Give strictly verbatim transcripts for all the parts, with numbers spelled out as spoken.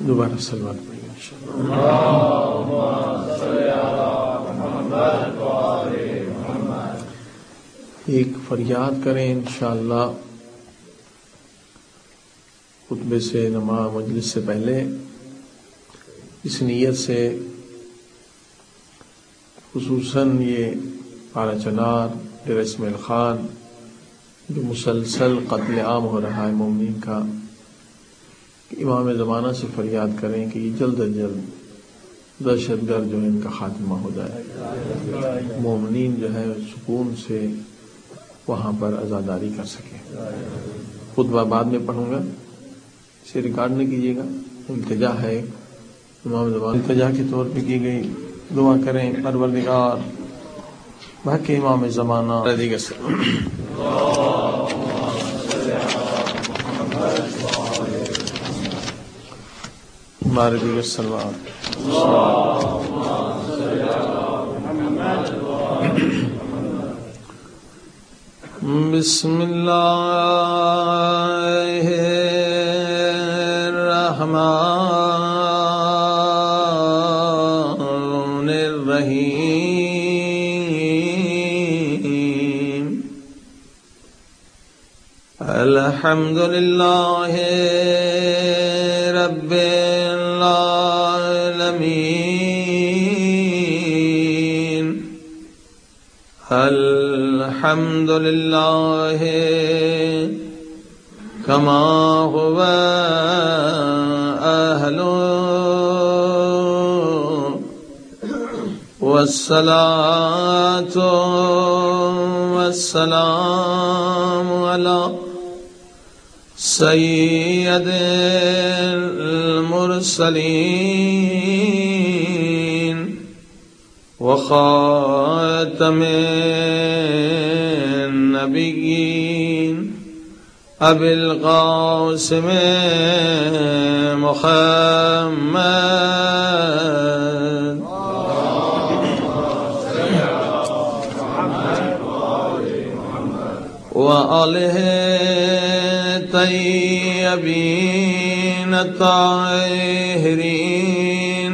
دوبارہ صلوات پڑھیں انشاءاللہ۔ ایک فریاد کریں انشاءاللہ خطبے سے نماز مجلس سے پہلے، اس نیت سے خصوصاً یہ پارا چنار ڈیرہ اسماعیل خان جو مسلسل قتل عام ہو رہا ہے مومنین کا، کہ امام زمانہ سے فریاد کریں کہ یہ جلد از جلد دہشت گرد جو ہے ان کا خاتمہ ہو جائے، مومنین جو ہے سکون سے وہاں پر عزاداری کر سکیں۔ خطبہ بعد میں پڑھوں گا، اسے ریکارڈ نہ کیجیے گا، التجا ہے امام زمانہ التجا کے طور پہ کی گئی۔ دعا کریں پروردگار بھاکے امام زمانہ دیگر سے ہمارے دیگر سلوات۔ بسم اللہ الرحمن الرحیم۔ الحمد للہ رب العالمین۔ الحمد للہ کما هو اہل والصلاة والسلام علی سید المرسلین وخاتم النبیین ابی القاسم محمد وآلہ طیبین الطاہرین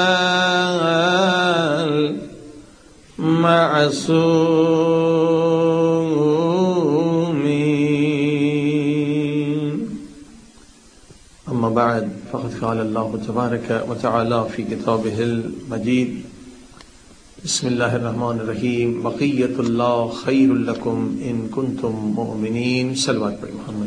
المعصومین۔ اما بعد فقد قال اللہ تبارک وتعالی فی کتابہ المجید بسم اللہ الرحمن الرحیم بقیت اللہ خیر لکم ان کنتم مؤمنین۔ صلوات پڑھیں محمد۔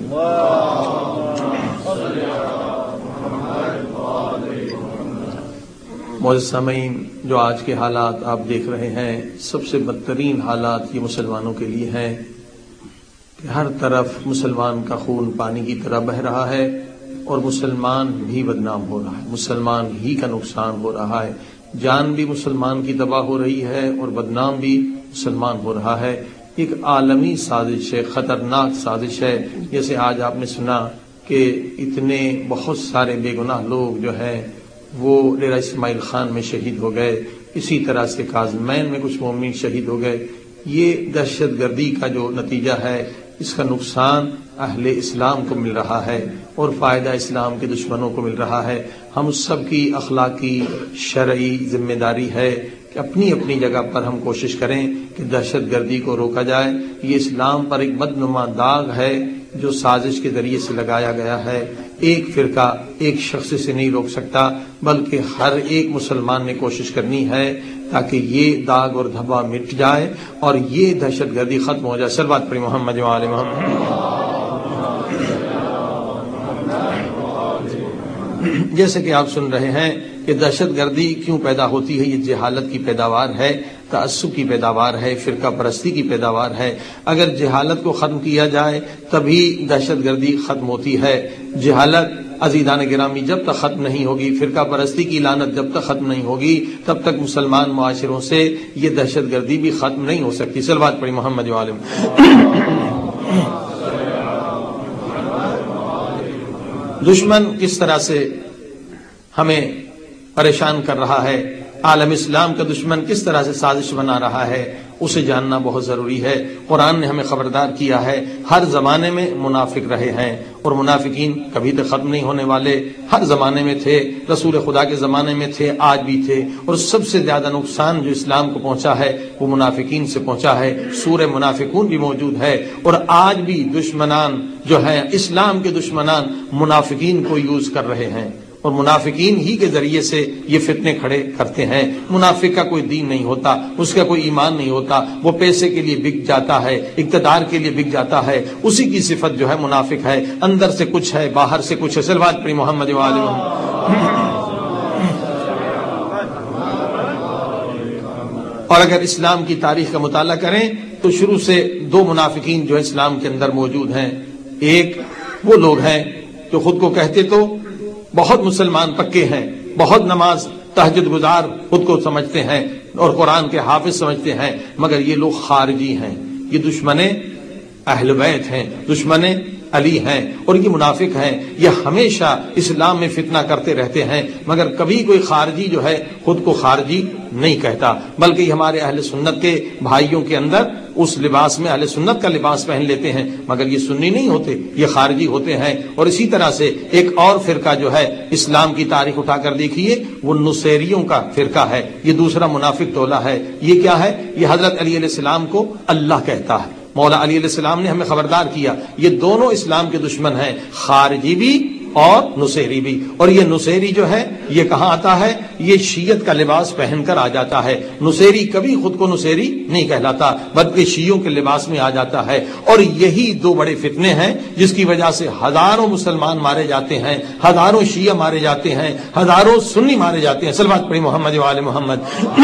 معزز سامعین، جو آج کے حالات آپ دیکھ رہے ہیں، سب سے بدترین حالات یہ مسلمانوں کے لیے ہیں کہ ہر طرف مسلمان کا خون پانی کی طرح بہہ رہا ہے اور مسلمان بھی بدنام ہو رہا ہے، مسلمان ہی کا نقصان ہو رہا ہے، جان بھی مسلمان کی تباہ ہو رہی ہے اور بدنام بھی مسلمان ہو رہا ہے۔ ایک عالمی سازش ہے، خطرناک سازش ہے۔ جیسے آج آپ نے سنا کہ اتنے بہت سارے بے گناہ لوگ جو ہیں وہ ڈیرہ اسماعیل خان میں شہید ہو گئے، اسی طرح سے کاظمین میں کچھ مومن شہید ہو گئے۔ یہ دہشت گردی کا جو نتیجہ ہے، اس کا نقصان اہل اسلام کو مل رہا ہے اور فائدہ اسلام کے دشمنوں کو مل رہا ہے۔ ہم سب کی اخلاقی شرعی ذمہ داری ہے کہ اپنی اپنی جگہ پر ہم کوشش کریں کہ دہشت گردی کو روکا جائے۔ یہ اسلام پر ایک بدنما داغ ہے جو سازش کے ذریعے سے لگایا گیا ہے۔ ایک فرقہ ایک شخص سے نہیں روک سکتا، بلکہ ہر ایک مسلمان نے کوشش کرنی ہے تاکہ یہ داغ اور دھبا مٹ جائے اور یہ دہشت گردی ختم ہو جائے۔ صلوات پڑھیں محمد و آل محمد۔ جیسے کہ آپ سن رہے ہیں کہ دہشت گردی کیوں پیدا ہوتی ہے، یہ جہالت کی پیداوار ہے، تعصب کی پیداوار ہے، فرقہ پرستی کی پیداوار ہے۔ اگر جہالت کو ختم کیا جائے تبھی دہشت گردی ختم ہوتی ہے۔ جہالت عزیزان گرامی جب تک ختم نہیں ہوگی، فرقہ پرستی کی لعنت جب تک ختم نہیں ہوگی، تب تک مسلمان معاشروں سے یہ دہشت گردی بھی ختم نہیں ہو سکتی۔ صلوات پڑھی محمد عالم۔ دشمن کس طرح سے ہمیں پریشان کر رہا ہے، عالم اسلام کا دشمن کس طرح سے سازش بنا رہا ہے، اسے جاننا بہت ضروری ہے۔ قرآن نے ہمیں خبردار کیا ہے، ہر زمانے میں منافق رہے ہیں اور منافقین کبھی تک ختم نہیں ہونے والے، ہر زمانے میں تھے، رسول خدا کے زمانے میں تھے، آج بھی تھے، اور سب سے زیادہ نقصان جو اسلام کو پہنچا ہے وہ منافقین سے پہنچا ہے۔ سورہ منافقون بھی موجود ہے، اور آج بھی دشمنان جو ہیں، اسلام کے دشمنان منافقین کو یوز کر رہے ہیں، اور منافقین ہی کے ذریعے سے یہ فتنے کھڑے کرتے ہیں۔ منافق کا کوئی دین نہیں ہوتا، اس کا کوئی ایمان نہیں ہوتا، وہ پیسے کے لیے بک جاتا ہے، اقتدار کے لیے بک جاتا ہے، اسی کی صفت جو ہے منافق ہے، اندر سے کچھ ہے، باہر سے کچھ ہے۔ صلوات پڑھی محمد و آل محمد۔ اور اگر اسلام کی تاریخ کا مطالعہ کریں تو شروع سے دو منافقین جو اسلام کے اندر موجود ہیں۔ ایک وہ لوگ ہیں جو خود کو کہتے تو بہت مسلمان پکے ہیں، بہت نماز تہجد گزار خود کو سمجھتے ہیں اور قرآن کے حافظ سمجھتے ہیں، مگر یہ لوگ خارجی ہیں، یہ دشمن اہل بیت ہیں، دشمن علی ہیں، اور یہ منافق ہیں۔ یہ ہمیشہ اسلام میں فتنہ کرتے رہتے ہیں، مگر کبھی کوئی خارجی جو ہے خود کو خارجی نہیں کہتا، بلکہ یہ ہمارے اہل سنت کے بھائیوں کے اندر اس لباس میں اہل سنت کا لباس پہن لیتے ہیں، مگر یہ سنی نہیں ہوتے، یہ خارجی ہوتے ہیں۔ اور اسی طرح سے ایک اور فرقہ جو ہے اسلام کی تاریخ اٹھا کر دیکھیے، وہ نصیریوں کا فرقہ ہے، یہ دوسرا منافق ٹولہ ہے۔ یہ کیا ہے؟ یہ حضرت علی علیہ السلام کو اللہ کہتا ہے۔ مولا علی علیہ السلام نے ہمیں خبردار کیا، یہ دونوں اسلام کے دشمن ہیں، خارجی بھی اور نصیری بھی۔ اور یہ نصیری جو ہے یہ کہاں آتا ہے؟ یہ شیعت کا لباس پہن کر آ جاتا ہے۔ نصیری کبھی خود کو نصیری نہیں کہلاتا، بلکہ شیعوں کے لباس میں آ جاتا ہے۔ اور یہی دو بڑے فتنے ہیں جس کی وجہ سے ہزاروں مسلمان مارے جاتے ہیں، ہزاروں شیعہ مارے جاتے ہیں، ہزاروں سنی مارے جاتے ہیں۔ صلوات پڑھی محمد و آل محمد۔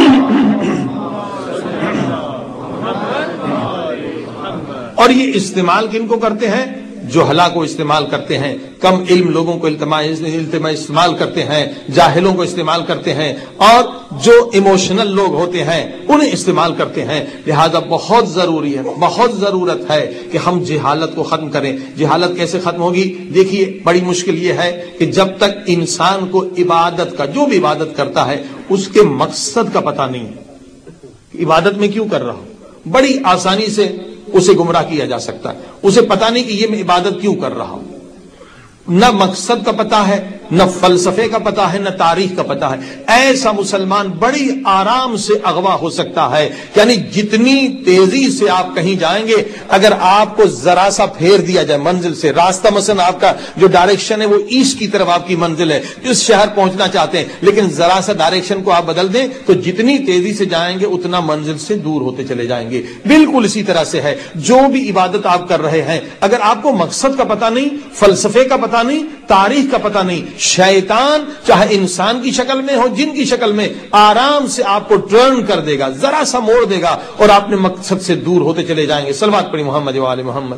اور یہ استعمال کن کو کرتے ہیں؟ جہلا کو استعمال کرتے ہیں، کم علم لوگوں کو استعمال کرتے ہیں، جاہلوں کو استعمال کرتے ہیں، اور جو ایموشنل لوگ ہوتے ہیں انہیں استعمال کرتے ہیں۔ لہذا بہت ضروری ہے، بہت ضرورت ہے کہ ہم جہالت کو ختم کریں۔ جہالت کیسے ختم ہوگی؟ دیکھیے، بڑی مشکل یہ ہے کہ جب تک انسان کو عبادت کا، جو بھی عبادت کرتا ہے، اس کے مقصد کا پتہ نہیں ہے، عبادت میں کیوں کر رہا ہوں، بڑی آسانی سے اسے گمراہ کیا جا سکتا ہے۔ اسے پتا نہیں کہ یہ میں عبادت کیوں کر رہا ہوں، نہ مقصد کا پتا ہے، نہ فلسفے کا پتا ہے، نہ تاریخ کا پتا ہے۔ ایسا مسلمان بڑی آرام سے اغوا ہو سکتا ہے، یعنی جتنی تیزی سے آپ کہیں جائیں گے، اگر آپ کو ذرا سا پھیر دیا جائے منزل سے، راستہ مثلا آپ کا جو ڈائریکشن ہے وہ ایسٹ کی طرف آپ کی منزل ہے، جس شہر پہنچنا چاہتے ہیں، لیکن ذرا سا ڈائریکشن کو آپ بدل دیں تو جتنی تیزی سے جائیں گے اتنا منزل سے دور ہوتے چلے جائیں گے۔ بالکل اسی طرح سے ہے، جو بھی عبادت آپ کر رہے ہیں، اگر آپ کو مقصد کا پتا نہیں، فلسفے کا پتا نہیں، تاریخ کا پتا نہیں، شیطان چاہے انسان کی شکل میں ہو، جن کی شکل میں، آرام سے آپ کو ٹرن کر دے گا، ذرا سا موڑ دے گا اور آپ نے مقصد سے دور ہوتے چلے جائیں گے۔ صلوات پڑھی محمد و آل محمد۔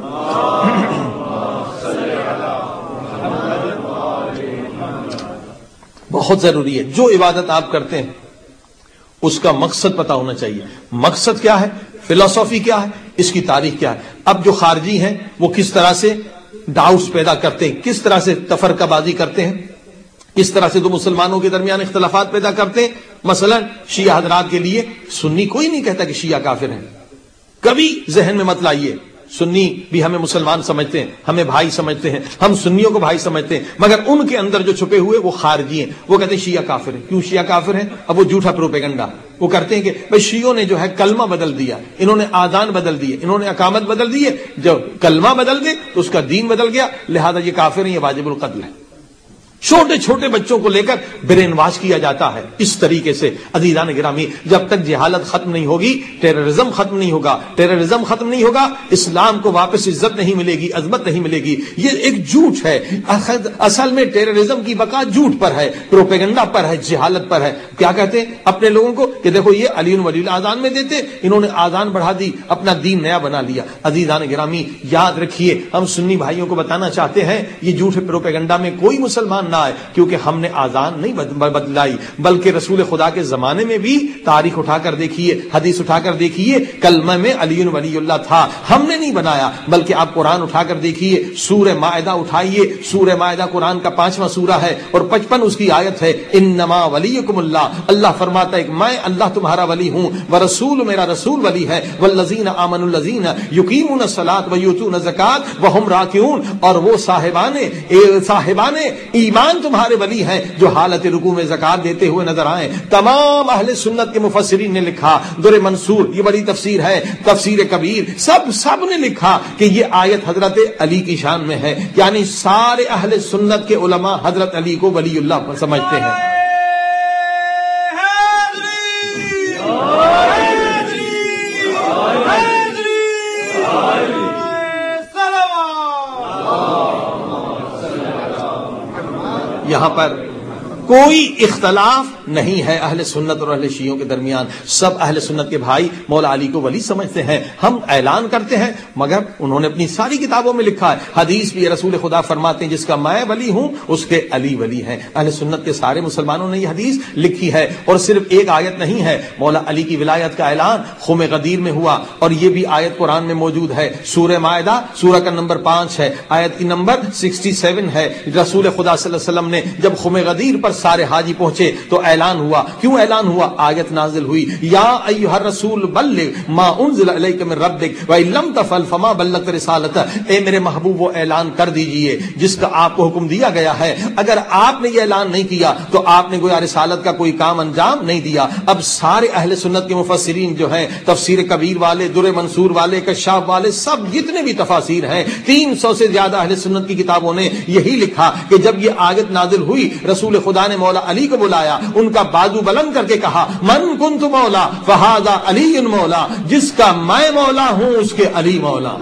بہت ضروری ہے، جو عبادت آپ کرتے ہیں اس کا مقصد پتا ہونا چاہیے۔ مقصد کیا ہے، فلسفی کیا ہے، اس کی تاریخ کیا ہے۔ اب جو خارجی ہیں وہ کس طرح سے ڈاؤٹس پیدا کرتے ہیں، کس طرح سے تفرقہ بازی کرتے ہیں، کس طرح سے دو مسلمانوں کے درمیان اختلافات پیدا کرتے ہیں۔ مثلا شیعہ حضرات کے لیے سنی کوئی نہیں کہتا کہ شیعہ کافر ہیں، کبھی ذہن میں مت لائیے۔ سنی بھی ہمیں مسلمان سمجھتے ہیں، ہمیں بھائی سمجھتے ہیں، ہم سنیوں کو بھائی سمجھتے ہیں، مگر ان کے اندر جو چھپے ہوئے وہ خارجی ہیں، وہ کہتے ہیں شیعہ کافر ہیں۔ کیوں شیعہ کافر ہیں؟ اب وہ جھوٹا پروپیگنڈا وہ کرتے ہیں کہ بھائی شیعوں نے جو ہے کلمہ بدل دیا، انہوں نے آذان بدل دیے، انہوں نے اقامت بدل دیے، جب کلمہ بدل دے تو اس کا دین بدل گیا، لہذا یہ کافر ہیں، یہ واجب القتل ہے۔ چھوٹے چھوٹے بچوں کو لے کر برین واش کیا جاتا ہے اس طریقے سے۔ عزیزان گرامی، جب تک جہالت ختم نہیں ہوگی، ٹیررزم ختم نہیں ہوگا، ٹیررزم ختم نہیں ہوگا، اسلام کو واپس عزت نہیں ملے گی، عظمت نہیں ملے گی۔ یہ ایک جھوٹ ہے، اصل میں ٹیررزم کی بقا جھوٹ پر ہے، پروپیگنڈا پر ہے، جہالت پر ہے۔ کیا کہتے ہیں اپنے لوگوں کو کہ دیکھو یہ علی ولی الاذان میں دیتے، انہوں نے آذان بڑھا دی، اپنا دین نیا بنا لیا۔ عزیزان گرامی، یاد رکھیے، ہم سنی بھائیوں کو بتانا چاہتے ہیں یہ جھوٹ پروپیگنڈا میں کوئی مسلمان پڑھنا ہے، کیونکہ ہم نے آذان نہیں بدلائی، بلکہ رسول خدا کے زمانے میں بھی تاریخ اٹھا کر دیکھیے، حدیث اٹھا کر دیکھیے، کلمہ میں علی ولی اللہ تھا، ہم نے نہیں بنایا، بلکہ آپ قرآن اٹھا کر دیکھیے، سورہ مائدہ اٹھائیے، سورہ مائدہ قرآن کا پانچواں سورہ ہے اور پچپن اس کی آیت ہے، انما ولیکم اللہ، اللہ فرماتا ہے کہ میں اللہ تمہارا ولی ہوں، ورسول میرا رسول ولی ہے، والذین آمنوا الذین یقیمون الصلاۃ ویؤتون الزکاۃ وہم راکعون، اور وہ صاحبان صاحبان ایمان تمہارے ولی ہیں جو حالت رکوع میں زکات دیتے ہوئے نظر آئیں۔ تمام اہل سنت کے مفسرین نے لکھا، در منصور یہ بڑی تفسیر ہے، تفسیر کبیر، سب سب نے لکھا کہ یہ آیت حضرت علی کی شان میں ہے، یعنی سارے اہل سنت کے علماء حضرت علی کو ولی اللہ سمجھتے ہیں۔ یہاں پر کوئی اختلاف نہیں ہے اہل سنت اور اہل شیعوں کے درمیان، سب اہل سنت کے بھائی مولا علی کو ولی سمجھتے ہیں، ہم اعلان کرتے ہیں، مگر انہوں نے اپنی ساری کتابوں میں لکھا ہے، حدیث بھی رسول خدا فرماتے ہیں جس کا میں ولی ہوں اس کے علی ولی ہیں۔ اہل سنت کے سارے مسلمانوں نے یہ حدیث لکھی ہے، اور صرف ایک آیت نہیں ہے، مولا علی کی ولایت کا اعلان خم غدیر میں ہوا، اور یہ بھی آیت قرآن میں موجود ہے، سورہ مائدہ سورہ کا نمبر پانچ ہے، آیت کی نمبر سکسٹی سیون ہے۔ رسول خدا صلی اللہ علیہ وسلم نے جب خم غدیر پر سارے حاجی پہنچے تو اعلان ہوا، کیوں اعلان ہوا؟ آیت نازل ہوئی، یا ایھا الرسول بلغ ما انزل الیک من ربک وان لم تفعل فما بلغت رسالتہ، اے میرے محبوب وہ اعلان کر دیجئے جس کا آپ کو حکم دیا گیا ہے، اگر آپ نے یہ اعلان نہیں کیا تو آپ نے گویا رسالت کا کوئی کام انجام نہیں دیا۔ اب سارے اہل سنت کے مفسرین جو ہیں، تفسیر کبیر والے، در منصور والے، کشاف والے، سب جتنے بھی تفاسیر ہیں، تین سو سے زیادہ اہل سنت کی کتابوں نے یہی لکھا کہ جب یہ آیت نازل ہوئی رسول خدا نے مولا علی کو بلایا، ان کا بازو بلند کر کے کہا، من کنت مولا فہذا علی مولا، جس کا میں مولا ہوں اس کے علی مولا۔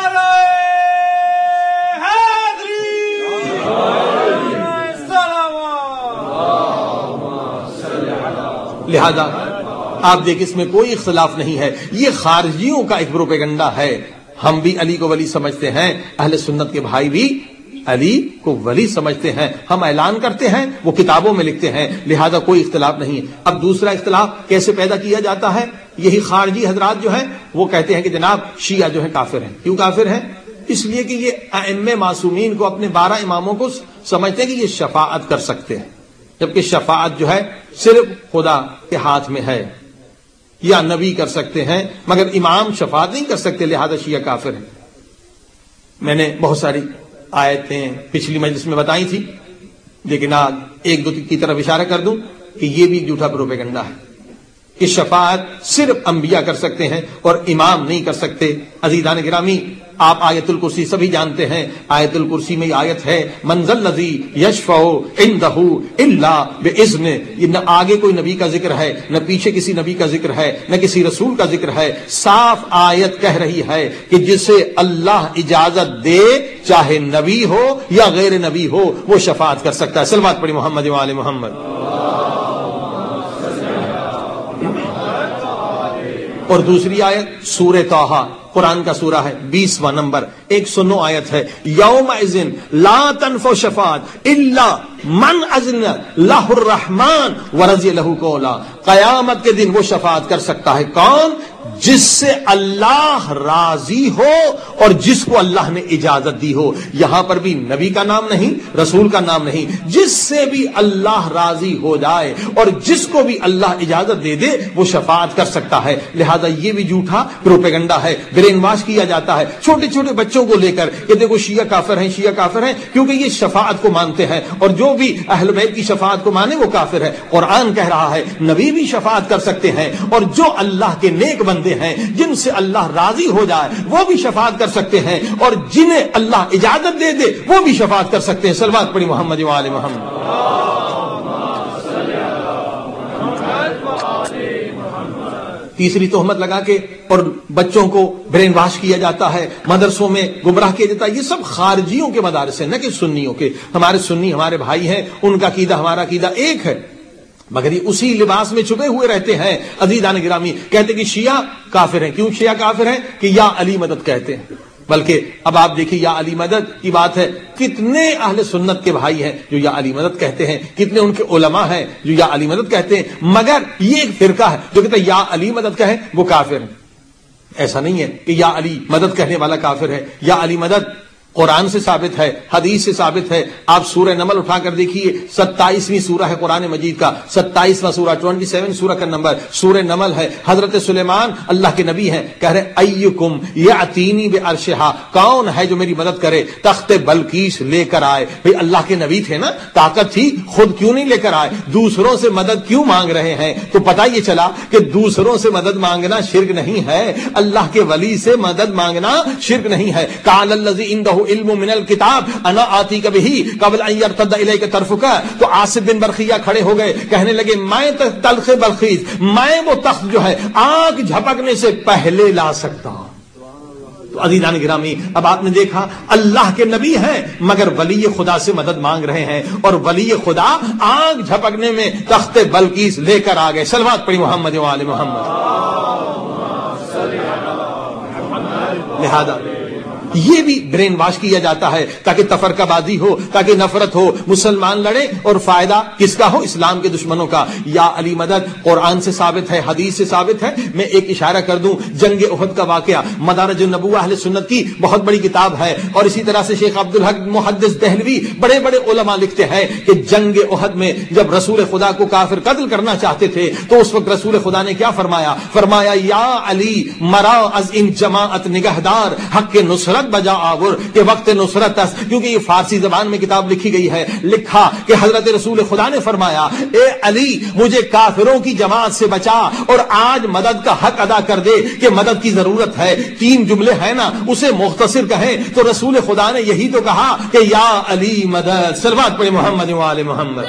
لہذا آپ دیکھ اس میں کوئی اختلاف نہیں ہے، یہ خارجیوں کا ایک پروپیگنڈا ہے، ہم بھی علی کو ولی سمجھتے ہیں، اہل سنت کے بھائی بھی علی کو ولی سمجھتے ہیں، ہم اعلان کرتے ہیں، وہ کتابوں میں لکھتے ہیں، لہذا کوئی اختلاف نہیں ہے۔ اب دوسرا اختلاف کیسے پیدا کیا جاتا ہے؟ یہی خارجی حضرات جو ہیں وہ کہتے ہیں کہ جناب شیعہ جو ہے کافر ہیں۔ کیوں کافر ہیں؟ اس لیے کہ یہ ائمہ معصومین کو، اپنے بارہ اماموں کو سمجھتے ہیں کہ یہ شفاعت کر سکتے ہیں، جبکہ شفاعت جو ہے صرف خدا کے ہاتھ میں ہے، یا نبی کر سکتے ہیں مگر امام شفاعت نہیں کر سکتے، لہذا شیعہ کافر ہیں۔ میں نے بہت ساری آیتیں پچھلی مجلس میں بتائی تھی، لیکن آج ایک دو کی طرف اشارہ کر دوں کہ یہ بھی جھوٹا پروپیگنڈا ہے کہ شفاعت صرف انبیاء کر سکتے ہیں اور امام نہیں کر سکتے۔ عزیزان گرامی، آپ آیت الکرسی سبھی جانتے ہیں، آیت الکرسی میں آیت ہے، من ذا الذی یشفع عندہ الا باذنہ، یہ نہ آگے کوئی نبی کا ذکر ہے، نہ پیچھے کسی نبی کا ذکر ہے، نہ کسی رسول کا ذکر ہے، صاف آیت کہہ رہی ہے کہ جسے اللہ اجازت دے، چاہے نبی ہو یا غیر نبی ہو، وہ شفاعت کر سکتا ہے۔ صلوات پڑھی محمد و آل محمد۔ اور دوسری آیت سورہ طٰہٰ، قرآن کا سورہ ہے، بیسواں نمبر، ایک سو نو آیت ہے، یومئذ لا تنفع شفاعت الا من اذن لہ الرحمن ورضی لہ قولا، قیامت کے دن وہ شفاعت کر سکتا ہے کون؟ جس سے اللہ راضی ہو اور جس کو اللہ نے اجازت دی ہو۔ یہاں پر بھی نبی کا نام نہیں، رسول کا نام نہیں، جس سے بھی اللہ راضی ہو جائے اور جس کو بھی اللہ اجازت دے دے وہ شفاعت کر سکتا ہے۔ لہذا یہ بھی جھوٹا پروپیگنڈا ہے، برین واش کیا جاتا ہے چھوٹے چھوٹے بچوں کو لے کر کہ دیکھو شیعہ کافر ہیں، شیعہ کافر ہیں، کیونکہ یہ شفاعت کو مانتے ہیں، اور جو بھی اہل بیت کی شفاعت کو مانے وہ کافر ہے۔ قرآن کہہ رہا ہے نبی بھی شفاعت کر سکتے ہیں، اور جو اللہ کے نیک بندے ہیں جن سے اللہ راضی ہو جائے وہ بھی شفاعت کر سکتے ہیں، اور جنہیں اللہ اجازت دے دے وہ بھی شفاعت کر سکتے ہیں۔ صلوات پڑھی محمد و آل محمد۔ تیسری تہمت لگا کے اور بچوں کو برین واش کیا جاتا ہے، مدرسوں میں گمراہ کیا جاتا ہے، یہ سب خارجیوں کے مدارس ہیں، نہ کہ سنیوں کے۔ ہمارے سنی ہمارے بھائی ہیں، ان کا عقیدہ ہمارا عقیدہ ایک ہے، مگر یہ اسی لباس میں چھپے ہوئے رہتے ہیں۔ عزیزان گرامی، کہتے کہ شیعہ کافر ہیں۔ کیوں شیعہ کافر ہیں؟ کہ یا علی مدد کہتے ہیں، بلکہ اب آپ دیکھیں یا علی مدد کی بات ہے، کتنے اہل سنت کے بھائی ہیں جو یا علی مدد کہتے ہیں، کتنے ان کے علماء ہیں جو یا علی مدد کہتے ہیں، مگر یہ ایک فرقہ ہے جو کہتا ہے یا علی مدد کہے وہ کافر ہے۔ ایسا نہیں ہے کہ یا علی مدد کہنے والا کافر ہے۔ یا علی مدد قرآن سے ثابت ہے، حدیث سے ثابت ہے۔ آپ سورہ نمل اٹھا کر دیکھیے، ستائیسویں سورہ ہے قرآن مجید کا، ستائیسواں سورہ، ٹوئنٹی سیون سورہ کا نمبر، سورہ نمل ہے۔ حضرت سلیمان اللہ کے نبی ہیں، کہہ رہے ایکم یاتینی بعرشہا، کون ہے جو میری مدد کرے تخت بلقیس لے کر آئے۔ بھئی اللہ کے نبی تھے نا، طاقت تھی، خود کیوں نہیں لے کر آئے؟ دوسروں سے مدد کیوں مانگ رہے ہیں؟ تو پتہ یہ چلا کہ دوسروں سے مدد مانگنا شرک نہیں ہے، اللہ کے ولی سے مدد مانگنا شرک نہیں ہے۔ قال الذی عنده علم من الکتاب انا آتیک بہ قبل ان یرتد الیک طرفک، تو عاصف بن برخیہ کھڑے ہو گئے، کہنے لگے میں تلخ بلخیز، میں وہ تخت جو ہے آنکھ جھپکنے سے پہلے لا سکتا ہوں۔ تو عزیزان گرامی، اب آپ نے دیکھا اللہ کے نبی ہیں مگر ولی خدا سے مدد مانگ رہے ہیں، اور ولی خدا آنکھ جھپکنے میں تخت بلقیس لے کر آ گئے۔ صلوات پڑھی محمد و آل محمد۔ لہذا یہ بھی برین واش کیا جاتا ہے تاکہ تفرقہ بازی ہو، تاکہ نفرت ہو، مسلمان لڑے، اور فائدہ کس کا ہو؟ اسلام کے دشمنوں کا۔ یا علی مدد قرآن سے ثابت ہے، حدیث سے ثابت ہے۔ میں ایک اشارہ کر دوں، جنگ احد کا واقعہ مدارج النبوہ اہل سنت کی بہت بڑی کتاب ہے، اور اسی طرح سے شیخ عبدالحق محدث دہلوی بڑے بڑے علماء لکھتے ہیں کہ جنگ احد میں جب رسول خدا کو کافر قتل کرنا چاہتے تھے تو اس وقت رسول خدا نے کیا فرمایا؟ فرمایا یا علی مرا از ان جماعت نگہدار حق کے نصرت بجا آور، کہ وقت نصرت اس، کیونکہ یہ فارسی زبان میں کتاب لکھی گئی ہے، لکھا کہ حضرت رسول خدا نے فرمایا اے علی مجھے کافروں کی جماعت سے بچا اور آج مدد کا حق ادا کر دے کہ مدد کی ضرورت ہے۔ تین جملے ہیں نا، اسے مختصر کہیں تو رسول خدا نے یہی تو کہا کہ یا علی مدد۔ صلوات پڑھے محمد و آل محمد۔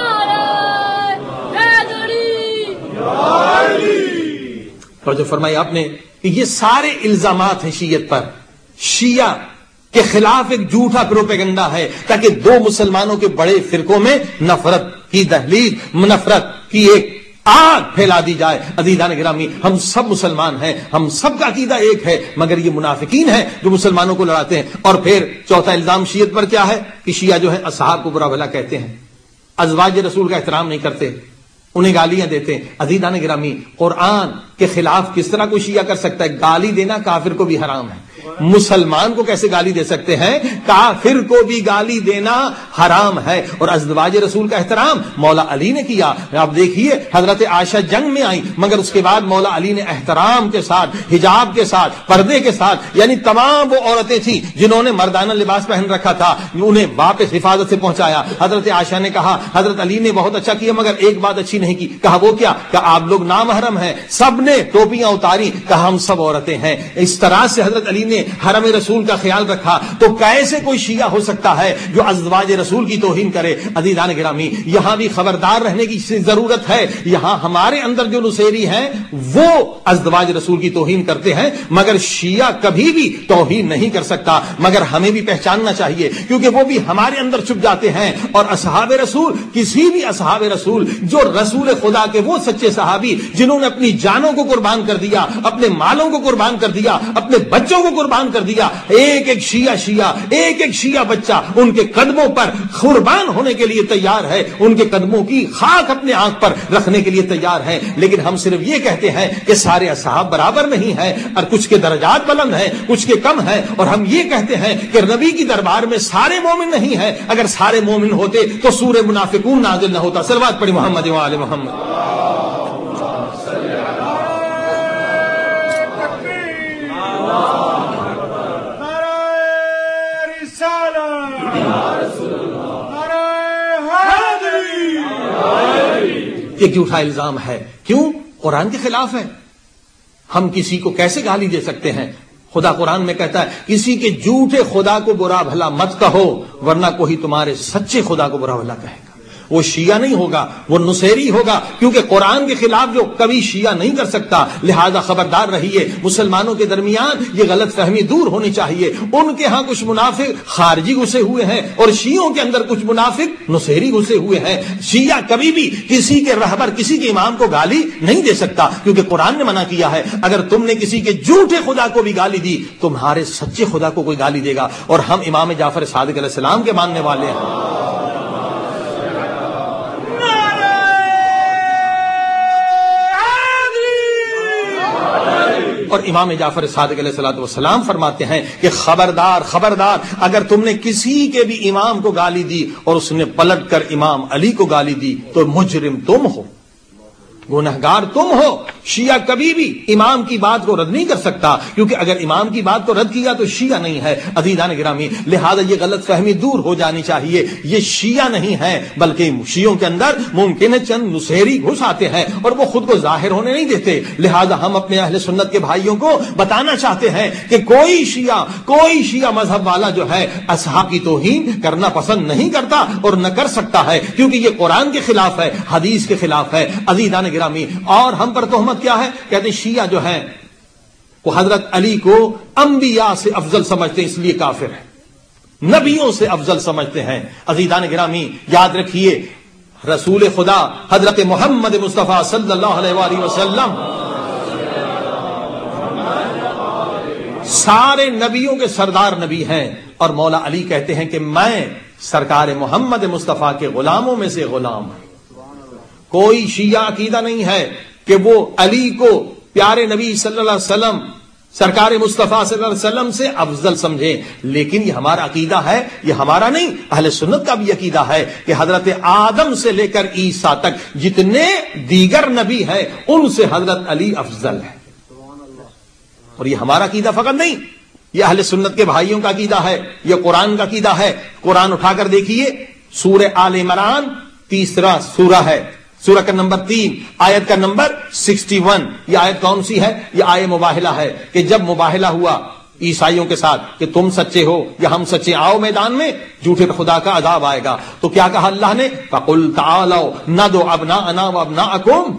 اور جو فرمایا آپ نے کہ یہ سارے الزامات ہیں شیعت پر، شیعہ کے خلاف ایک جھوٹا پروپیگنڈا ہے تاکہ دو مسلمانوں کے بڑے فرقوں میں نفرت کی دہلیز، نفرت کی ایک آگ پھیلا دی جائے۔ عزیزان گرامی، ہم سب مسلمان ہیں، ہم سب کا عقیدہ ایک ہے، مگر یہ منافقین ہیں جو مسلمانوں کو لڑاتے ہیں۔ اور پھر چوتھا الزام شیعت پر کیا ہے کہ شیعہ جو ہے اصحاب کو برا بھلا کہتے ہیں، ازواج رسول کا احترام نہیں کرتے، انہیں گالیاں دیتے ہیں۔ عزیزان گرامی، قرآن کے خلاف کس طرح کوئی شیعہ کر سکتا ہے؟ گالی دینا کافر کو بھی حرام ہے، مسلمان کو کیسے گالی دے سکتے ہیں؟ کافر کو بھی گالی دینا حرام ہے۔ اور ازواج رسول کا احترام مولا علی نے کیا۔ آپ دیکھیے حضرت عائشہ جنگ میں آئی مگر اس کے بعد مولا علی نے احترام کے ساتھ، حجاب کے ساتھ، پردے کے ساتھ، یعنی تمام وہ عورتیں تھیں جنہوں نے مردانہ لباس پہن رکھا تھا انہیں واپس حفاظت سے پہنچایا۔ حضرت عائشہ نے کہا حضرت علی نے بہت اچھا کیا مگر ایک بات اچھی نہیں کی۔ کہا وہ کیا؟ کہ آپ لوگ نامحرم ہیں۔ سب نے ٹوپیاں اتاری، کہا ہم سب عورتیں ہیں۔ اس طرح سے حضرت علی نے حرم رسول کا خیال رکھا۔ تو کیسے کوئی شیعہ ہو سکتا ہے جو ازواج رسول کی توہین کرے؟ عزیزان گرامی، یہاں بھی خبردار رہنے کی ضرورت ہے۔ یہاں ہمارے اندر جو نصیری ہیں وہ ازواج رسول کی توہین کرتے ہیں مگر شیعہ کبھی بھی توہین نہیں کر سکتا۔ مگر ہمیں بھی پہچاننا چاہیے کیونکہ وہ بھی ہمارے اندر چھپ جاتے ہیں۔ اور اصحاب رسول، کسی بھی اصحاب رسول جو رسول خدا کے وہ سچے صحابی جنہوں نے اپنی جانوں کو قربان کر دیا، اپنے مالوں کو قربان کر دیا، اپنے بچوں کو قربان کر دیا، ایک ایک شیعہ شیعہ ایک ایک شیعہ بچہ ان کے قدموں پر قربان ہونے کے لیے تیار ہے، ان کے قدموں کی خاک اپنے آنکھ پر رکھنے کے لیے تیار ہے۔ لیکن ہم صرف یہ کہتے ہیں کہ سارے اصحاب برابر نہیں ہیں اور کچھ کے درجات بلند ہیں، کچھ کے کم ہیں، اور ہم یہ کہتے ہیں کہ نبی کی دربار میں سارے مومن نہیں ہیں۔ اگر سارے مومن ہوتے تو سورہ منافقون نازل نہ ہوتا۔ صلوات پڑھی محمد و آل محمد۔ ایک جھوٹا الزام ہے، کیوں؟ قرآن کے خلاف ہے۔ ہم کسی کو کیسے گالی دے سکتے ہیں؟ خدا قرآن میں کہتا ہے کسی کے جھوٹے خدا کو برا بھلا مت کہو ورنہ کوئی تمہارے سچے خدا کو برا بھلا کہے گا۔ وہ شیعہ نہیں ہوگا، وہ نصیری ہوگا، کیونکہ قرآن کے خلاف جو کبھی شیعہ نہیں کر سکتا. لہذا خبردار رہیے، مسلمانوں کے درمیان یہ غلط فہمی دور ہونی چاہیے. ان کے ہاں کچھ منافق خارجی گھسے ہوئے ہیں اور شیعوں کے اندر کچھ منافق نصیری گھسے ہوئے ہیں. شیعہ کبھی بھی کسی کے رہبر، کسی کے امام کو گالی نہیں دے سکتا، کیونکہ قرآن نے منع کیا ہے اگر تم نے کسی کے جھوٹے خدا کو بھی گالی دی تمہارے سچے خدا کو کوئی گالی دے گا. اور ہم امام جعفر صادق علیہ السلام کے ماننے والے ہیں. اور امام جعفر صادق علیہ الصلوۃ والسلام فرماتے ہیں کہ خبردار خبردار اگر تم نے کسی کے بھی امام کو گالی دی اور اس نے پلٹ کر امام علی کو گالی دی تو مجرم تم ہو، گنہگار تم ہو. شیعہ کبھی بھی امام کی بات کو رد نہیں کر سکتا، کیونکہ اگر امام کی بات کو رد کیا تو شیعہ نہیں ہے. عزیزان گرامی، لہذا یہ غلط فہمی دور ہو جانی چاہیے. یہ شیعہ نہیں ہے، بلکہ شیعوں کے اندر ممکن ہے چند نصیری گھس آتے ہیں اور وہ خود کو ظاہر ہونے نہیں دیتے. لہذا ہم اپنے اہل سنت کے بھائیوں کو بتانا چاہتے ہیں کہ کوئی شیعہ کوئی شیعہ مذہب والا جو ہے اصحاب کی توہین کرنا پسند نہیں کرتا اور نہ کر سکتا ہے، کیونکہ یہ قرآن کے خلاف ہے، حدیث کے خلاف ہے. عزیزان گرامی، اور ہم پر تہمت کیا ہے؟ کہتے ہیں شیعہ جو ہیں وہ حضرت علی کو انبیاء سے افضل سمجھتے ہیں، اس لیے کافر ہیں، نبیوں سے افضل سمجھتے ہیں. عزیزان گرامی، یاد رکھیے رسول خدا حضرت محمد مصطفیٰ صلی اللہ علیہ وآلہ وسلم سارے نبیوں کے سردار نبی ہیں، اور مولا علی کہتے ہیں کہ میں سرکار محمد مصطفیٰ کے غلاموں میں سے غلام ہوں. کوئی شیعہ عقیدہ نہیں ہے کہ وہ علی کو پیارے نبی صلی اللہ علیہ وسلم سرکار مصطفیٰ صلی اللہ علیہ وسلم سے افضل سمجھے. لیکن یہ ہمارا عقیدہ ہے، یہ ہمارا نہیں، اہل سنت کا بھی عقیدہ ہے کہ حضرت آدم سے لے کر عیسیٰ تک جتنے دیگر نبی ہیں ان سے حضرت علی افضل ہے. اور یہ ہمارا عقیدہ فقط نہیں، یہ اہل سنت کے بھائیوں کا عقیدہ ہے، یہ قرآن کا عقیدہ ہے. قرآن اٹھا کر دیکھیے، سورہ آل عمران تیسرا سورہ ہے، سورہ کا نمبر تین، آیت کا نمبر سکسٹی ون. یہ آیت کون سی ہے؟ یہ آیت مباہلہ ہے کہ جب مباہلہ ہوا عیسائیوں کے ساتھ کہ تم سچے ہو یا ہم سچے، آؤ میدان میں، جھوٹے خدا کا عذاب آئے گا. تو کیا کہا اللہ نے؟ فَقُلْ تَعَالَوْا نَدْعُ أَبْنَاءَنَا وَأَبْنَاءَكُمْ،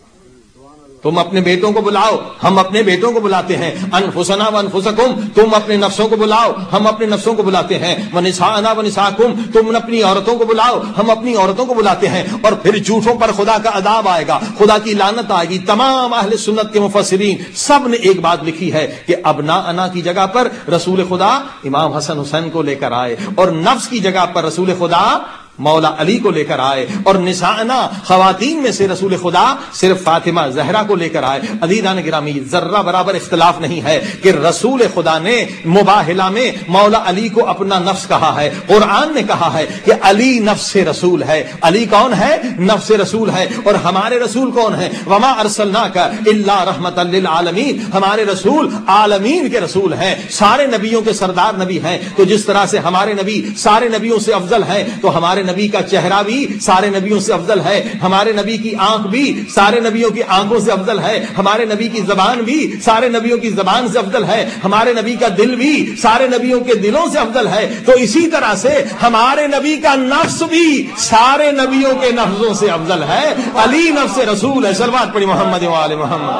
تم اپنے بیٹوں کو بلاؤ، ہم اپنے بیٹوں کو بلاتے ہیں. انفسنا وانفسکم، تم اپنے نفسوں کو بلاؤ، ہم اپنے نفسوں کو بلاتے ہیں. ونساءنا ونساءکم، تم اپنی عورتوں کو بلاؤ، ہم اپنی عورتوں کو بلاتے ہیں. اور پھر جھوٹوں پر خدا کا عذاب آئے گا، خدا کی لعنت آئے گی. تمام اہل سنت کے مفسرین سب نے ایک بات لکھی ہے کہ ابناءنا کی جگہ پر رسول خدا امام حسن حسین کو لے کر آئے، اور نفس کی جگہ پر رسول خدا مولا علی کو لے کر آئے، اور نساءنا خواتین میں سے رسول خدا صرف فاطمہ زہرا کو لے کر آئے. عزیزان گرامی، ذرہ برابر اختلاف نہیں ہے کہ رسول خدا نے مباہلہ میں مولا علی کو اپنا نفس کہا ہے. قرآن نے کہا ہے کہ علی نفس رسول ہے. علی کون ہے؟ نفس رسول ہے. اور ہمارے رسول کون ہیں؟ وما ارسلناک الا رحمتا للعالمین، ہمارے رسول عالمین کے رسول ہیں، سارے نبیوں کے سردار نبی ہیں. تو جس طرح سے ہمارے نبی سارے نبیوں سے افضل ہیں، تو ہمارے نبی کا چہرہ بھی سارے نبیوں سے افضل ہے، ہمارے نبی کی آنکھ بھی سارے نبیوں کی آنکھوں سے افضل ہے، ہمارے نبی کی زبان بھی سارے نبیوں کی زبان سے افضل ہے، ہمارے نبی کا دل بھی سارے نبیوں کے دلوں سے افضل ہے. تو اسی طرح سے ہمارے نبی کا نفس بھی سارے نبیوں کے نفسوں سے افضل ہے. علی نفس رسول ہے. صلوات پڑھی محمد و آل محمد.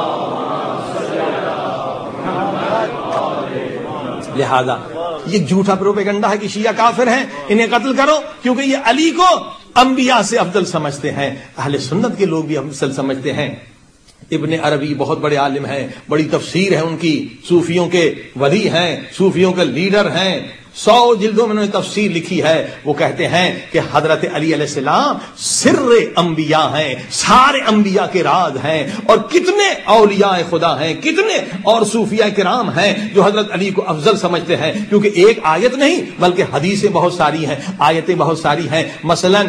لہذا یہ جھوٹا پروپیگنڈا ہے کہ شیعہ کافر ہیں، انہیں قتل کرو، کیونکہ یہ علی کو انبیاء سے افضل سمجھتے ہیں. اہل سنت کے لوگ بھی افضل سمجھتے ہیں. ابن عربی بہت بڑے عالم ہیں، بڑی تفسیر ہے ان کی، صوفیوں کے ولی ہیں، صوفیوں کے لیڈر ہیں، سو جلدوں میں انہوں نے تفسیر لکھی ہے. وہ کہتے ہیں کہ حضرت علی علیہ السلام سر انبیاء ہیں، سارے انبیاء کے راز ہیں. اور کتنے اولیاء خدا ہیں، کتنے اور صوفیاء کرام ہیں جو حضرت علی کو افضل سمجھتے ہیں. کیونکہ ایک آیت نہیں بلکہ حدیثیں بہت ساری ہیں، آیتیں بہت ساری ہیں. مثلا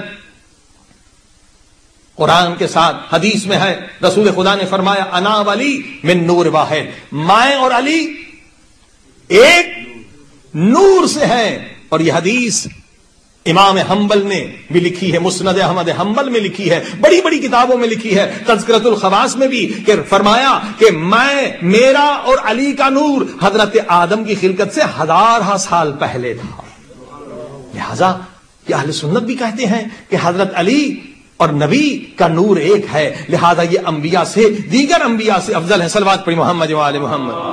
قرآن کے ساتھ حدیث میں ہے، رسول خدا نے فرمایا انا ولی من نور واحد، میں اور علی ایک نور سے ہے. اور یہ حدیث امام حنبل نے بھی لکھی ہے، مسند احمد حنبل میں لکھی ہے، بڑی بڑی کتابوں میں لکھی ہے، تذکرۃ الخواص میں بھی، کہ فرمایا کہ میں میرا اور علی کا نور حضرت آدم کی خلقت سے ہزارہ سال پہلے تھا. لہذا کہ اہل سنت بھی کہتے ہیں کہ حضرت علی اور نبی کا نور ایک ہے، لہذا یہ انبیاء سے دیگر انبیاء سے افضل ہے۔ صلوات پڑھی محمد و آل محمد۔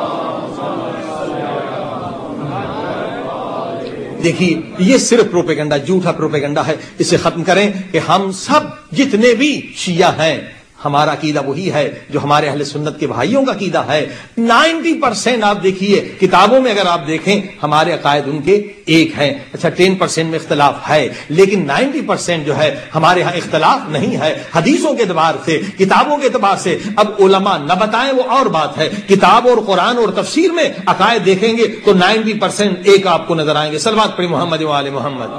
دیکھیے یہ صرف پروپیگنڈا، جھوٹا پروپیگنڈا ہے، اسے ختم کریں کہ ہم سب جتنے بھی شیعہ ہیں ہمارا عقیدہ وہی ہے جو ہمارے اہل سنت کے بھائیوں کا عقیدہ ہے۔ نائنٹی پرسینٹ آپ دیکھیے کتابوں میں اگر آپ دیکھیں ہمارے عقائد ان کے ایک ہیں، اچھا ٹین پرسینٹ میں اختلاف ہے، لیکن نائنٹی پرسینٹ جو ہے ہمارے ہاں اختلاف نہیں ہے۔ حدیثوں کے اعتبار سے، کتابوں کے اعتبار سے، اب علماء نہ بتائیں وہ اور بات ہے، کتاب اور قرآن اور تفسیر میں عقائد دیکھیں گے تو نائنٹی پرسینٹ ایک آپ کو نظر آئیں گے۔ صلوات پڑھی محمد و آل محمد۔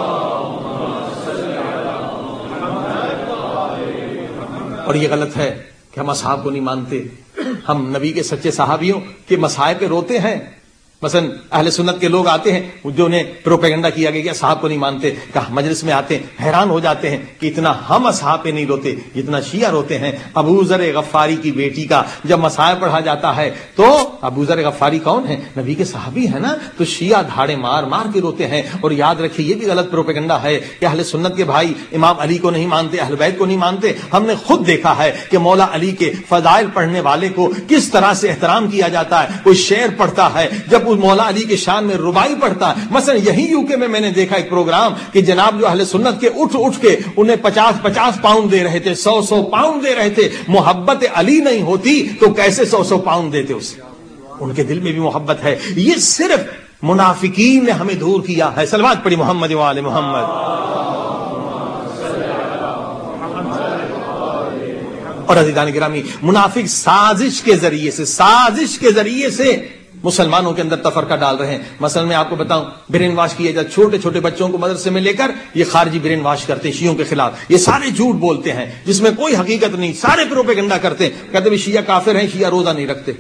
اور یہ غلط ہے کہ ہم اصحاب کو نہیں مانتے، ہم نبی کے سچے صحابیوں کے مسائب پہ روتے ہیں۔ مثلا اہل سنت کے لوگ آتے ہیں جو نے پروپیگنڈا کیا گیا کہ اصحاب کو نہیں مانتے، کہا مجلس میں آتے ہیں حیران ہو جاتے ہیں کہ اتنا ہم اصحاب پہ نہیں روتے جتنا شیعہ روتے ہیں۔ ابو ذر غفاری کی بیٹی کا جب مسائل پڑھا جاتا ہے تو ابو ذر غفاری کون ہے؟ نبی کے صحابی ہے نا، تو شیعہ دھاڑے مار مار کے روتے ہیں۔ اور یاد رکھیے یہ بھی غلط پروپیگنڈا ہے کہ اہل سنت کے بھائی امام علی کو نہیں مانتے، اہل بیت کو نہیں مانتے۔ ہم نے خود دیکھا ہے کہ مولا علی کے فضائل پڑھنے والے کو کس طرح سے احترام کیا جاتا ہے۔ کوئی شعر پڑھتا ہے، جب اس مولا علی کے شان میں ربائی پڑھتا ہے، مثلا یہی یو کے میں میں نے دیکھا ایک پروگرام کہ جناب جو اہل سنت کے اٹھ اٹھ کے انہیں پچاس پچاس پاؤنڈ دے رہے تھے، سو سو پاؤنڈ دے رہے تھے۔ محبت علی نہیں ہوتی تو کیسے سو سو پاؤنڈ دیتے اسے؟ ان کے دل میں بھی محبت ہے۔ یہ صرف منافقین نے ہمیں دور کیا ہے۔ صلوات پڑھی محمد و آل محمد۔ اور عزیزان گرامی منافق سازش کے ذریعے سے سازش کے ذریعے سے مسلمانوں کے اندر تفرقہ ڈال رہے ہیں۔ مثلا میں آپ کو بتاؤں، برین واش کیا جائے، چھوٹے چھوٹے بچوں کو مدرسے میں لے کر یہ خارجی برین واش کرتے ہیں شیعوں کے خلاف، یہ سارے جھوٹ بولتے ہیں جس میں کوئی حقیقت نہیں، سارے پروپیگنڈا کرتے ہیں، کہتے ہیں شیعہ کافر ہیں، شیعہ روزہ نہیں رکھتے،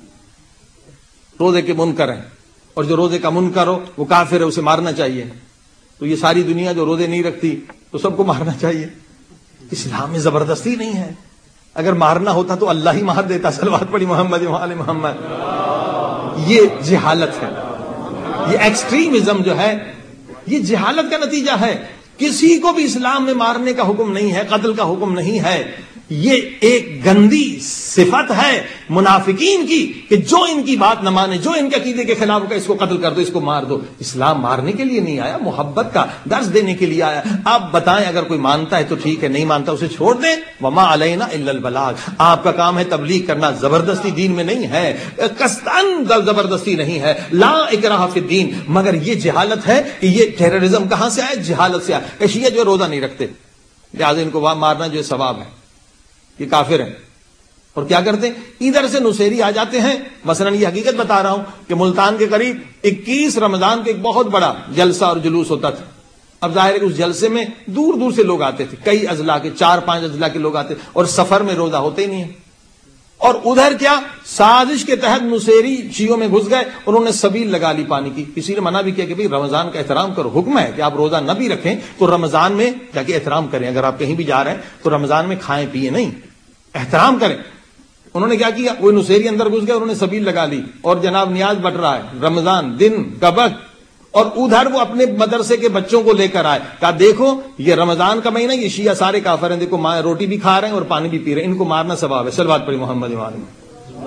روزے کے منکر ہیں، اور جو روزے کا منکر ہو وہ کافر ہے، اسے مارنا چاہیے۔ تو یہ ساری دنیا جو روزے نہیں رکھتی تو سب کو مارنا چاہیے۔ اسلام میں زبردستی نہیں ہے، اگر مارنا ہوتا تو اللہ ہی مار دیتا۔ صلوات پڑھی محمد و آل محمد۔ یہ جہالت ہے، یہ ایکسٹریمزم جو ہے یہ جہالت کا نتیجہ ہے۔ کسی کو بھی اسلام میں مارنے کا حکم نہیں ہے، قتل کا حکم نہیں ہے۔ یہ ایک گندی صفت ہے منافقین کی کہ جو ان کی بات نہ مانے، جو ان کے عقیدے کے خلاف کا، اس کو قتل کر دو، اس کو مار دو۔ اسلام مارنے کے لیے نہیں آیا، محبت کا درس دینے کے لیے آیا۔ آپ بتائیں اگر کوئی مانتا ہے تو ٹھیک ہے، نہیں مانتا اسے چھوڑ دیں۔ وما علینا الا البلاغ، آپ کا کام ہے تبلیغ کرنا، زبردستی دین میں نہیں ہے، قصداً زبردستی نہیں ہے، لا اکراہ فی الدین۔ مگر یہ جہالت ہے کہ یہ ٹیررزم کہاں سے آئے؟ جہالت سے آئے۔ شیعہ جو روزہ نہیں رکھتے لہٰذا ان کو وہاں مارنا جو ثواب ہے، یہ کافر ہیں۔ اور کیا کرتے ہیں؟ ادھر سے نصیری آ جاتے ہیں۔ مثلا یہ حقیقت بتا رہا ہوں کہ ملتان کے قریب اکیس رمضان کے ایک بہت بڑا جلسہ اور جلوس ہوتا تھا۔ اب ظاہر ہے کہ اس جلسے میں دور دور سے لوگ آتے تھے، کئی اضلاع کے، چار پانچ اضلاع کے لوگ آتے، اور سفر میں روزہ ہوتے ہی نہیں ہے۔ اور ادھر کیا سازش کے تحت نصیری شیعوں میں گھس گئے، انہوں نے سبیل لگا لی پانی کی۔ کسی نے منع بھی کیا کہ بھئی رمضان کا احترام کرو، حکم ہے کہ آپ روزہ نہ بھی رکھیں تو رمضان میں جا کے احترام کریں، اگر آپ کہیں بھی جا رہے ہیں تو رمضان میں کھائیں پیئے نہیں، احترام کریں۔ انہوں نے کیا کیا؟ وہ نصیری اندر گھس گئے، انہوں نے سبیل لگا لی، اور جناب نیاز بٹ رہا ہے، رمضان دن کا وقت، اور ادھر وہ اپنے مدرسے کے بچوں کو لے کر آئے، کہا دیکھو یہ رمضان کا مہینہ، یہ شیعہ سارے کافر ہیں، دیکھو ماں روٹی بھی کھا رہے ہیں اور پانی بھی پی رہے ہیں، ان کو مارنا ثواب ہے۔ صلوات پڑھی محمد و آل محمد۔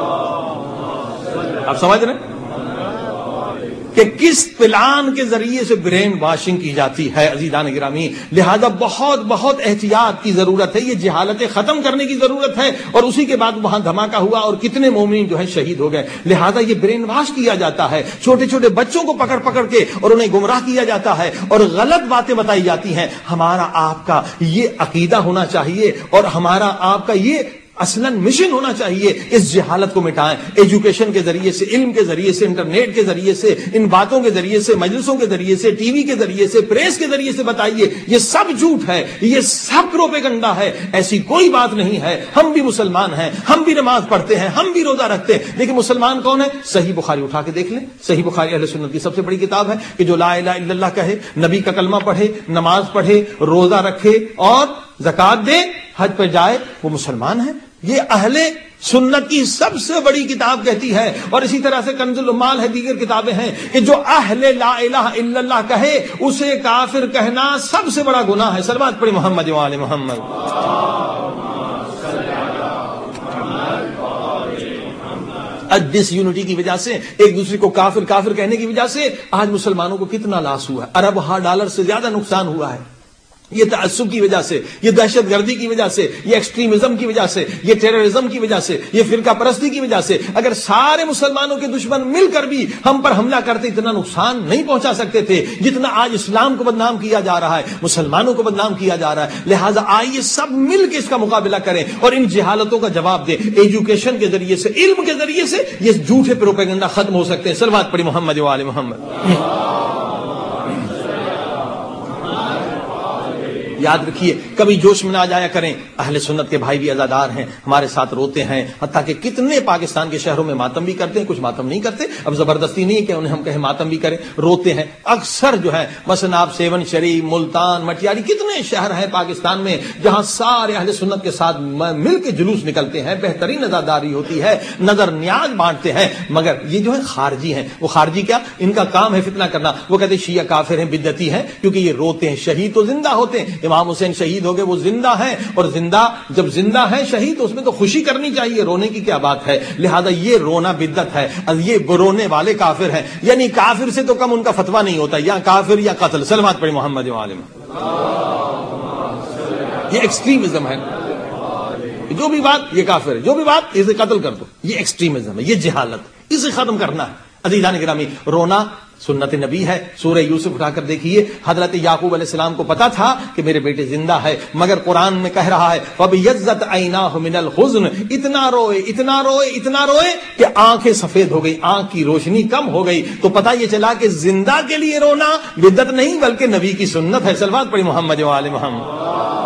آپ سمجھ رہے ہیں کہ کس پلان کے ذریعے سے برین واشنگ کی جاتی ہے عزیزان گرامی؟ لہذا بہت بہت احتیاط کی ضرورت ہے، یہ جہالتیں ختم کرنے کی ضرورت ہے۔ اور اسی کے بعد وہاں دھماکہ ہوا اور کتنے مومنین جو ہے شہید ہو گئے۔ لہذا یہ برین واش کیا جاتا ہے، چھوٹے چھوٹے بچوں کو پکڑ پکڑ کے اور انہیں گمراہ کیا جاتا ہے اور غلط باتیں بتائی جاتی ہیں۔ ہمارا آپ کا یہ عقیدہ ہونا چاہیے اور ہمارا آپ کا یہ اصلاً مشن ہونا چاہیے، اس جہالت کو مٹائیں، ایجوکیشن کے ذریعے سے، علم کے ذریعے سے، انٹرنیٹ کے ذریعے سے، ان باتوں کے ذریعے سے، مجلسوں کے ذریعے سے، ٹی وی کے ذریعے سے، پریس کے ذریعے سے بتائیے یہ سب جھوٹ ہے، یہ سب پروپیگنڈا ہے، ایسی کوئی بات نہیں ہے۔ ہم بھی مسلمان ہیں، ہم بھی نماز پڑھتے ہیں، ہم بھی روزہ رکھتے ہیں، لیکن مسلمان کون ہے؟ صحیح بخاری اٹھا کے دیکھ لیں، صحیح بخاری اہل سنت کی سب سے بڑی کتاب ہے کہ جو لا الہ الا اللہ کہے، نبی کا کلمہ پڑھے، نماز پڑھے، روزہ رکھے اور زکات دے، حج پہ جائے، وہ مسلمان ہے۔ یہ اہل سنت کی سب سے بڑی کتاب کہتی ہے. اور اسی طرح سے کنز العمال ہے, دیگر کتابیں ہیں کہ جو اہل لا الہ الا اللہ کہے اسے کافر کہنا سب سے بڑا گناہ ہے. صلوات پڑھی محمد و آل محمد. ڈس یونٹی کی وجہ سے, ایک دوسرے کو کافر کافر کہنے کی وجہ سے آج مسلمانوں کو کتنا لاس ہوا ہے, ارب ہا ڈالر سے زیادہ نقصان ہوا ہے. یہ تعصب کی وجہ سے, یہ دہشت گردی کی وجہ سے, یہ ایکسٹریمزم کی وجہ سے, یہ ٹیررزم کی وجہ سے, یہ فرقہ پرستی کی وجہ سے. اگر سارے مسلمانوں کے دشمن مل کر بھی ہم پر حملہ کرتے اتنا نقصان نہیں پہنچا سکتے تھے جتنا آج اسلام کو بدنام کیا جا رہا ہے, مسلمانوں کو بدنام کیا جا رہا ہے. لہٰذا آئیے سب مل کے اس کا مقابلہ کریں اور ان جہالتوں کا جواب دیں. ایجوکیشن کے ذریعے سے, علم کے ذریعے سے یہ جھوٹے پروپیگنڈا ختم ہو سکتے ہیں. صلوات پڑھی محمد و آل محمد. یاد رکھیے, کبھی جوش میں نہ جایا کریں. اہل سنت کے بھائی بھی عزادار ہیں, ہمارے ساتھ روتے ہیں, حتیٰ کہ کتنے پاکستان کے شہروں میں ماتم بھی کرتے ہیں, کچھ ماتم نہیں کرتے. اب زبردستی نہیں کہ انہیں ہم کہیں ماتم بھی کریں, روتے ہیں اکثر جو ہے. مثلا آپ سیون شریف, ملتان, مٹیاری, کتنے شہر ہیں پاکستان میں جہاں سارے اہل سنت کے ساتھ مل کے جلوس نکلتے ہیں, بہترین عزاداری ہوتی ہے, نظر نیاز بانٹتے ہیں. مگر یہ جو ہے خارجی ہیں, وہ خارجی کیا, ان کا کام ہے فتنہ کرنا. وہ کہتے ہیں شیعہ کافر ہیں, بدعتی ہیں, کیونکہ یہ روتے ہیں. شہید تو زندہ ہوتے ہیں, امام حسین شہید ہو گئے, وہ زندہ ہیں, اور زندہ جب زندہ ہے شہید تو اس میں تو خوشی کرنی چاہیے, رونے کی کیا بات ہے. لہذا یہ رونا بدعت ہے, یہ رونے والے کافر ہیں. یعنی کافر سے تو کم ان کا فتویٰ نہیں ہوتا, یا کافر یا قتل. صلوات پڑھی محمد و آل محمد. یہ ایکسٹریمزم ہے, جو بھی بات یہ کافر ہے, جو بھی بات اسے قتل کر دو, یہ ایکسٹریمزم ہے, یہ جہالت, اسے ختم کرنا ہے. عزیزان گرامی, رونا سنت نبی ہے. سورہ یوسف اٹھا کر دیکھیے, حضرت یعقوب علیہ السلام کو پتا تھا کہ میرے بیٹے زندہ ہے, مگر قرآن میں کہہ رہا ہے فَبِيَضَّتْ عَيْنَاهُ مِنَ الْحُزْنِ, اتنا روئے اتنا روئے اتنا روئے کہ آنکھیں سفید ہو گئی, آنکھ کی روشنی کم ہو گئی. تو پتہ یہ چلا کہ زندہ کے لیے رونا بدعت نہیں بلکہ نبی کی سنت ہے. صلوات پڑھی محمد و آل محمد.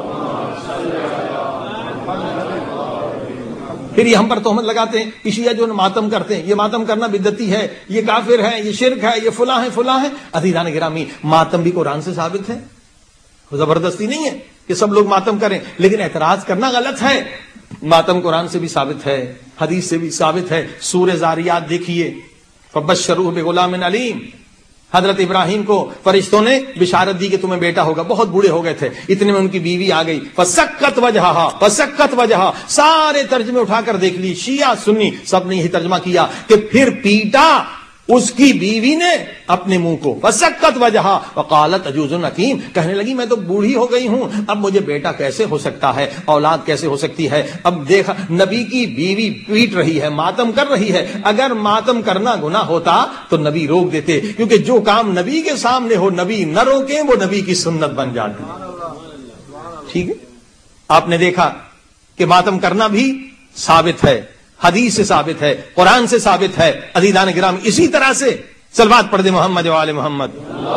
پھر یہ ہم پر تہمت لگاتے ہیں کہ شیعہ جو ماتم کرتے ہیں, یہ ماتم کرنا بدعتی ہے, یہ کافر ہے, یہ شرک ہے, یہ فلاں ہے فلاں ہے. عزیزان گرامی, ماتم بھی قرآن سے ثابت ہے, زبردستی نہیں ہے کہ سب لوگ ماتم کریں, لیکن اعتراض کرنا غلط ہے. ماتم قرآن سے بھی ثابت ہے, حدیث سے بھی ثابت ہے. سورہ زاریات دیکھیے, فبشروہ بغلام علیم. حضرت ابراہیم کو فرشتوں نے بشارت دی کہ تمہیں بیٹا ہوگا, بہت بوڑھے ہو گئے تھے, اتنے میں ان کی بیوی آ گئی. فسکت وجہہا فسکت وجہہا, سارے ترجمے اٹھا کر دیکھ لی, شیعہ سنی سب نے یہی ترجمہ کیا کہ پھر پیٹا اس کی بیوی نے اپنے منہ کو. فسکت وجہہا وقالت عجوز حکیم, کہنے لگی میں تو بوڑھی ہو گئی ہوں, اب مجھے بیٹا کیسے ہو سکتا ہے, اولاد کیسے ہو سکتی ہے. اب دیکھا نبی کی بیوی پیٹ رہی ہے, ماتم کر رہی ہے. اگر ماتم کرنا گناہ ہوتا تو نبی روک دیتے, کیونکہ جو کام نبی کے سامنے ہو نبی نہ روکیں وہ نبی کی سنت بن جاتی. ٹھیک ہے, آپ نے دیکھا کہ ماتم کرنا بھی ثابت ہے, حدیث سے ثابت ہے, قرآن سے ثابت ہے. عزیزان کرام, اسی طرح سے صلوات پڑھ دے محمد و آل محمد.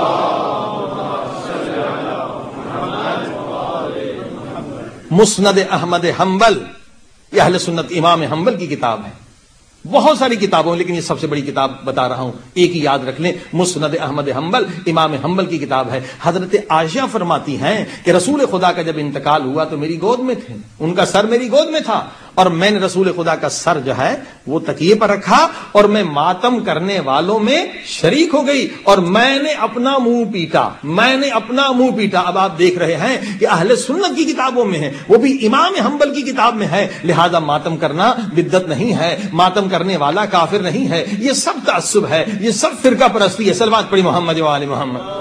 مسند احمد حنبل, یہ اہل سنت امام حنبل کی کتاب ہے. بہت ساری کتابوں لیکن یہ سب سے بڑی کتاب بتا رہا ہوں, ایک ہی یاد رکھ لیں, مسند احمد حنبل امام حنبل کی کتاب ہے. حضرت عائشہ فرماتی ہیں کہ رسول خدا کا جب انتقال ہوا تو میری گود میں تھے, ان کا سر میری گود میں تھا, اور میں نے رسول خدا کا سر جو ہے وہ تکیے پر رکھا, اور میں ماتم کرنے والوں میں شریک ہو گئی, اور میں نے اپنا منہ پیٹا, میں نے اپنا منہ پیٹا. اب آپ دیکھ رہے ہیں کہ اہل سنت کی کتابوں میں ہے, وہ بھی امام حنبل کی کتاب میں ہے. لہذا ماتم کرنا بدعت نہیں ہے, ماتم کرنے والا کافر نہیں ہے. یہ سب تعصب ہے, یہ سب فرقہ پرستی ہے. صلوات پڑھی محمد و آل محمد.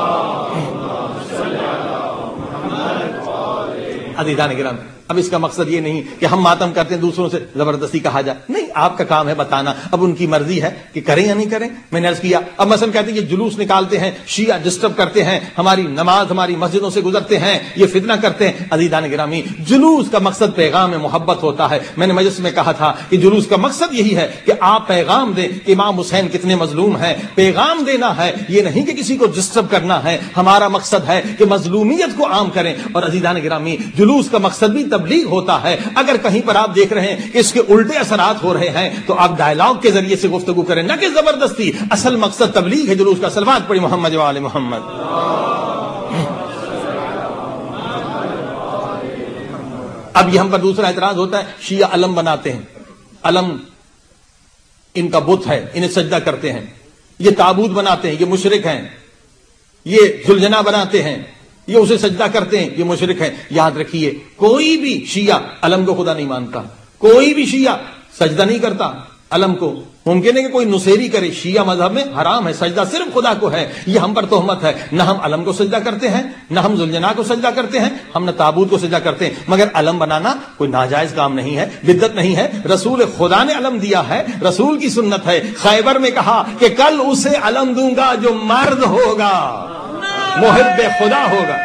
عزیزان کرام, اب اس کا مقصد یہ نہیں کہ ہم ماتم کرتے ہیں دوسروں سے زبردستی کہا جائے, نہیں, آپ کا کام ہے بتانا. اب ان کی مرضی ہے کہ کریں یا نہیں کریں. میں نے عرض کیا, اب مثلا کہتے ہیں یہ جلوس نکالتے ہیں, شیعہ ڈسٹرب کرتے ہیں ہماری نماز, ہماری مسجدوں سے گزرتے ہیں, یہ فتنہ کرتے ہیں. عزیزان گرامی, جلوس کا مقصد پیغام محبت ہوتا ہے. میں نے مجلس میں کہا تھا کہ جلوس کا مقصد یہی ہے کہ آپ پیغام دیں کہ امام حسین کتنے مظلوم ہیں, پیغام دینا ہے, یہ نہیں کہ کسی کو ڈسٹرب کرنا ہے. ہمارا مقصد ہے کہ مظلومیت کو عام کریں. اور عزیزان گرامی, جلوس کا مقصد بھی تبلیغ ہوتا ہے. اگر کہیں پر آپ دیکھ رہے ہیں کہ اس کے الٹے اثرات ہو رہے ہیں تو آپ ڈائلاگ کے ذریعے سے گفتگو کریں, نہ کہ زبردستی. اصل مقصد تبلیغ ہے جلوس کا. صلوات پڑھی محمد و آل محمد. اب یہ ہم پر دوسرا اعتراض ہوتا ہے، شیعہ علم بناتے ہیں، علم ان کا بت ہے، انہیں سجدہ کرتے ہیں، یہ تابوت بناتے ہیں، یہ مشرک ہیں، یہ ذوالجناح بناتے ہیں، یہ اسے سجدہ کرتے ہیں، یہ مشرک ہیں۔ یاد رکھیے کوئی بھی شیعہ علم کو خدا نہیں مانتا، کوئی بھی شیعہ سجدہ نہیں کرتا علم کو۔ ممکن ہے کہ کوئی نصیری کرے، شیعہ مذہب میں حرام ہے، سجدہ صرف خدا کو ہے، یہ ہم پر تہمت ہے۔ نہ ہم علم کو سجدہ کرتے ہیں، نہ ہم ذوالجناح کو سجدہ کرتے ہیں، ہم نہ تابوت کو سجدہ کرتے ہیں، مگر علم بنانا کوئی ناجائز کام نہیں ہے، بدعت نہیں ہے۔ رسول خدا نے علم دیا ہے، رسول کی سنت ہے۔ خیبر میں کہا کہ کل اسے علم دوں گا جو مرد ہوگا، محب خدا ہوگا۔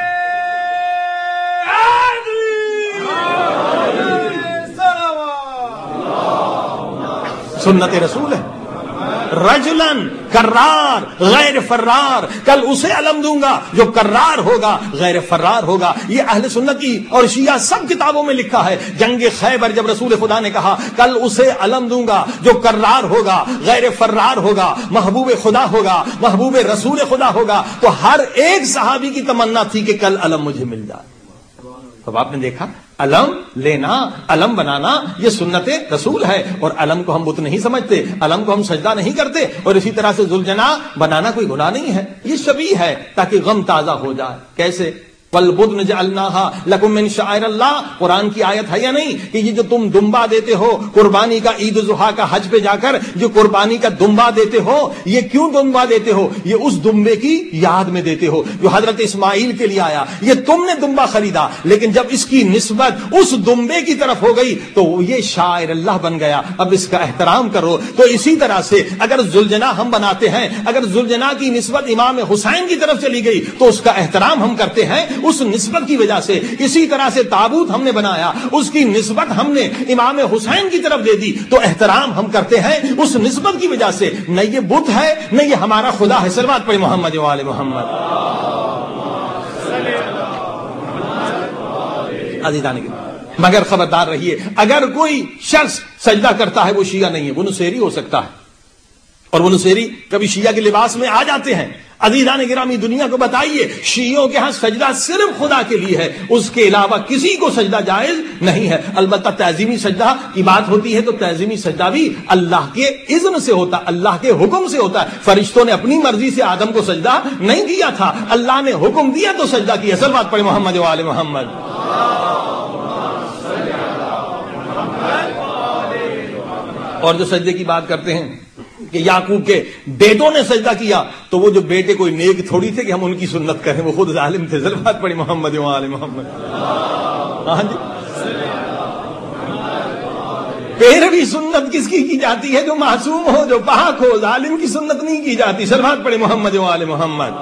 سنت رسول ہے۔ رجلن کرار غیر فرار، کل اسے علم دوں گا جو کرار ہوگا، غیر فرار ہوگا۔ یہ اہل سنت کی اور شیعہ سب کتابوں میں لکھا ہے۔ جنگ خیبر جب رسول خدا نے کہا کل اسے علم دوں گا جو کرار ہوگا، غیر فرار ہوگا، محبوب خدا ہوگا، محبوب رسول خدا ہوگا، تو ہر ایک صحابی کی تمنا تھی کہ کل علم مجھے مل جائے۔ اب آپ نے دیکھا علم لینا، علم بنانا یہ سنت رسول ہے، اور علم کو ہم بت نہیں سمجھتے، علم کو ہم سجدہ نہیں کرتے، اور اسی طرح سے ذوالجناح بنانا کوئی گناہ نہیں ہے، یہ شبیہ ہے تاکہ غم تازہ ہو جائے۔ کیسے؟ وَالْبُدْنَ جَعَلْنَاهَا لَكُم مِّن شَعَائِرِ اللَّهِ، قرآن کی آیت ہے یا نہیں کہ یہ جو تم دمبا دیتے ہو قربانی کا، عید الاضحیٰ کا، حج پہ جا کر جو قربانی کا دمبا دیتے ہو، یہ کیوں دمبا دیتے ہو؟ یہ اس دمبے کی یاد میں دیتے ہو جو حضرت اسماعیل کے لیے آیا۔ یہ تم نے دمبا خریدا، لیکن جب اس کی نسبت اس دمبے کی طرف ہو گئی تو یہ شاعر اللہ بن گیا، اب اس کا احترام کرو۔ تو اسی طرح سے اگر ذوالجناح ہم بناتے ہیں، اگر ذوالجناح کی نسبت امام حسین کی طرف چلی گئی تو اس کا احترام ہم کرتے ہیں اس نسبت کی وجہ سے۔ اسی طرح سے تابوت ہم نے بنایا، اس کی نسبت ہم نے امام حسین کی طرف دے دی، تو احترام ہم کرتے ہیں اس نسبت کی وجہ سے۔ نہ یہ بت ہے، نہ یہ ہمارا خدا ہے۔ صلوات پڑھیں محمد و آل محمد۔ عزیزان کی مگر خبردار رہیے، اگر کوئی شخص سجدہ کرتا ہے وہ شیعہ نہیں ہے، وہ نصیری ہو سکتا ہے، اور وہ نصیری کبھی شیعہ کے لباس میں آ جاتے ہیں۔ عزیزان گرامی دنیا کو بتائیے، شیعوں کے ہاں سجدہ صرف خدا کے لیے ہے، اس کے علاوہ کسی کو سجدہ جائز نہیں ہے۔ البتہ تعظیمی سجدہ کی بات ہوتی ہے تو تعظیمی سجدہ بھی اللہ کے اذن سے ہوتا، اللہ کے حکم سے ہوتا ہے۔ فرشتوں نے اپنی مرضی سے آدم کو سجدہ نہیں کیا تھا، اللہ نے حکم دیا تو سجدہ کیا۔ صلوات پڑھیں محمد و آل محمد۔ اور جو سجدے کی بات کرتے ہیں کہ یعقوب کے بیٹوں نے سجدہ کیا، تو وہ جو بیٹے کوئی نیک تھوڑی تھے کہ ہم ان کی سنت کریں، وہ خود ظالم تھے۔ صلوات پڑھی محمد و آل محمد۔ ہاں جی، پیروی سنت کس کی کی جاتی ہے؟ جو معصوم ہو، جو پاک ہو، ظالم کی سنت نہیں کی جاتی۔ صلوات پڑھی محمد و آل محمد۔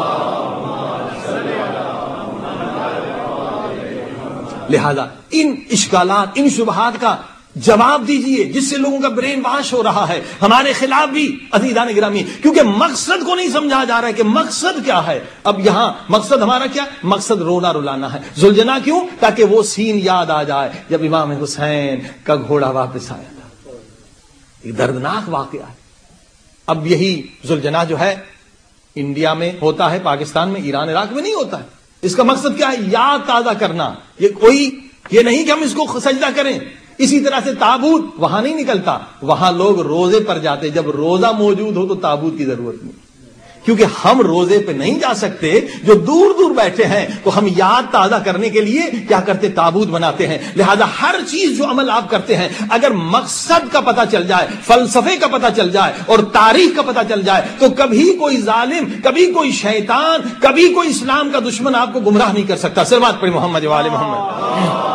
لہذا ان اشکالات، ان شبہات کا جواب دیجئے جس سے لوگوں کا برین واش ہو رہا ہے، ہمارے خلاف بھی عزیزان گرامی، کیونکہ مقصد کو نہیں سمجھا جا رہا ہے کہ مقصد کیا ہے۔ اب یہاں مقصد ہمارا کیا؟ مقصد رونا رلانا ہے۔ ذوالجناح کیوں؟ تاکہ وہ سین یاد آ جائے جب امام حسین کا گھوڑا واپس آیا تھا۔ ایک دردناک واقعہ ہے۔ اب یہی ذوالجناح جو ہے انڈیا میں ہوتا ہے، پاکستان میں، ایران عراق میں نہیں ہوتا ہے۔ اس کا مقصد کیا ہے؟ یاد تازہ کرنا۔ یہ کوئی یہ نہیں کہ ہم اس کو سجدہ کریں۔ اسی طرح سے تابوت وہاں نہیں نکلتا، وہاں لوگ روزے پر جاتے، جب روزہ موجود ہو تو تابوت کی ضرورت نہیں، کیونکہ ہم روزے پہ نہیں جا سکتے، جو دور دور بیٹھے ہیں تو ہم یاد تازہ کرنے کے لیے کیا کرتے؟ تابوت بناتے ہیں۔ لہذا ہر چیز جو عمل آپ کرتے ہیں، اگر مقصد کا پتہ چل جائے، فلسفے کا پتہ چل جائے اور تاریخ کا پتہ چل جائے، تو کبھی کوئی ظالم، کبھی کوئی شیطان، کبھی کوئی اسلام کا دشمن آپ کو گمراہ نہیں کر سکتا۔ صلوات پڑھیں محمد و آل محمد۔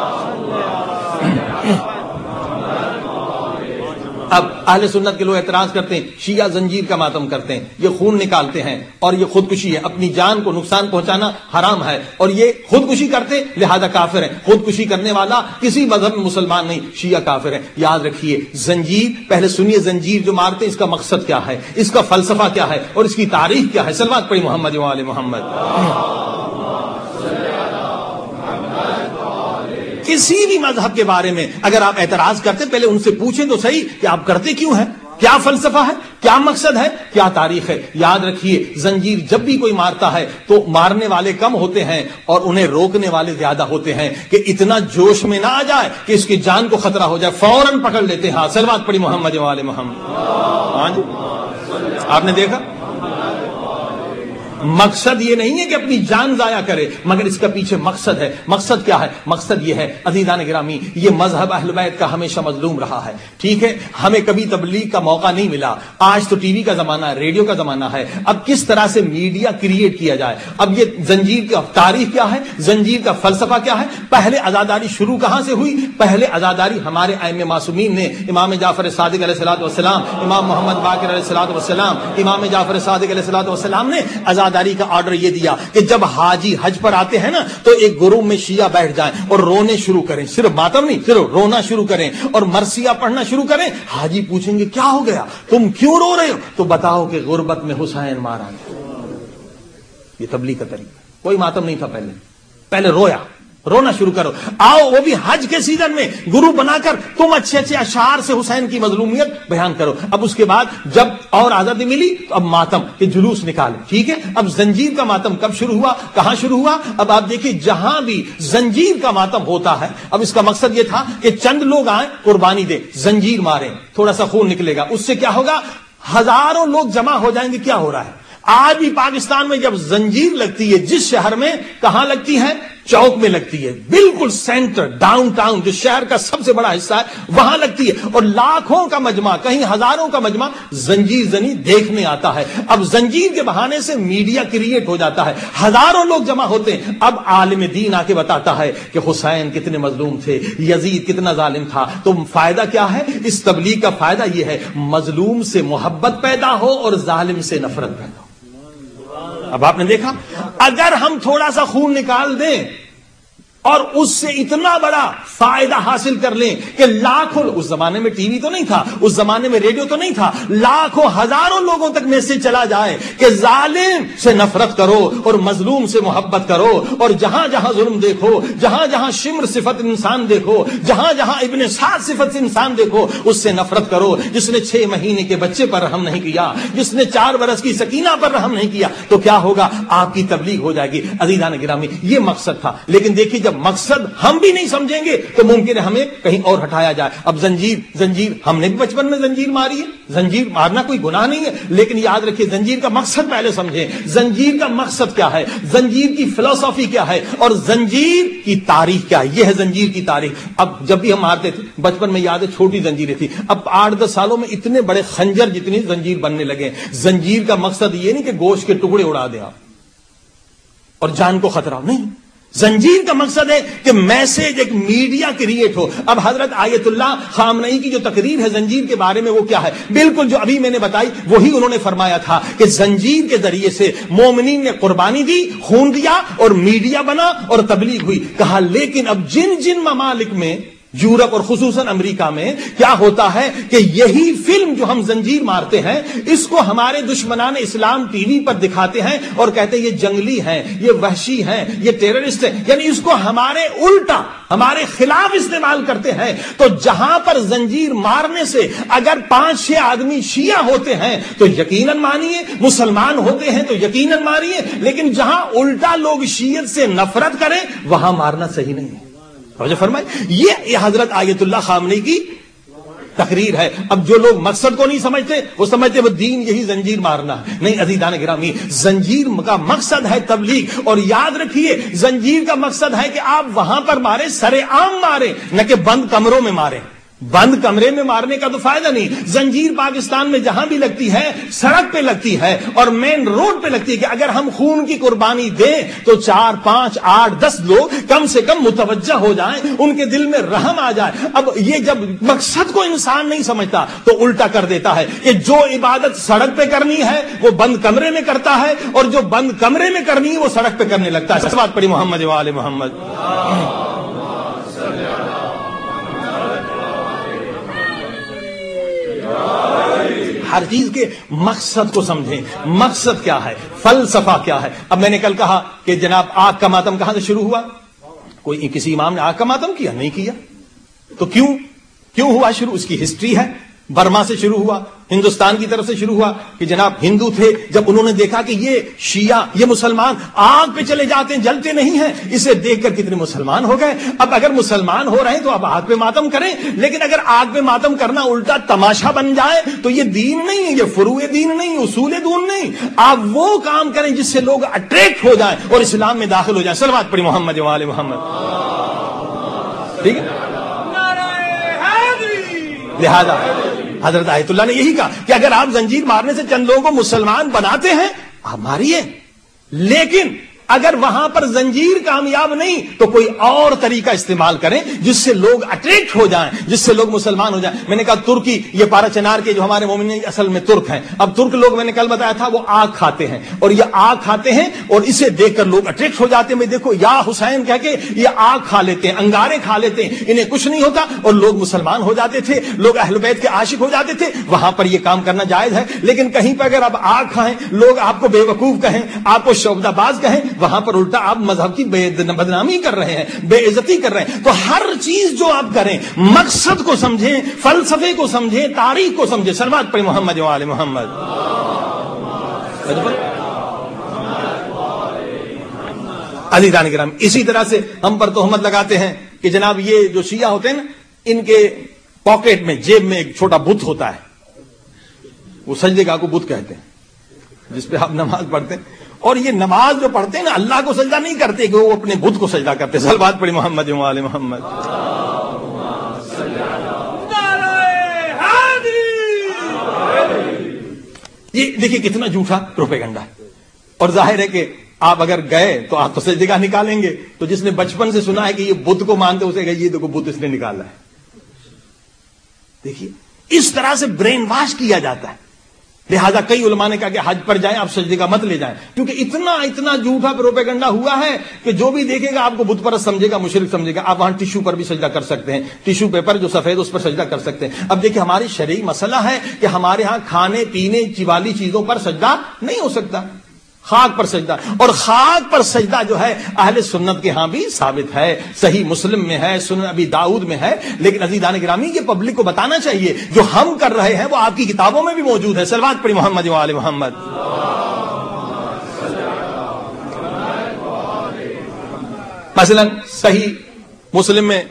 اب اہل سنت کے لوگ اعتراض کرتے ہیں، شیعہ زنجیر کا ماتم کرتے ہیں، یہ خون نکالتے ہیں اور یہ خودکشی ہے، اپنی جان کو نقصان پہنچانا حرام ہے، اور یہ خودکشی کرتے لہذا کافر ہیں۔ خودکشی کرنے والا کسی مذہب میں مسلمان نہیں، شیعہ کافر ہیں۔ یاد رکھیے، زنجیر پہلے سنیے، زنجیر جو مارتے ہیں اس کا مقصد کیا ہے، اس کا فلسفہ کیا ہے اور اس کی تاریخ کیا ہے۔ صلوات پڑھی محمد و آل محمد۔ کسی بھی مذہب کے بارے میں اگر آپ اعتراض کرتے، پہلے ان سے پوچھیں تو صحیح کہ آپ کرتے کیوں ہیں، کیا فلسفہ ہے, کیا مقصد ہے, کیا تاریخ ہے. یاد رکھیے زنجیر جب بھی کوئی مارتا ہے تو مارنے والے کم ہوتے ہیں اور انہیں روکنے والے زیادہ ہوتے ہیں, کہ اتنا جوش میں نہ آ جائے کہ اس کی جان کو خطرہ ہو جائے, فوراً پکڑ لیتے ہیں. ہاں صلوات پڑھی محمد والے محمد. ہاں جی, آپ نے دیکھا مقصد یہ نہیں ہے کہ اپنی جان ضائع کرے, مگر اس کا پیچھے مقصد ہے. مقصد کیا ہے؟ مقصد یہ ہے عزیزان گرامی, یہ مذہب اہل بیت کا ہمیشہ مظلوم رہا ہے. ٹھیک ہے, ہمیں کبھی تبلیغ کا موقع نہیں ملا. آج تو ٹی وی کا زمانہ ہے, ریڈیو کا زمانہ ہے. اب کس طرح سے میڈیا کریٹ کیا جائے. اب یہ زنجیر کا تاریخ کیا ہے, زنجیر کا فلسفہ کیا ہے. پہلے عزاداری شروع کہاں سے ہوئی؟ پہلے عزاداری ہمارے ائمہ معصومین نے, امام جعفر صادق علیہ الصلوۃ والسلام, امام محمد باقر علیہ الصلوۃ والسلام, امام جعفر صادق علیہ الصلوۃ والسلام نے عزاداری کا آرڈر یہ دیا کہ جب حاجی حج پر آتے ہیں نا تو ایک گروپ میں شیعہ بیٹھ جائیں اور رونے شروع کریں. صرف ماتم نہیں, صرف رونا شروع کریں اور مرثیہ پڑھنا شروع کریں. حاجی پوچھیں گے کیا ہو گیا, تم کیوں رو رہے ہو؟ تو بتاؤ کہ غربت میں حسین مارا. یہ تبلیغ کا طریقہ. کوئی ماتم نہیں تھا پہلے, پہلے رویا, رونا شروع کرو. آؤ وہ بھی حج کے سیزن میں گروپ بنا کر تم اچھے اچھے اشعار سے حسین کی مظلومیت بیان کرو. اب اس کے بعد جب اور آزادی ملی تو اب ماتم کے جلوس نکالے. ٹھیک ہے, اب زنجیر کا ماتم کب شروع ہوا, کہاں شروع ہوا؟ اب آپ دیکھیں جہاں بھی زنجیر کا ماتم ہوتا ہے, اب اس کا مقصد یہ تھا کہ چند لوگ آئیں, قربانی دیں, زنجیر ماریں, تھوڑا سا خون نکلے گا, اس سے کیا ہوگا؟ ہزاروں لوگ جمع ہو جائیں گے. کیا ہو رہا ہے آج بھی پاکستان میں؟ جب زنجیر لگتی ہے جس شہر میں, کہاں لگتی ہے؟ چوک میں لگتی ہے, بالکل سینٹر ڈاؤن ٹاؤن جو شہر کا سب سے بڑا حصہ ہے وہاں لگتی ہے, اور لاکھوں کا مجمع, کہیں ہزاروں کا مجمع زنجیر زنی دیکھنے آتا ہے. اب زنجیر کے بہانے سے میڈیا کریٹ ہو جاتا ہے, ہزاروں لوگ جمع ہوتے ہیں. اب عالم دین آ کے بتاتا ہے کہ حسین کتنے مظلوم تھے, یزید کتنا ظالم تھا. تو فائدہ کیا ہے اس تبلیغ کا؟ فائدہ یہ ہے مظلوم سے محبت پیدا ہو اور ظالم سے نفرت پیدا ہو. اب آپ نے دیکھا, اگر ہم تھوڑا سا خون نکال دیں اور اس سے اتنا بڑا فائدہ حاصل کر لیں کہ لاکھوں, اس زمانے میں ٹی وی تو نہیں تھا, اس زمانے میں ریڈیو تو نہیں تھا, لاکھوں ہزاروں لوگوں تک میسج چلا جائے کہ ظالم سے نفرت کرو اور مظلوم سے محبت کرو, اور جہاں جہاں ظلم دیکھو, جہاں جہاں شمر صفت انسان دیکھو, جہاں جہاں ابن سعد صفت انسان دیکھو, اس سے نفرت کرو. جس نے چھ مہینے کے بچے پر رحم نہیں کیا, جس نے چار برس کی سکینہ پر رحم نہیں کیا, تو کیا ہوگا؟ آپ کی تبلیغ ہو جائے گی. عزیزان گرامی, یہ مقصد تھا. لیکن دیکھیے جب مقصد ہم بھی نہیں سمجھیں گے تو ممکن ہے ہمیں کہیں اور ہٹایا جائے. اب زنجیر زنجیر ہم نے بھی بچپن میں زنجیر ماری ہے, زنجیر مارنا کوئی گناہ نہیں ہے, لیکن یاد رکھیے زنجیر کا مقصد پہلے سمجھیں. زنجیر کا مقصد کیا ہے, زنجیر کی فلسفی کیا ہے, اور زنجیر کی تاریخ کیا ہے. یہ ہے زنجیر کی تاریخ. اب جب بھی ہم مارتے تھے بچپن میں یاد ہے چھوٹی زنجیریں تھی, اب آٹھ دس سالوں میں اتنے بڑے خنجر جتنی زنجیر بننے لگے. زنجیر کا مقصد یہ نہیں کہ گوشت کے ٹکڑے اڑا دیں آپ اور جان کو خطرہ نہیں. زنجیر کا مقصد ہے کہ میسج, ایک میڈیا کریٹ ہو. اب حضرت آیت اللہ خامنئی کی جو تقریر ہے زنجیر کے بارے میں وہ کیا ہے؟ بالکل جو ابھی میں نے بتائی وہی انہوں نے فرمایا تھا کہ زنجیر کے ذریعے سے مومنین نے قربانی دی, خون دیا اور میڈیا بنا اور تبلیغ ہوئی. کہا لیکن اب جن جن ممالک میں, یورپ اور خصوصاً امریکہ میں کیا ہوتا ہے کہ یہی فلم جو ہم زنجیر مارتے ہیں اس کو ہمارے دشمنان اسلام ٹی وی پر دکھاتے ہیں اور کہتے ہیں یہ جنگلی ہیں, یہ وحشی ہیں, یہ ٹیررسٹ ہیں, یعنی اس کو ہمارے الٹا ہمارے خلاف استعمال کرتے ہیں. تو جہاں پر زنجیر مارنے سے اگر پانچ چھ آدمی شیعہ ہوتے ہیں تو یقیناً مانیے, مسلمان ہوتے ہیں تو یقیناً مانیے, لیکن جہاں الٹا لوگ شیعت سے نفرت کریں وہاں مارنا صحیح نہیں ہے. فرمائے یہ حضرت آیت اللہ خامنئی کی تقریر ہے. اب جو لوگ مقصد کو نہیں سمجھتے وہ سمجھتے وہ دین یہی زنجیر مارنا نہیں. عزیزان گرامی, زنجیر کا مقصد ہے تبلیغ, اور یاد رکھیے زنجیر کا مقصد ہے کہ آپ وہاں پر مارے, سرے عام مارے, نہ کہ بند کمروں میں مارے. بند کمرے میں مارنے کا تو فائدہ نہیں. زنجیر پاکستان میں جہاں بھی لگتی ہے سڑک پہ لگتی ہے اور مین روڈ پہ لگتی ہے کہ اگر ہم خون کی قربانی دیں تو چار پانچ آٹھ دس لوگ کم سے کم متوجہ ہو جائیں, ان کے دل میں رحم آ جائے. اب یہ جب مقصد کو انسان نہیں سمجھتا تو الٹا کر دیتا ہے کہ جو عبادت سڑک پہ کرنی ہے وہ بند کمرے میں کرتا ہے, اور جو بند کمرے میں کرنی ہے وہ سڑک پہ کرنے لگتا ہے. بات پڑی محمد وآل محمد. ہر چیز کے مقصد کو سمجھیں. مقصد کیا ہے, فلسفہ کیا ہے. اب میں نے کل کہا کہ جناب آگ کا ماتم کہاں سے شروع ہوا؟ کوئی کسی امام نے آگ کا ماتم کیا نہیں کیا, تو کیوں کیوں ہوا شروع؟ اس کی ہسٹری ہے, برما سے شروع ہوا، ہندوستان کی طرف سے شروع ہوا کہ جناب ہندو تھے، جب انہوں نے دیکھا کہ یہ شیعہ، یہ مسلمان آگ پہ چلے جاتے ہیں، جلتے نہیں ہیں، اسے دیکھ کر کتنے مسلمان ہو گئے۔ اب اگر مسلمان ہو رہے ہیں تو اب آگ پہ ماتم کریں، لیکن اگر آگ پہ ماتم کرنا الٹا تماشا بن جائے تو یہ دین نہیں ہے، یہ فروع دین نہیں، اصول دین نہیں۔ آپ وہ کام کریں جس سے لوگ اٹریکٹ ہو جائیں اور اسلام میں داخل ہو جائیں۔ صلوات پڑھی محمد و آل محمد، ٹھیک ہے؟ لہذا حضرت آیت اللہ نے یہی کہا کہ اگر آپ زنجیر مارنے سے چند لوگوں کو مسلمان بناتے ہیں آپ ماریے، لیکن اگر وہاں پر زنجیر کامیاب نہیں تو کوئی اور طریقہ استعمال کریں جس سے لوگ اٹریکٹ ہو جائیں، جس سے لوگ مسلمان ہو جائیں۔ میں نے کہا ترکی، یہ پارا چنار کے جو ہمارے مومنین اصل میں ترک ہیں، اب ترک لوگ میں نے کل بتایا تھا وہ آگ کھاتے ہیں، اور یہ آگ کھاتے ہیں اور اسے دیکھ کر لوگ اٹریکٹ ہو جاتے ہیں۔ میں دیکھو یا حسین کہہ کے یہ آگ کھا لیتے ہیں، انگارے کھا لیتے ہیں، انہیں کچھ نہیں ہوتا، اور لوگ مسلمان ہو جاتے تھے، لوگ اہل بیت کے عاشق ہو جاتے تھے۔ وہاں پر یہ کام کرنا جائز ہے، لیکن کہیں پر اگر آپ آگ کھائیں، لوگ آپ کو بے وقوف کہیں، آپ کو شعبدہ باز کہیں، وہاں پر الٹا آپ مذہب کی بدنامی کر رہے ہیں، بے عزتی کر رہے ہیں۔ تو ہر چیز جو آپ کریں مقصد کو سمجھیں، فلسفے کو سمجھیں، تاریخ کو سمجھیں۔ صلوات پڑھیں محمد و آل محمد۔ عزیزان کرام، اسی طرح سے ہم پر تہمت لگاتے ہیں کہ جناب یہ جو شیعہ ہوتے ہیں نا، ان کے پاکٹ میں، جیب میں ایک چھوٹا بت ہوتا ہے، وہ سجدے گاہ کو بت کہتے ہیں، جس پہ آپ نماز پڑھتے ہیں، اور یہ نماز جو پڑھتے ہیں نا اللہ کو سجدہ نہیں کرتے کہ وہ اپنے بت کو سجدہ کرتے ہیں۔ صلوات پڑھی محمد و آل محمد۔ یہ دیکھیے کتنا جھوٹا پروپیگنڈا ہے، اور ظاہر ہے کہ آپ اگر گئے تو آپ تو سجدے گاہ نکالیں گے، تو جس نے بچپن سے سنا ہے کہ یہ بت کو مانتے اسے کہ یہ دیکھو بت اس نے نکالا ہے۔ دیکھیے اس طرح سے برین واش کیا جاتا ہے۔ لہذا کئی علماء نے کہا کہ حج پر جائیں آپ سجدے کا مت لے جائیں، کیونکہ اتنا اتنا جھوٹا پروپیگنڈا ہوا ہے کہ جو بھی دیکھے گا آپ کو بت پرست سمجھے گا، مشرک سمجھے گا۔ آپ وہاں ٹیشو پر بھی سجدہ کر سکتے ہیں، ٹیشو پیپر جو سفید اس پر سجدہ کر سکتے ہیں۔ اب دیکھیں ہماری شرعی مسئلہ ہے کہ ہمارے ہاں کھانے پینے والی چیزوں پر سجدہ نہیں ہو سکتا، خاک پر سجدہ، اور خاک پر سجدہ جو ہے اہل سنت کے ہاں بھی ثابت ہے، صحیح مسلم میں ہے، سنن ابی داؤد میں ہے۔ لیکن عزیزان گرامی یہ پبلک کو بتانا چاہیے جو ہم کر رہے ہیں وہ آپ کی کتابوں میں بھی موجود ہے۔ صلوات پڑھی محمد و آل محمد۔ مثلا صحیح مسلم میں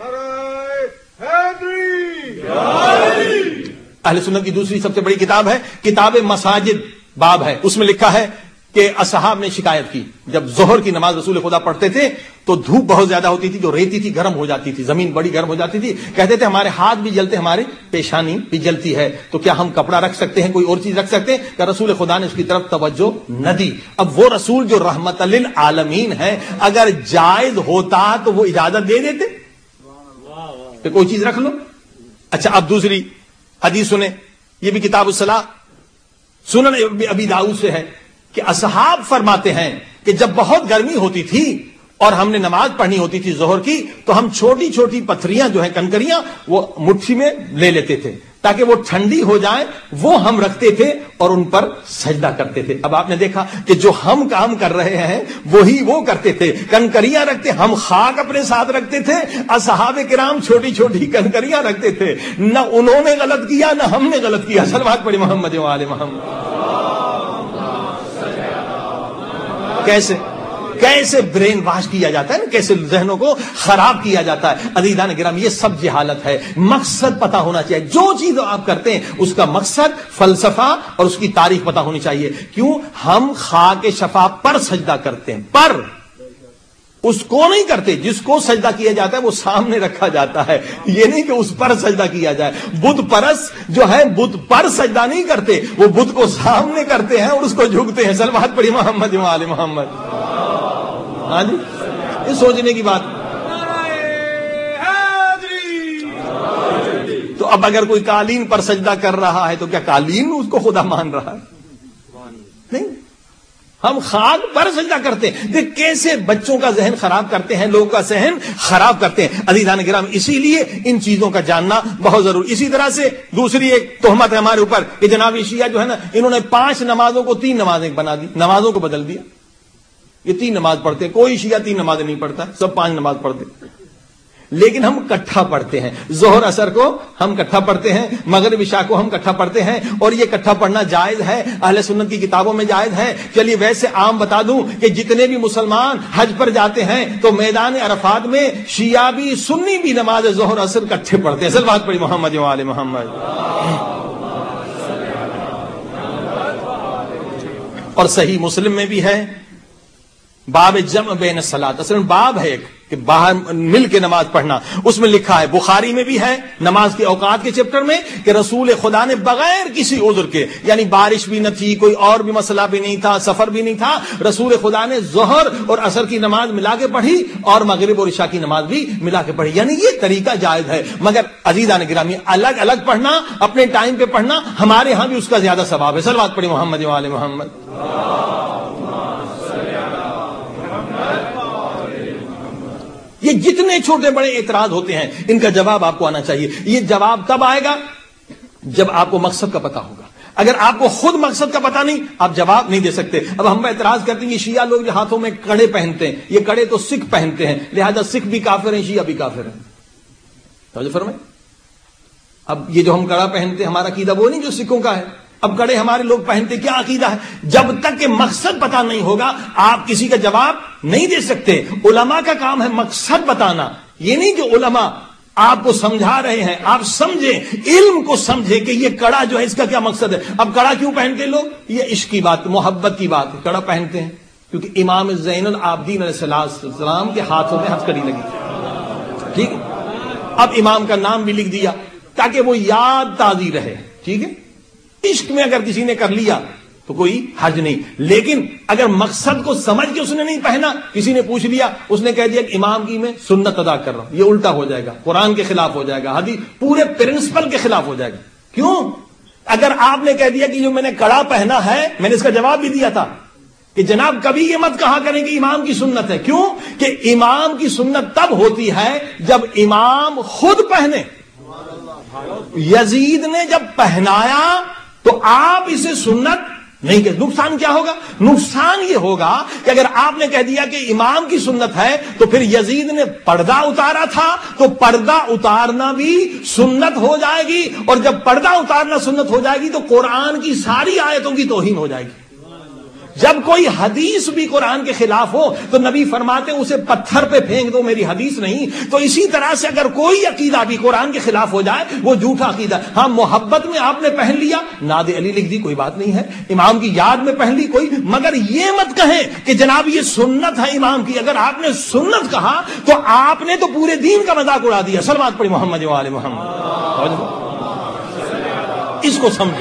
اہل سنت کی دوسری سب سے بڑی کتاب ہے کتاب مساجد باب ہے، اس میں لکھا ہے کہ اصحاب نے شکایت کی، جب ظہر کی نماز رسول خدا پڑھتے تھے تو دھوپ بہت زیادہ ہوتی تھی، جو ریتی تھی گرم ہو جاتی تھی، زمین بڑی گرم ہو جاتی تھی، کہتے تھے ہمارے ہاتھ بھی جلتے، ہمارے پیشانی بھی جلتی ہے، تو کیا ہم کپڑا رکھ سکتے ہیں، کوئی اور چیز رکھ سکتے ہیں؟ کہ رسول خدا نے اس کی طرف توجہ نہ دی۔ اب وہ رسول جو رحمت للعالمین ہے، اگر جائز ہوتا تو وہ اجازت دے دیتے کہ کوئی چیز رکھ لو۔ اچھا اب دوسری حدیث سنیں، یہ بھی کتاب الصلاۃ سنن ابی داؤد سے ہے کہ اصحاب فرماتے ہیں کہ جب بہت گرمی ہوتی تھی اور ہم نے نماز پڑھنی ہوتی تھی ظہر کی، تو ہم چھوٹی چھوٹی پتھریاں جو ہیں کنکریاں وہ مٹھی میں لے لیتے تھے تاکہ وہ ٹھنڈی ہو جائیں، وہ ہم رکھتے تھے اور ان پر سجدہ کرتے تھے۔ اب آپ نے دیکھا کہ جو ہم کام کر رہے ہیں وہی وہ کرتے تھے، کنکریاں رکھتے، ہم خاک اپنے ساتھ رکھتے تھے، اصحاب کرام چھوٹی چھوٹی کنکریاں رکھتے تھے۔ نہ انہوں نے غلط کیا نہ ہم نے غلط کیا۔ صلوات پڑھی محمد و آل محمد۔ کیسے کیسے برین واش کیا جاتا ہے نا، کیسے ذہنوں کو خراب کیا جاتا ہے۔ عزیزان گرامی یہ سب جہالت ہے، مقصد پتا ہونا چاہیے۔ جو چیز آپ کرتے ہیں اس کا مقصد، فلسفہ اور اس کی تاریخ پتا ہونی چاہیے۔ کیوں ہم خاک شفا پر سجدہ کرتے ہیں، پر اس کو نہیں کرتے جس کو سجدہ کیا جاتا ہے وہ سامنے رکھا جاتا ہے، یہ نہیں کہ اس پر سجدہ کیا جائے۔ بت پرست جو ہے بت پر سجدہ نہیں کرتے، وہ بت کو سامنے کرتے ہیں اور اس کو جھکتے ہیں۔ صلوات پڑھی محمد و آل محمد۔ ہاں جی یہ سوچنے کی بات۔ تو اب اگر کوئی قالین پر سجدہ کر رہا ہے تو کیا قالین اس کو خدا مان رہا ہے؟ نہیں، ہم خاک پر سجدہ کرتے ہیں۔ دیکھ کیسے بچوں کا ذہن خراب کرتے ہیں، لوگوں کا ذہن خراب کرتے ہیں۔ عزیزان کرام اسی لیے ان چیزوں کا جاننا بہت ضروری۔ اسی طرح سے دوسری ایک تہمت ہے ہمارے اوپر کہ جناب یہ شیعہ جو ہے نا، انہوں نے پانچ نمازوں کو تین نمازیں بنا دی، نمازوں کو بدل دیا۔ یہ تین نماز پڑھتے ہیں، کوئی شیعہ تین نمازیں نہیں پڑھتا، سب پانچ نماز پڑھتے۔ لیکن ہم کٹھا پڑھتے ہیں. ظہر اثر کو ہم کٹھا پڑھتے ہیں, مغرب عشاء کو ہم کٹھا پڑھتے ہیں, اور یہ کٹھا پڑھنا جائز ہے, اہل سنت کی کتابوں میں جائز ہے. چلیے ویسے عام بتا دوں کہ جتنے بھی مسلمان حج پر جاتے ہیں تو میدان عرفات میں شیعہ بھی سنی بھی نماز ظہر اثر کٹھے پڑھتے ہیں. صلوات پڑھی محمد و آل محمد. اور صحیح مسلم میں بھی ہے باب جمع بین الصلاۃ, اصل باب ہے ایک کہ باہر مل کے نماز پڑھنا, اس میں لکھا ہے, بخاری میں بھی ہے نماز کے اوقات کے چیپٹر میں, کہ رسول خدا نے بغیر کسی عذر کے, یعنی بارش بھی نہ تھی, کوئی اور بھی مسئلہ بھی نہیں تھا, سفر بھی نہیں تھا, رسول خدا نے ظہر اور عصر کی نماز ملا کے پڑھی اور مغرب اور عشاء کی نماز بھی ملا کے پڑھی. یعنی یہ طریقہ جائز ہے, مگر عزیزان گرامی الگ الگ پڑھنا, اپنے ٹائم پہ پڑھنا, ہمارے ہاں بھی اس کا زیادہ ثواب ہے. صلوات پڑھی محمد و آل محمد. یہ جتنے چھوٹے بڑے اعتراض ہوتے ہیں ان کا جواب آپ کو آنا چاہیے. یہ جواب تب آئے گا جب آپ کو مقصد کا پتہ ہوگا. اگر آپ کو خود مقصد کا پتہ نہیں, آپ جواب نہیں دے سکتے. اب ہم اعتراض کرتے ہیں یہ شیعہ لوگ جو ہاتھوں میں کڑے پہنتے ہیں, یہ کڑے تو سکھ پہنتے ہیں, لہذا سکھ بھی کافر ہیں, شیعہ بھی کافر ہیں. توجہ فرمائیں. اب یہ جو ہم کڑا پہنتے ہیں, ہمارا عقیدہ وہ نہیں جو سکھوں کا ہے. اب کڑے ہمارے لوگ پہنتے, کیا عقیدہ ہے؟ جب تک کہ مقصد پتہ نہیں ہوگا آپ کسی کا جواب نہیں دے سکتے. علماء کا کام ہے مقصد بتانا. یہ نہیں کہ علماء آپ کو سمجھا رہے ہیں, آپ سمجھیں, علم کو سمجھیں کہ یہ کڑا جو ہے اس کا کیا مقصد ہے. اب کڑا کیوں پہنتے لوگ؟ یہ عشق کی بات, محبت کی بات, کڑا پہنتے ہیں کیونکہ امام زین العابدین علیہ السلام کے ہاتھوں میں ہتھکڑی لگی. ٹھیک ہے, اب امام کا نام بھی لکھ دیا تاکہ وہ یاد تازی رہے. ٹھیک ہے, عشق میں اگر کسی نے کر لیا تو کوئی حرج نہیں, لیکن اگر مقصد کو سمجھ کے اس نے نہیں پہنا, کسی نے پوچھ لیا, اس نے کہہ دیا کہ امام کی میں سنت ادا کر رہا ہوں, یہ الٹا ہو جائے گا, قرآن کے خلاف ہو جائے گا, حدیث پورے پرنسپل کے خلاف ہو جائے گا. کیوں؟ اگر آپ نے کہہ دیا کہ جو میں نے کڑا پہنا ہے, میں نے اس کا جواب بھی دیا تھا کہ جناب کبھی یہ مت کہا کریں کہ امام کی سنت ہے. کیوں کہ امام کی سنت تب ہوتی ہے جب امام خود پہنے. یزید نے جب پہنایا تو آپ اسے سنت نہیں کہ نقصان کیا ہوگا؟ نقصان یہ ہوگا کہ اگر آپ نے کہہ دیا کہ امام کی سنت ہے تو پھر یزید نے پردہ اتارا تھا تو پردہ اتارنا بھی سنت ہو جائے گی, اور جب پردہ اتارنا سنت ہو جائے گی تو قرآن کی ساری آیتوں کی توہین ہو جائے گی. جب کوئی حدیث بھی قرآن کے خلاف ہو تو نبی فرماتے اسے پتھر پہ پھینک دو, میری حدیث نہیں. تو اسی طرح سے اگر کوئی عقیدہ بھی قرآن کے خلاف ہو جائے وہ جھوٹا عقیدہ. ہاں محبت میں آپ نے پہن لیا, ناد علی لکھ دی, کوئی بات نہیں ہے, امام کی یاد میں پہن لی کوئی, مگر یہ مت کہیں کہ جناب یہ سنت ہے امام کی. اگر آپ ne سنت کہا تو آپ نے تو پورے دین کا مذاق اڑا دیا. صلوات پڑھی محمد و آل محمد. اس کو سمجھے.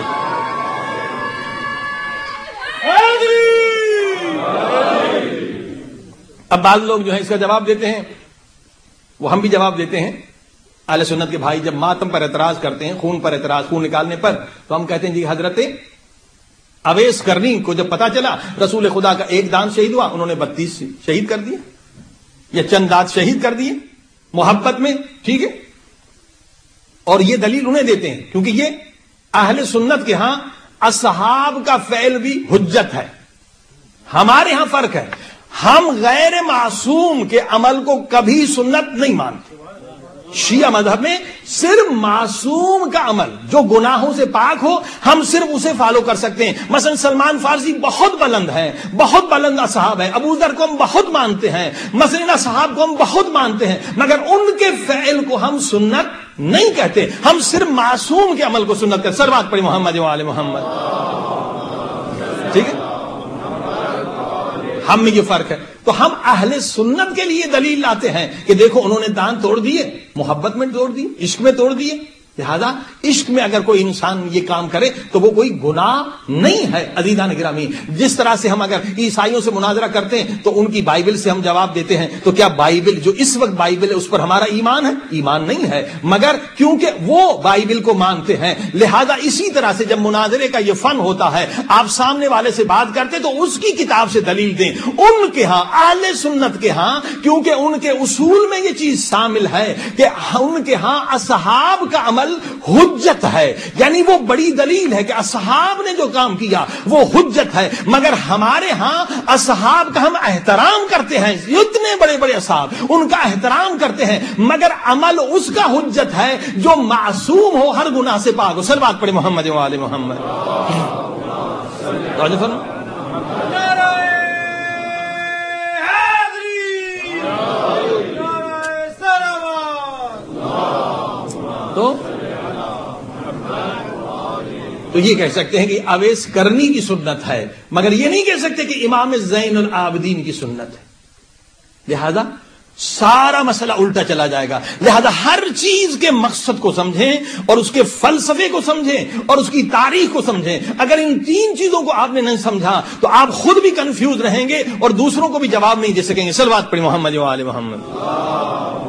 اب بعض لوگ جو ہیں اس کا جواب دیتے ہیں, وہ ہم بھی جواب دیتے ہیں. اہل سنت کے بھائی جب ماتم پر اعتراض کرتے ہیں, خون پر اعتراض, خون نکالنے پر, تو ہم کہتے ہیں جی حضرت اویس کرنی کو جب پتا چلا رسول خدا کا ایک دان شہید ہوا, انہوں نے بتیس شہید کر دیے یا چند دانت شہید کر دیے محبت میں. ٹھیک ہے, اور یہ دلیل انہیں دیتے ہیں کیونکہ یہ اہل سنت کے ہاں اصحاب کا فعل بھی حجت ہے. ہمارے ہاں فرق ہے, ہم غیر معصوم کے عمل کو کبھی سنت نہیں مانتے. شیعہ مذہب میں صرف معصوم کا عمل جو گناہوں سے پاک ہو ہم صرف اسے فالو کر سکتے ہیں. مثلا سلمان فارسی بہت بلند ہیں, بہت بلند اصحاب ہیں, ابو ذر کو ہم بہت مانتے ہیں, مثلا اصحاب کو ہم بہت مانتے ہیں, مگر ان کے فعل کو ہم سنت نہیں کہتے. ہم صرف معصوم کے عمل کو سنت کرتے. صلوات پڑھی محمد و آل محمد. ٹھیک ہے, ہم میں یہ فرق ہے. تو ہم اہل سنت کے لیے دلیل لاتے ہیں کہ دیکھو انہوں نے دان توڑ دیے, محبت میں توڑ دیے, عشق میں توڑ دیے, لہذا عشق میں اگر کوئی انسان یہ کام کرے تو وہ کوئی گناہ نہیں ہے. عزیزان گرامی, جس طرح سے ہم اگر عیسائیوں سے مناظرہ کرتے ہیں تو ان کی بائبل سے ہم جواب دیتے ہیں, تو کیا بائبل جو اس وقت بائبل ہے اس پر ہمارا ایمان ہے؟ ایمان نہیں ہے, مگر کیونکہ وہ بائبل کو مانتے ہیں لہذا اسی طرح سے جب مناظرے کا یہ فن ہوتا ہے, آپ سامنے والے سے بات کرتے تو اس کی کتاب سے دلیل دیں. ان کے ہاں اہل سنت کے ہاں کیونکہ ان کے اصول میں یہ چیز شامل ہے کہ ان کے ہاں اصحاب کا عمل عمل حجت ہے، یعنی وہ بڑی دلیل ہے کہ اصحاب نے جو کام کیا وہ حجت ہے، مگر ہمارے ہاں اصحاب کا ہم احترام کرتے ہیں، اتنے بڑے بڑے اصحاب ان کا احترام کرتے ہیں، مگر عمل اس کا حجت ہے جو معصوم ہو، ہر گناہ سے پاک ہو۔ صلوات پڑھے محمد و آل محمد۔ تو تو یہ کہہ سکتے ہیں کہ اویس کرنی کی سنت ہے، مگر یہ نہیں کہہ سکتے کہ امام زین العابدین کی سنت ہے۔ لہذا سارا مسئلہ الٹا چلا جائے گا۔ لہذا ہر چیز کے مقصد کو سمجھیں اور اس کے فلسفے کو سمجھیں اور اس کی تاریخ کو سمجھیں۔ اگر ان تین چیزوں کو آپ نے نہیں سمجھا تو آپ خود بھی کنفیوز رہیں گے اور دوسروں کو بھی جواب نہیں دے سکیں گے۔ صلوات پڑھیں محمد و آل محمد۔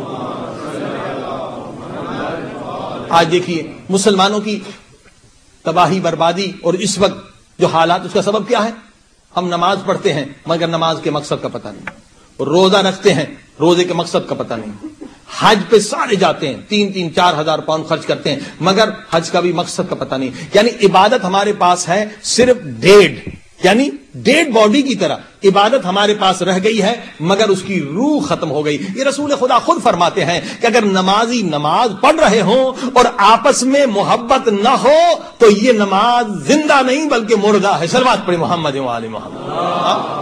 آج دیکھیے مسلمانوں کی تباہی بربادی اور اس وقت جو حالات، اس کا سبب کیا ہے؟ ہم نماز پڑھتے ہیں مگر نماز کے مقصد کا پتہ نہیں، روزہ رکھتے ہیں روزے کے مقصد کا پتہ نہیں، حج پہ سارے جاتے ہیں، تین تین چار ہزار پاؤنڈ خرچ کرتے ہیں مگر حج کا بھی مقصد کا پتہ نہیں۔ یعنی عبادت ہمارے پاس ہے صرف ڈیڈ، یعنی ڈیڈ باڈی کی طرح عبادت ہمارے پاس رہ گئی ہے مگر اس کی روح ختم ہو گئی۔ یہ رسول خدا خود فرماتے ہیں کہ اگر نمازی نماز پڑھ رہے ہوں اور آپس میں محبت نہ ہو تو یہ نماز زندہ نہیں بلکہ مردہ ہے۔ صلوات پڑھیں محمد و آل محمد۔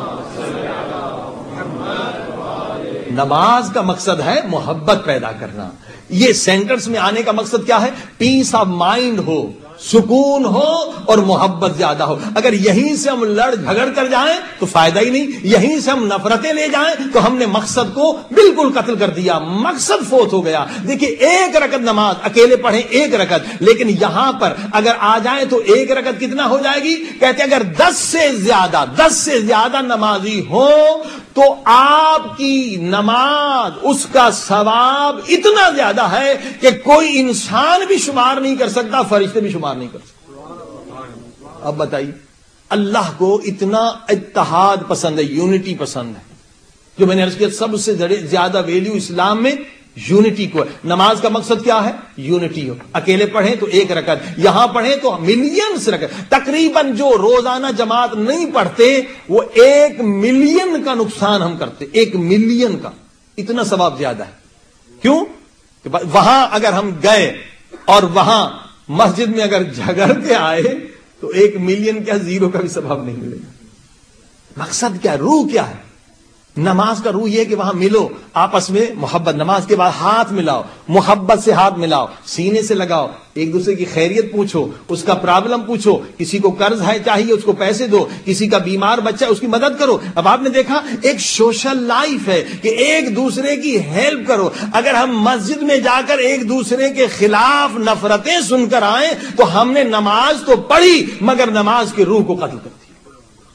نماز کا مقصد ہے محبت پیدا کرنا۔ یہ سینٹرز میں آنے کا مقصد کیا ہے؟ پیس آف مائنڈ ہو، سکون ہو اور محبت زیادہ ہو۔ اگر یہیں سے ہم لڑ جھگڑ کر جائیں تو فائدہ ہی نہیں، یہیں سے ہم نفرتیں لے جائیں تو ہم نے مقصد کو بالکل قتل کر دیا، مقصد فوت ہو گیا۔ دیکھیں ایک رکعت نماز اکیلے پڑھیں ایک رکعت، لیکن یہاں پر اگر آ جائیں تو ایک رکعت کتنا ہو جائے گی؟ کہتے ہیں اگر دس سے زیادہ دس سے زیادہ نمازی ہو تو آپ کی نماز، اس کا ثواب اتنا زیادہ ہے کہ کوئی انسان بھی شمار نہیں کر سکتا، فرشتے بھی شمار نہیں کر سکتے۔ اب بتائیے، اللہ کو اتنا اتحاد پسند ہے، یونٹی پسند ہے، جو میں نے عرض کیا سب سے زیادہ ویلیو اسلام میں یونٹی کو ہے۔ نماز کا مقصد کیا ہے؟ یونٹی ہو۔ اکیلے پڑھیں تو ایک رکعت، یہاں پڑھیں تو ملینز رکعت۔ تقریباً جو روزانہ جماعت نہیں پڑھتے وہ ایک ملین کا نقصان ہم کرتے، ایک ملین کا، اتنا ثواب زیادہ ہے۔ کیوں؟ کہ وہاں اگر ہم گئے اور وہاں مسجد میں اگر جھگڑ کے آئے تو ایک ملین کیا زیرو کا بھی ثواب نہیں ملے گا۔ مقصد کیا؟ روح کیا ہے؟ نماز کا روح یہ کہ وہاں ملو، آپس میں محبت، نماز کے بعد ہاتھ ملاؤ، محبت سے ہاتھ ملاؤ، سینے سے لگاؤ، ایک دوسرے کی خیریت پوچھو، اس کا پرابلم پوچھو، کسی کو قرض ہے چاہیے اس کو پیسے دو، کسی کا بیمار بچہ اس کی مدد کرو۔ اب آپ نے دیکھا ایک سوشل لائف ہے کہ ایک دوسرے کی ہیلپ کرو۔ اگر ہم مسجد میں جا کر ایک دوسرے کے خلاف نفرتیں سن کر آئیں تو ہم نے نماز تو پڑھی مگر نماز کی روح کو قتل کر دیا۔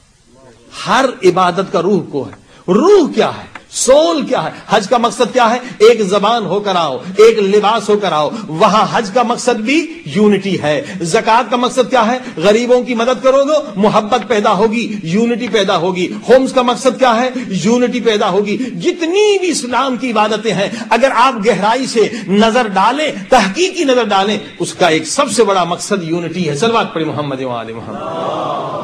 ہر عبادت کا روح کو ہے، روح کیا ہے؟ سول کیا ہے؟ حج کا مقصد کیا ہے؟ ایک زبان ہو کر آؤ، ایک لباس ہو کر آؤ، وہاں حج کا مقصد بھی یونٹی ہے۔ زکوٰۃ کا مقصد کیا ہے؟ غریبوں کی مدد کرو گے، محبت پیدا ہوگی، یونٹی پیدا ہوگی۔ ہومس کا مقصد کیا ہے؟ یونٹی پیدا ہوگی۔ جتنی بھی اسلام کی عبادتیں ہیں اگر آپ گہرائی سے نظر ڈالیں، تحقیقی نظر ڈالیں، اس کا ایک سب سے بڑا مقصد یونٹی ہے۔ صلوات پڑھیں محمد و آل محمد۔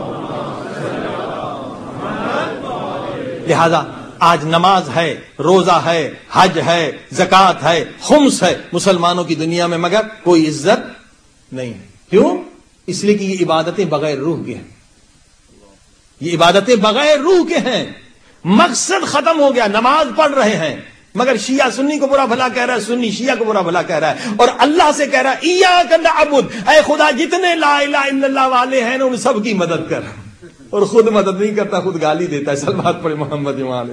لہذا آج نماز ہے، روزہ ہے، حج ہے، زکوٰۃ ہے، خمس ہے مسلمانوں کی دنیا میں، مگر کوئی عزت نہیں ہے۔ کیوں؟ اس لیے کہ یہ عبادتیں بغیر روح کے ہیں، یہ عبادتیں بغیر روح کے ہیں۔ مقصد ختم ہو گیا، نماز پڑھ رہے ہیں مگر شیعہ سنی کو برا بھلا کہہ رہا ہے، سنی شیعہ کو برا بھلا کہہ رہا ہے، اور اللہ سے کہہ رہا ہے ایاک نعبد، اے خدا جتنے لا الہ الا اللہ والے ہیں ان سب کی مدد کر، اور خود مدد نہیں کرتا، خود گالی دیتا ہے۔ صلوات پڑھے محمد وآلہ۔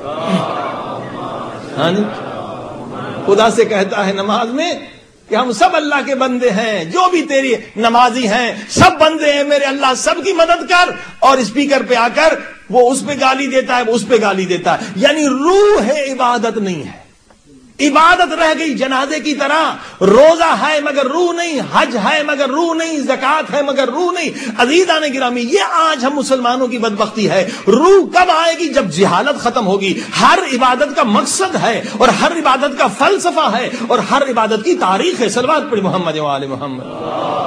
ہاں جی، خدا سے کہتا ہے نماز میں کہ ہم سب اللہ کے بندے ہیں، جو بھی تیری نمازی ہیں سب بندے ہیں میرے، اللہ سب کی مدد کر، اور اسپیکر پہ آ کر وہ اس پہ گالی دیتا ہے، وہ اس پہ گالی دیتا ہے۔ یعنی روح ہے، عبادت نہیں ہے۔ عبادت رہ گئی جنازے کی طرح، روزہ ہے مگر روح نہیں، حج ہے مگر روح نہیں، زکوٰۃ ہے مگر روح نہیں۔ عزیزان گرامی، یہ آج ہم مسلمانوں کی بدبختی ہے۔ روح کب آئے گی؟ جب جہالت ختم ہوگی۔ ہر عبادت کا مقصد ہے اور ہر عبادت کا فلسفہ ہے اور ہر عبادت کی تاریخ ہے۔ صلوات پڑھی محمد و آل محمد۔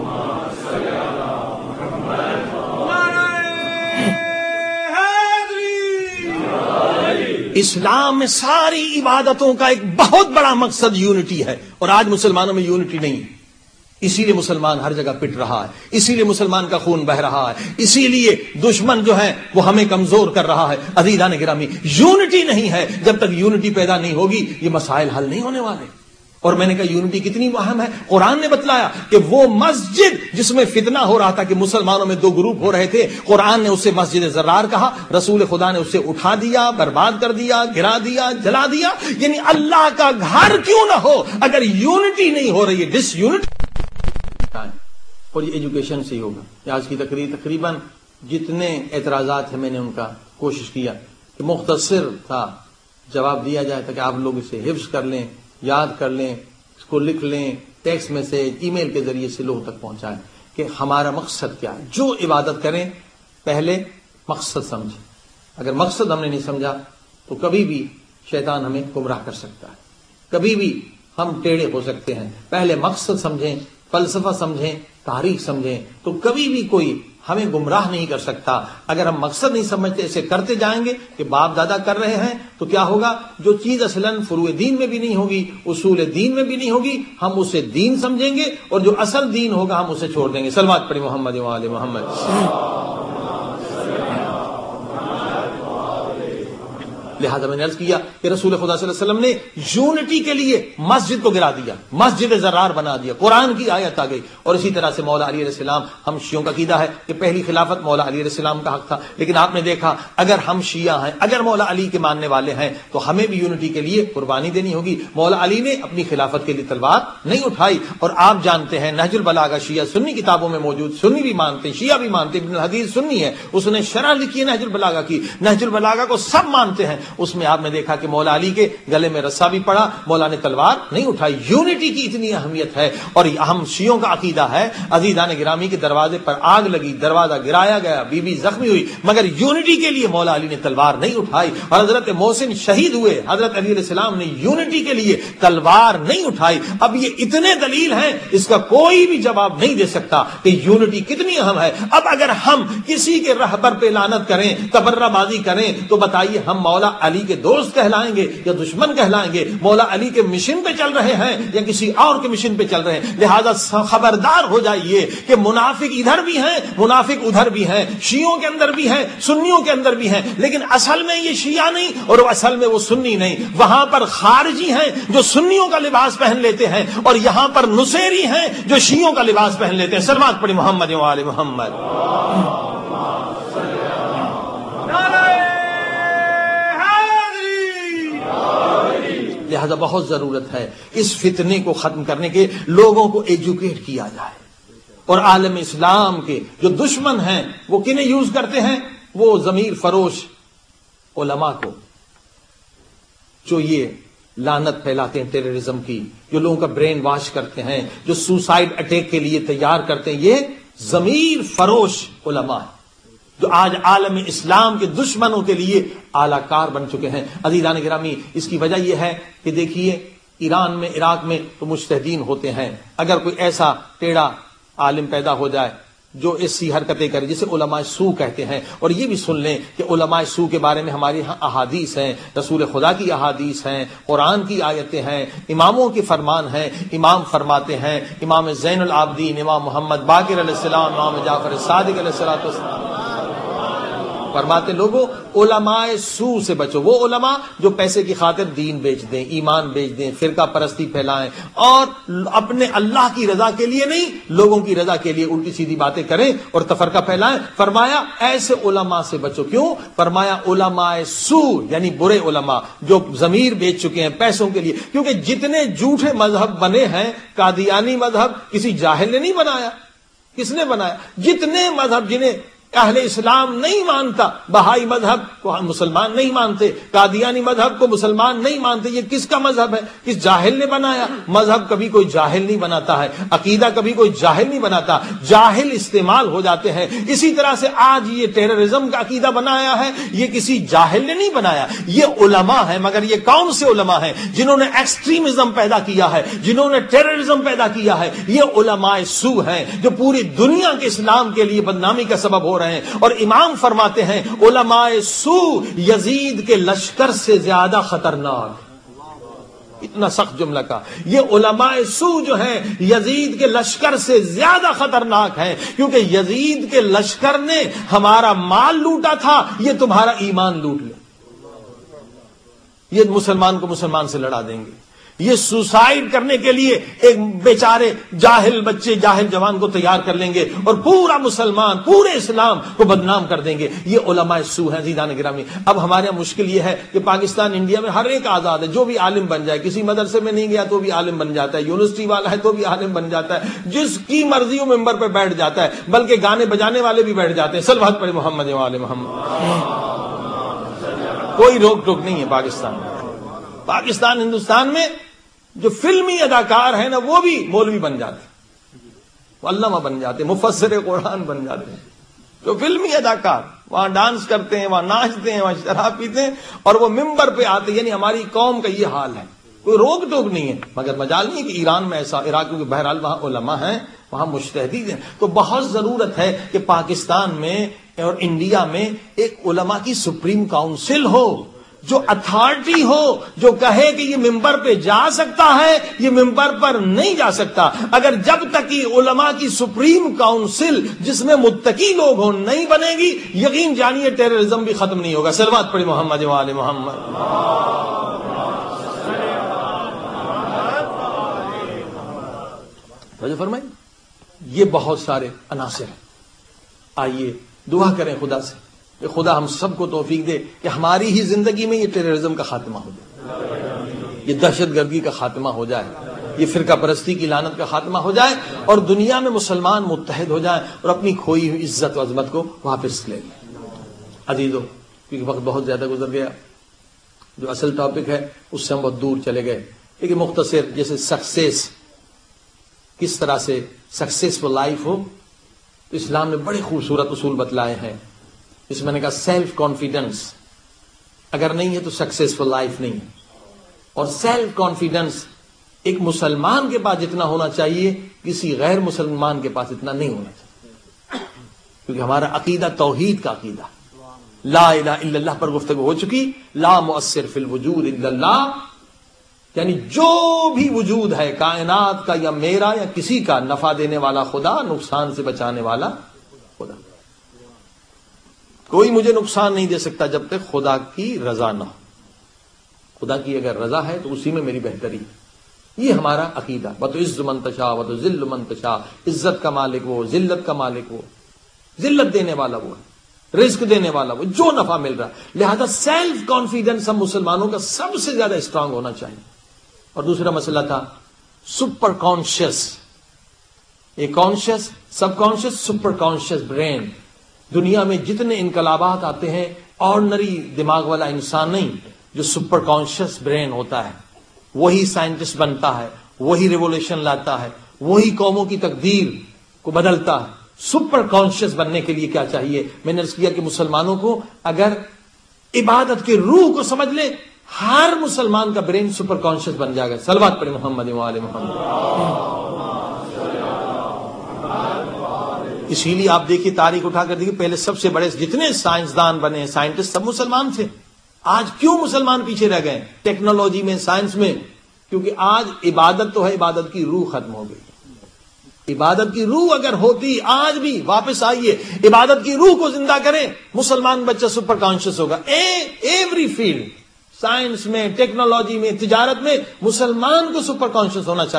اسلام میں ساری عبادتوں کا ایک بہت بڑا مقصد یونٹی ہے، اور آج مسلمانوں میں یونٹی نہیں ہے۔ اسی لیے مسلمان ہر جگہ پٹ رہا ہے، اسی لیے مسلمان کا خون بہ رہا ہے، اسی لیے دشمن جو ہے وہ ہمیں کمزور کر رہا ہے۔ عزیزان گرامی، یونٹی نہیں ہے، جب تک یونٹی پیدا نہیں ہوگی یہ مسائل حل نہیں ہونے والے۔ اور میں نے کہا یونٹی کتنی اہم ہے، قرآن نے بتلایا کہ وہ مسجد جس میں فتنہ ہو رہا تھا کہ مسلمانوں میں دو گروپ ہو رہے تھے، قرآن نے اسے مسجد زرار کہا، رسول خدا نے اسے اٹھا دیا، برباد کر دیا، گرا دیا، جلا دیا۔ یعنی اللہ کا گھر کیوں نہ ہو اگر یونٹی نہیں ہو رہی ہے، ڈس یونٹی۔ اور یہ ایجوکیشن سے ہی ہوگا۔ آج کی تقریر تقریباً جتنے اعتراضات ہیں میں نے ان کا کوشش کیا کہ مختصر تھا جواب دیا جائے تاکہ آپ لوگ اسے حفظ کر لیں، یاد کر لیں، اس کو لکھ لیں، ٹیکسٹ میسج، ای میل کے ذریعے سے لوگوں تک پہنچائیں کہ ہمارا مقصد کیا ہے۔ جو عبادت کریں پہلے مقصد سمجھیں۔ اگر مقصد ہم نے نہیں سمجھا تو کبھی بھی شیطان ہمیں گمراہ کر سکتا ہے، کبھی بھی ہم ٹیڑھے ہو سکتے ہیں۔ پہلے مقصد سمجھیں، فلسفہ سمجھیں، تاریخ سمجھیں، تو کبھی بھی کوئی ہمیں گمراہ نہیں کر سکتا۔ اگر ہم مقصد نہیں سمجھتے، اسے کرتے جائیں گے کہ باپ دادا کر رہے ہیں، تو کیا ہوگا؟ جو چیز اصلاً فروع دین میں بھی نہیں ہوگی، اصول دین میں بھی نہیں ہوگی، ہم اسے دین سمجھیں گے، اور جو اصل دین ہوگا ہم اسے چھوڑ دیں گے۔ صلوات پڑھی محمد و آل محمد۔ لہذا میں نے عرض کیا کہ رسول خدا صلی اللہ علیہ وسلم نے یونٹی کے لیے مسجد کو گرا دیا، مسجد زرار بنا دیا، قرآن کی آیت آ گئی۔ اور اسی طرح سے مولا علی علیہ السلام، ہم شیعوں کا عقیدہ ہے کہ پہلی خلافت مولا علی علیہ السلام کا حق تھا، لیکن آپ نے دیکھا اگر ہم شیعہ ہیں، اگر مولا علی کے ماننے والے ہیں، تو ہمیں بھی یونٹی کے لیے قربانی دینی ہوگی۔ مولا علی نے اپنی خلافت کے لیے تلوار نہیں اٹھائی، اور آپ جانتے ہیں نہج البلاغہ شیعہ سنی کتابوں میں موجود، سنی بھی مانتے ہیں، شیعہ بھی مانتے ہیں، ابن الحدیث سنی ہے، اس نے شرح لکھی ہے نہج البلاغہ کی، نہج البلاغہ کو سب مانتے ہیں۔ اس میں آپ نے دیکھا کہ مولا علی کے گلے میں رسا بھی پڑا، مولا نے تلوار نہیں اٹھائی۔ یونٹی کی اتنی اہمیت ہے، اور ہم شیعوں کا عقیدہ ہے عزیزان گرامی کے دروازے پر آگ لگی، دروازہ گرایا گیا، بی بی زخمی ہوئی، مگر یونٹی کے لیے مولا علی نے تلوار نہیں اٹھائی، اور حضرت محسن شہید ہوئے، حضرت علی علیہ السلام نے یونٹی کے لیے تلوار نہیں اٹھائی۔ اب یہ اتنے دلیل ہیں، اس کا کوئی بھی جواب نہیں دے سکتا کہ یونٹی کتنی اہم ہے۔ اب اگر ہم کسی کے رہبر پہ لعنت کریں، تبرہ بازی کریں، تو بتائیے ہم مولا علی کے دوست کہلائیں گے یا دشمن کہلائیں گے؟ مولا علی کے مشن پہ چل رہے ہیں یا کسی اور کے مشن پہ چل رہے ہیں؟ لہذا خبردار ہو جائیے کہ منافق ادھر بھی ہیں، منافق ادھر بھی ہیں، شیعوں کے اندر بھی ہیں، سنیوں کے اندر بھی ہیں، لیکن اصل میں یہ شیعہ نہیں اور اصل میں وہ سنی نہیں۔ وہاں پر خارجی ہیں جو سنیوں کا لباس پہن لیتے ہیں، اور یہاں پر نصیری ہیں جو شیعوں کا لباس پہن لیتے ہیں۔ صلوات پڑھی محمد و آل محمد۔ لہذا بہت ضرورت ہے اس فتنے کو ختم کرنے کے، لوگوں کو ایجوکیٹ کیا جائے، اور عالم اسلام کے جو دشمن ہیں وہ کنہیں یوز کرتے ہیں؟ وہ ضمیر فروش علماء کو، جو یہ لعنت پھیلاتے ہیں ٹیررزم کی، جو لوگوں کا برین واش کرتے ہیں، جو سوسائڈ اٹیک کے لیے تیار کرتے ہیں، یہ ضمیر فروش علماء ہیں جو آج عالم اسلام کے دشمنوں کے لیے اعلی کار بن چکے ہیں۔ عزیزان گرامی، اس کی وجہ یہ ہے کہ دیکھیے ایران میں، عراق میں تو مجتہدین ہوتے ہیں، اگر کوئی ایسا ٹیڑھا عالم پیدا ہو جائے جو ایسی حرکتیں کرے جسے علماء سو کہتے ہیں، اور یہ بھی سن لیں کہ علماء سو کے بارے میں ہمارے یہاں احادیث ہیں، رسول خدا کی احادیث ہیں، قرآن کی آیتیں ہیں، اماموں کے فرمان ہیں۔ امام فرماتے ہیں، امام زین العابدین، امام محمد باقر علیہ السلام، امام جعفر صادق علیہ السلام فرماتے لوگوں علماء سو سے بچو، وہ علماء جو پیسے کی خاطر دین بیچ دیں، ایمان بیچ دیں، فرقہ پرستی پھیلائیں، اور اپنے اللہ کی رضا کے لیے نہیں، لوگوں کی رضا کے لیے الٹی سیدھی باتیں کریں اور تفرقہ پھیلائیں۔ فرمایا ایسے علماء سے بچو۔ کیوں؟ فرمایا علماء سو یعنی برے علماء جو ضمیر بیچ چکے ہیں پیسوں کے لیے، کیونکہ جتنے جھوٹے مذہب بنے ہیں، قادیانی مذہب کسی جاہل نے نہیں بنایا، کس نے بنایا؟ جتنے مذہب جنہیں اہل اسلام نہیں مانتا، بہائی مذہب کو مسلمان نہیں مانتے، قادیانی مذہب کو مسلمان نہیں مانتے. یہ کس کا مذہب ہے؟ کس جاہل نے بنایا؟ مذہب کبھی کوئی جاہل نہیں بناتا ہے، عقیدہ کبھی کوئی جاہل نہیں بناتا، جاہل استعمال ہو جاتے ہیں. اسی طرح سے آج یہ ٹیررزم کا عقیدہ بنایا ہے، یہ کسی جاہل نے نہیں بنایا، یہ علماء ہیں. مگر یہ کون سے علماء ہیں جنہوں نے ایکسٹریمزم پیدا کیا ہے، جنہوں نے ٹیررزم پیدا کیا ہے؟ یہ علماء سو ہیں جو پوری دنیا کے اسلام کے لیے بدنامی کا سبب ہو رہے ہیں. اور امام فرماتے ہیں علماء سو یزید کے لشکر سے زیادہ خطرناک. اتنا سخت جملہ کا. یہ علماء سو جو ہیں یزید کے لشکر سے زیادہ خطرناک ہیں، کیونکہ یزید کے لشکر نے ہمارا مال لوٹا تھا، یہ تمہارا ایمان لوٹ لے. یہ مسلمان کو مسلمان سے لڑا دیں گے. یہ سوسائڈ کرنے کے لیے ایک بیچارے جاہل بچے، جاہل جوان کو تیار کر لیں گے اور پورا مسلمان، پورے اسلام کو بدنام کر دیں گے. یہ علماء سو ہیں. عزیزان گرامی، اب ہمارے یہاں مشکل یہ ہے کہ پاکستان انڈیا میں ہر ایک آزاد ہے، جو بھی عالم بن جائے. کسی مدرسے میں نہیں گیا تو بھی عالم بن جاتا ہے، یونیورسٹی والا ہے تو بھی عالم بن جاتا ہے، جس کی مرضی وہ ممبر پہ بیٹھ جاتا ہے. بلکہ گانے بجانے والے بھی بیٹھ جاتے ہیں. صلوات پڑھیں محمد و آل محمد. کوئی روک ٹوک نہیں ہے پاکستان میں. پاکستان ہندوستان میں جو فلمی اداکار ہیں نا، وہ بھی مولوی بن جاتے ہیں، علامہ بن جاتے ہیں، مفسر قرآن بن جاتے ہیں. جو فلمی اداکار وہاں ڈانس کرتے ہیں، وہاں ناچتے ہیں، وہاں شراب پیتے ہیں اور وہ ممبر پہ آتے ہیں. یعنی ہماری قوم کا یہ حال ہے. کوئی روک ٹوک نہیں ہے. مگر مجال نہیں کہ ایران میں ایسا، عراق میں بہرحال وہاں علماء ہیں، وہاں مجتہدین ہیں. تو بہت ضرورت ہے کہ پاکستان میں اور انڈیا میں ایک علماء کی سپریم کاؤنسل ہو، جو اتھارٹی ہو، جو کہے کہ یہ ممبر پہ جا سکتا ہے، یہ ممبر پر نہیں جا سکتا. اگر جب تک یہ علماء کی سپریم کاؤنسل جس میں متقی لوگ ہوں نہیں بنے گی، یقین جانیے ٹیررزم بھی ختم نہیں ہوگا. صلوات پڑھی محمد و آل محمد. توجہ فرمائیں. یہ بہت سارے عناصر ہیں. آئیے دعا کریں خدا سے کہ خدا ہم سب کو توفیق دے کہ ہماری ہی زندگی میں یہ ٹیررزم کا خاتمہ ہو جائے، یہ دہشت گردی کا خاتمہ ہو جائے، یہ فرقہ پرستی کی لعنت کا خاتمہ ہو جائے اور دنیا میں مسلمان متحد ہو جائیں اور اپنی کھوئی ہوئی عزت و عظمت کو واپس لے لیں. عزیزو، کیونکہ وقت بہت زیادہ گزر گیا، جو اصل ٹاپک ہے اس سے ہم بہت دور چلے گئے. لیکن مختصر، جیسے سکسیس، کس طرح سے سکسیسفل لائف ہو، تو اسلام نے بڑے خوبصورت اصول بتلائے ہیں. اس میں نے کہا سیلف کانفیڈنس اگر نہیں ہے تو سکسیسفل لائف نہیں ہے. اور سیلف کانفیڈنس ایک مسلمان کے پاس جتنا ہونا چاہیے کسی غیر مسلمان کے پاس اتنا نہیں ہونا چاہیے، کیونکہ ہمارا عقیدہ توحید کا عقیدہ، لا الہ الا اللہ پر گفتگو ہو چکی. لا مؤثر فی الوجود الا اللہ، یعنی جو بھی وجود ہے کائنات کا یا میرا یا کسی کا، نفع دینے والا خدا، نقصان سے بچانے والا خدا. کوئی مجھے نقصان نہیں دے سکتا جب تک خدا کی رضا نہ ہو. خدا کی اگر رضا ہے تو اسی میں میری بہتری. یہ ہمارا عقیدہ. وَتُعِزُّ مَن تَشَاءُ وَتُذِلُّ مَن تَشَاءُ. عزت کا مالک وہ، ذلت کا مالک وہ، ذلت دینے والا وہ، رزق دینے والا وہ، جو نفع مل رہا. لہذا سیلف کانفیڈنس ہم مسلمانوں کا سب سے زیادہ اسٹرانگ ہونا چاہیے. اور دوسرا مسئلہ تھا سپر کانشیس. یہ conscious, subconscious, superconscious brain. دنیا میں جتنے انقلابات آتے ہیں، آرڈنری دماغ والا انسان نہیں، جو سپر کانشیس برین ہوتا ہے وہی سائنٹسٹ بنتا ہے، وہی ریولیوشن لاتا ہے، وہی قوموں کی تقدیر کو بدلتا ہے. سپر کانشیس بننے کے لیے کیا چاہیے؟ میں نے عرض کیا کہ مسلمانوں کو اگر عبادت کے روح کو سمجھ لے، ہر مسلمان کا برین سپر کانشیس بن جائے گا. صلوات پڑھیں محمد و آل محمد. اسی لیے آپ دیکھیے تاریخ اٹھا کر دیکھیے، پہلے سب سے بڑے جتنے سائنسدان بنے، سائنٹسٹ، سب مسلمان تھے. آج کیوں مسلمان پیچھے رہ گئے ٹیکنالوجی میں، سائنس میں؟ کیونکہ آج عبادت تو ہے، عبادت کی روح ختم ہو گئی. عبادت کی روح اگر ہوتی، آج بھی واپس آئیے عبادت کی روح کو زندہ کریں، مسلمان بچہ سپر کانشیس ہوگا. ایوری فیلڈ، سائنس میں، ٹیکنالوجی میں، تجارت میں، مسلمان کو سپر کانشیس ہونا چاہیے.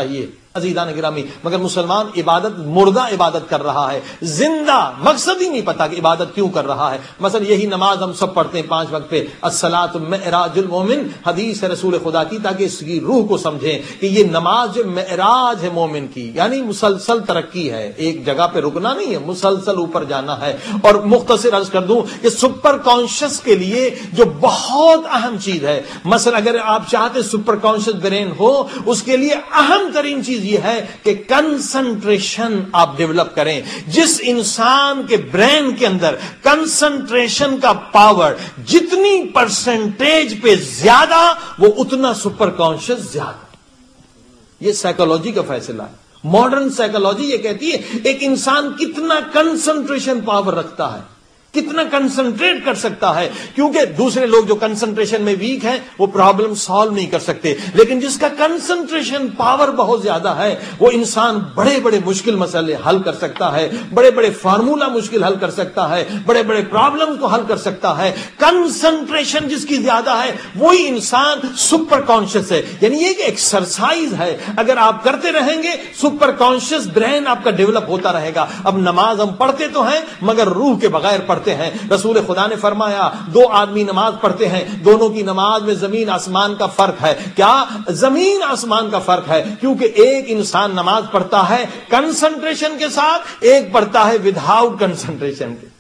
عزیزان گرامی، مگر مسلمان عبادت مردہ عبادت کر رہا ہے، زندہ مقصد ہی نہیں پتا کہ عبادت کیوں کر رہا ہے. مثلا یہی نماز ہم سب پڑھتے ہیں پانچ وقت پہ، الصلاۃ معراج المومن، حدیث ہے رسول خدا کی، تاکہ اس کی روح کو سمجھیں کہ یہ نماز جو معراج ہے مومن کی، یعنی مسلسل ترقی ہے، ایک جگہ پہ رکنا نہیں ہے، مسلسل اوپر جانا ہے. اور مختصر عرض کر دوں کہ سپر کانشس کے لیے جو بہت اہم چیز ہے، مثلا اگر آپ چاہتے سپر کانشس برین ہو، اس کے لیے اہم ترین چیز یہ ہے کہ کنسنٹریشن آپ ڈیولپ کریں. جس انسان کے برین کے اندر کنسنٹریشن کا پاور جتنی پرسنٹیج پہ زیادہ، وہ اتنا سپر کانشس زیادہ. یہ سائیکالوجی کا فیصلہ ہے. ماڈرن سائیکالوجی یہ کہتی ہے ایک انسان کتنا کنسنٹریشن پاور رکھتا ہے، کتنا کنسنٹریٹ کر سکتا ہے. کیونکہ دوسرے لوگ جو کنسنٹریشن میں ویک ہیں وہ پرابلم سالو نہیں کر سکتے، لیکن جس کا کنسنٹریشن پاور بہت زیادہ ہے وہ انسان بڑے بڑے مشکل مسئلے حل کر سکتا ہے، بڑے بڑے فارمولا مشکل حل کر سکتا ہے، بڑے بڑے پرابلم کو حل کر سکتا ہے. کنسنٹریشن جس کی زیادہ ہے وہی انسان سپر کانشس ہے. یعنی یہ ایک ایکسرسائز ہے، اگر آپ کرتے رہیں گے سپر کانشس برین آپ کا ڈیولپ ہوتا رہے گا. اب نماز ہم پڑھتے تو ہیں مگر روح کے بغیر پڑھتے ہیں. رسول خدا نے فرمایا دو آدمی نماز پڑھتے ہیں، دونوں کی نماز میں زمین آسمان کا فرق ہے. کیا زمین آسمان کا فرق ہے؟ کیونکہ ایک انسان نماز پڑھتا ہے کنسنٹریشن کے ساتھ، ایک پڑھتا ہے ود آؤٹ کنسنٹریشن کے.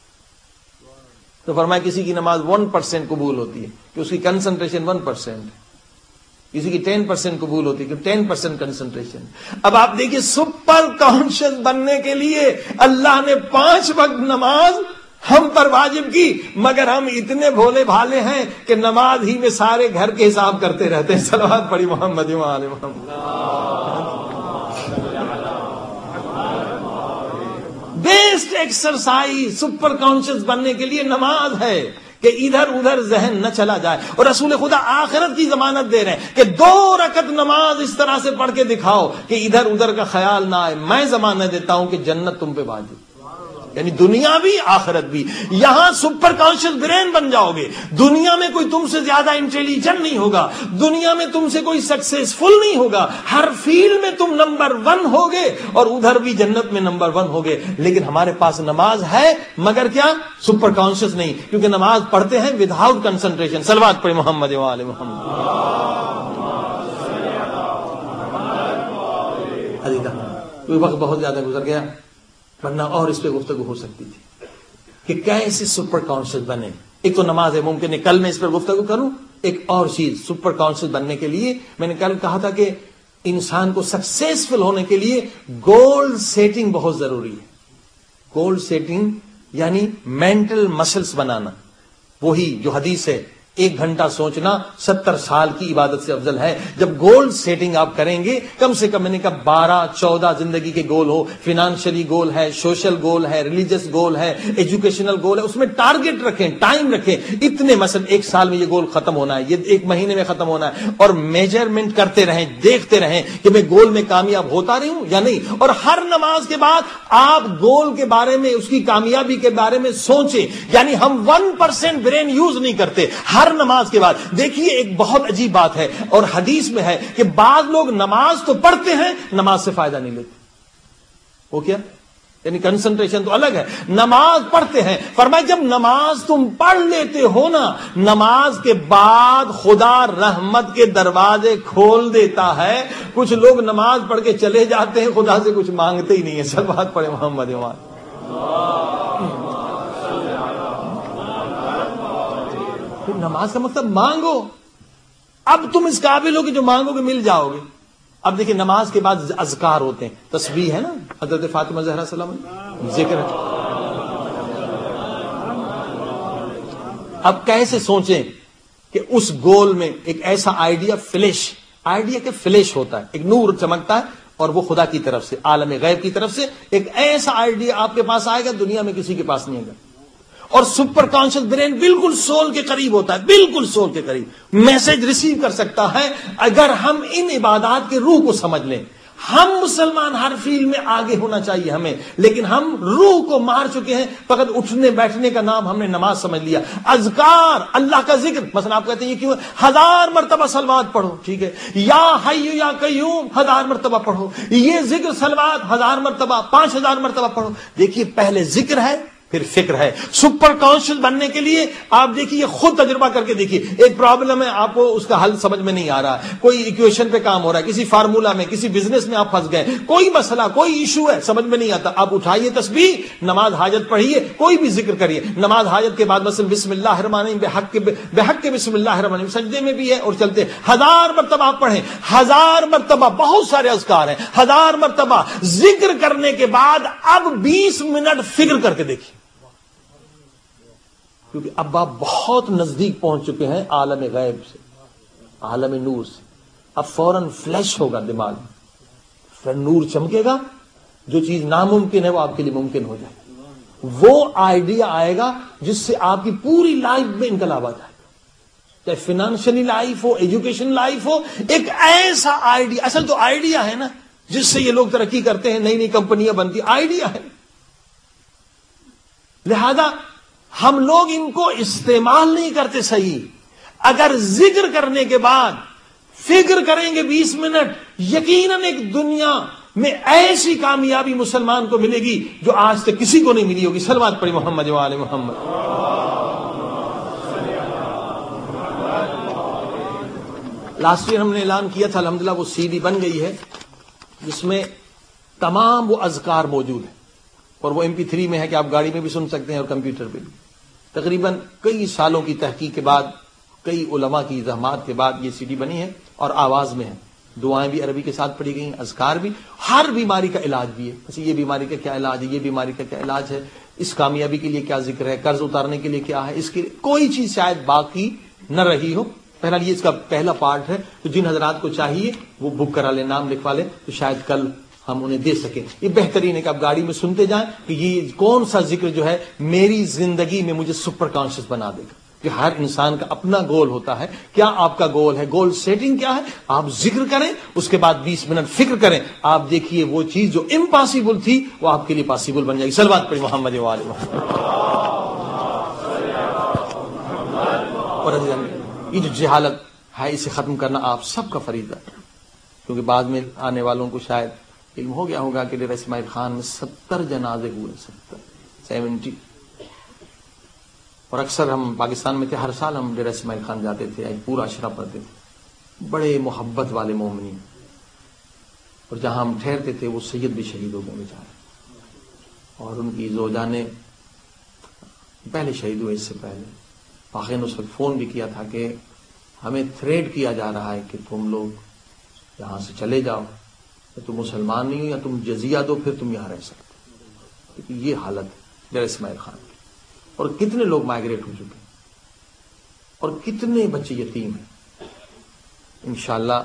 تو فرمایا کسی کی نماز ون پرسینٹ قبول ہوتی ہے کہ اس کی کنسنٹریشن ون پرسینٹ، کسی کی ٹین پرسینٹ قبول ہوتی ہے کہ ٹین پرسینٹ کنسنٹریشن. اب آپ دیکھیے سپر کانشس بننے کے لیے اللہ نے پانچ وقت نماز ہم پر واجب کی، مگر ہم اتنے بھولے بھالے ہیں کہ نماز ہی میں سارے گھر کے حساب کرتے رہتے ہیں. صلوات پڑھی محمد و آل Muhammad. Best exercise superconscious بننے کے لیے نماز ہے کہ ادھر ادھر ذہن نہ چلا جائے. اور رسول خدا آخرت کی ضمانت دے رہے ہیں کہ دو رکعت نماز اس طرح سے پڑھ کے دکھاؤ کہ ادھر ادھر کا خیال نہ آئے، میں ضمانت دیتا ہوں کہ جنت تم پہ واجب. یعنی دنیا بھی آخرت بھی. یہاں سپر کانشس برین بن جاؤ گے، دنیا میں کوئی تم سے زیادہ انٹیلیجنٹ نہیں ہوگا، دنیا میں تم سے کوئی سکسیسفل نہیں ہوگا، ہر فیلڈ میں تم نمبر ون ہوگے اور ادھر بھی جنت میں نمبر ون ہوگے. لیکن ہمارے پاس نماز ہے مگر کیا سپر کانشس نہیں، کیونکہ نماز پڑھتے ہیں ود آؤٹ کنسنٹریشن. صلوات پڑھیں محمد و آل محمد. کوئی وقت بہت زیادہ گزر گیا ورنہ اور اس پہ گفتگو ہو سکتی تھی کہ کیسے سپر کانشس بنے. ایک تو نماز ہے، ممکن ہے کل میں اس پر گفتگو کروں. ایک اور چیز سپر کانشس بننے کے لیے میں نے کل کہا تھا کہ انسان کو سکسیسفل ہونے کے لیے گول سیٹنگ بہت ضروری ہے. گول سیٹنگ یعنی مینٹل مسلس بنانا. وہی جو حدیث ہے ایک گھنٹہ سوچنا ستر سال کی عبادت سے افضل ہے. جب گول سیٹنگ آپ کریں گے کم سے کم میں نے کہا بارہ چودہ زندگی کے گول ہو، فائنانشلی گول ہے، سوشل گول ہے، ریلیجس گول ہے، ایجوکیشنل گول ہے، اس میں ٹارگٹ رکھیں، ٹائم رکھیں. اتنے مثلا ایک سال میں یہ گول ختم ہونا ہے، یہ ایک مہینے میں ختم ہونا ہے، اور میجرمنٹ کرتے رہیں، دیکھتے رہیں کہ میں گول میں کامیاب ہوتا رہی ہوں یا نہیں. اور ہر نماز کے بعد آپ گول کے بارے میں، اس کی کامیابی کے بارے میں سوچیں. یعنی ہم ون پرسینٹ برین یوز نہیں کرتے ہر نماز کے بعد. دیکھیے ایک بہت عجیب بات ہے اور حدیث میں ہے کہ بعض لوگ نماز تو پڑھتے ہیں نماز سے فائدہ نہیں لیتے. وہ کیا؟ یعنی کنسنٹریشن تو الگ ہے، نماز پڑھتے ہیں. فرمایا جب نماز تم پڑھ لیتے ہو نا، نماز کے بعد خدا رحمت کے دروازے کھول دیتا ہے. کچھ لوگ نماز پڑھ کے چلے جاتے ہیں، خدا سے کچھ مانگتے ہی نہیں ہے. سب بات پڑھے محمد وال. نماز کا مطلب مانگو. اب تم اس قابل ہو کہ جو مانگو گے مل جاؤ گے. اب دیکھیں نماز کے بعد اذکار ہوتے ہیں، تسبیح ہے نا، حضرت فاطمہ زہرا سلام ذکر ہے. اب کیسے سوچیں کہ اس گول میں ایک ایسا آئیڈیا فلیش آئیڈیا کے فلیش ہوتا ہے، ایک نور چمکتا ہے اور وہ خدا کی طرف سے، عالم غیب کی طرف سے ایک ایسا آئیڈیا آپ کے پاس آئے گا دنیا میں کسی کے پاس نہیں ہے گا. اور سپر کانشس برین بالکل سول کے قریب ہوتا ہے، بالکل سول کے قریب میسج ریسیو کر سکتا ہے اگر ہم ان عبادات کے روح کو سمجھ لیں. ہم مسلمان ہر فیلڈ میں آگے ہونا چاہیے ہمیں، لیکن ہم روح کو مار چکے ہیں، فقط اٹھنے بیٹھنے کا نام ہم نے نماز سمجھ لیا۔ اذکار، اللہ کا ذکر، مثلا آپ کہتے ہیں یہ کیوں، ہزار مرتبہ صلوات پڑھو، ٹھیک ہے، یا حی یا قیوم ہزار مرتبہ پڑھو، یہ ذکر صلوات ہزار مرتبہ، پانچ ہزار مرتبہ پڑھو۔ دیکھیے پہلے ذکر ہے پھر فکر ہے۔ سپر کانشیس بننے کے لیے آپ دیکھیے، یہ خود تجربہ کر کے دیکھیے، ایک پرابلم ہے، آپ کو اس کا حل سمجھ میں نہیں آ رہا، کوئی ایکویشن پہ کام ہو رہا ہے، کسی فارمولا میں، کسی بزنس میں آپ پھنس گئے، کوئی مسئلہ، کوئی ایشو ہے، سمجھ میں نہیں آتا، آپ اٹھائیے تسبیح، نماز حاجت پڑھیے، کوئی بھی ذکر کریے، نماز حاجت کے بعد مثلا بسم اللہ الرحمن الرحیم، بحق کے بحق کے بسم اللہ الرحمن الرحیم، سجدے میں بھی ہے اور چلتے ہزار مرتبہ آپ پڑھیں، ہزار مرتبہ، بہت سارے اذکار ہیں، ہزار مرتبہ ذکر کرنے کے بعد اب بیس منٹ فکر کر کے دیکھیے، کیونکہ اب آپ بہت نزدیک پہنچ چکے ہیں عالم غیب سے، عالم نور سے، اب فوراً فلیش ہوگا دماغ میں، پھر نور چمکے گا، جو چیز ناممکن ہے وہ آپ کے لیے ممکن ہو جائے، وہ آئیڈیا آئے گا جس سے آپ کی پوری لائف میں انقلاب آ جائے گا، چاہے فائنینشلی لائف ہو، ایجوکیشن لائف ہو، ایک ایسا آئیڈیا، اصل تو آئیڈیا ہے نا جس سے یہ لوگ ترقی کرتے ہیں، نئی نئی کمپنیاں بنتی، آئیڈیا ہے، لہذا ہم لوگ ان کو استعمال نہیں کرتے صحیح۔ اگر ذکر کرنے کے بعد فکر کریں گے بیس منٹ، یقیناً ایک دنیا میں ایسی کامیابی مسلمان کو ملے گی جو آج تک کسی کو نہیں ملی ہوگی۔ صلوات پڑھی محمد و آل محمد۔ لاسٹ ایئر ہم نے اعلان کیا تھا، الحمدللہ وہ سی ڈی بن گئی ہے جس میں تمام وہ اذکار موجود ہیں، اور وہ ایم پی تھری میں ہے کہ آپ گاڑی میں بھی سن سکتے ہیں اور کمپیوٹر پہ بھی۔ تقریباً کئی سالوں کی تحقیق کے بعد، کئی علماء کی زحمات کے بعد یہ سی ڈی بنی ہے اور آواز میں ہے، دعائیں بھی عربی کے ساتھ پڑھی گئی ہیں، اذکار بھی، ہر بیماری کا علاج بھی ہے، اچھا یہ بیماری کا کیا علاج ہے، یہ بیماری کا کیا علاج ہے، اس کامیابی کے لیے کیا ذکر ہے، قرض اتارنے کے لیے کیا ہے، اس کی کوئی چیز شاید باقی نہ رہی ہو۔ پہلا یہ اس کا پہلا پارٹ ہے، تو جن حضرات کو چاہیے وہ بک کرا لیں، نام لکھوا لیں، تو شاید کل ہم انہیں دے سکیں۔ یہ بہترین ہے کہ آپ گاڑی میں سنتے جائیں کہ یہ کون سا ذکر جو ہے میری زندگی میں مجھے سپر کانشیس بنا دے گا، کہ ہر انسان کا اپنا گول ہوتا ہے۔ کیا آپ کا گول ہے؟ گول سیٹنگ کیا ہے؟ آپ ذکر کریں، اس کے بعد بیس منٹ فکر کریں، آپ دیکھیے وہ چیز جو امپاسبل تھی وہ آپ کے لیے پاسبل بن جائے گی۔ صلوات پڑھی محمد و آل محمد۔ اور یہ جو جہالت ہے اسے ختم کرنا آپ سب کا فریضہ ہے، کیونکہ بعد میں آنے والوں کو شاید علم ہو گیا ہوگا کہ ڈیرہ اسماعیل خان میں ستر جنازے ہوئے، ستر سیونٹی، اور اکثر ہم پاکستان میں تھے، ہر سال ہم ڈیرہ اسماعیل خان جاتے تھے، ایک پورا اشرا پڑھتے تھے، بڑے محبت والے مومنین، اور جہاں ہم ٹھہرتے تھے وہ سید بھی شہید ہو گئے بیچارے، اور ان کی زوجانے پہلے شہید ہوئے، اس سے پہلے باقی نے اس وقت فون بھی کیا تھا کہ ہمیں تھریٹ کیا جا رہا ہے کہ تم لوگ یہاں سے چلے جاؤ، تم مسلمان نہیں ہو یا تم جزیہ دو پھر تم یہاں رہ سکتے، کیونکہ یہ حالت ہے ڈیرہ اسماعیل خان کی، اور کتنے لوگ مائگریٹ ہو چکے اور کتنے بچے یتیم ہیں۔ انشاءاللہ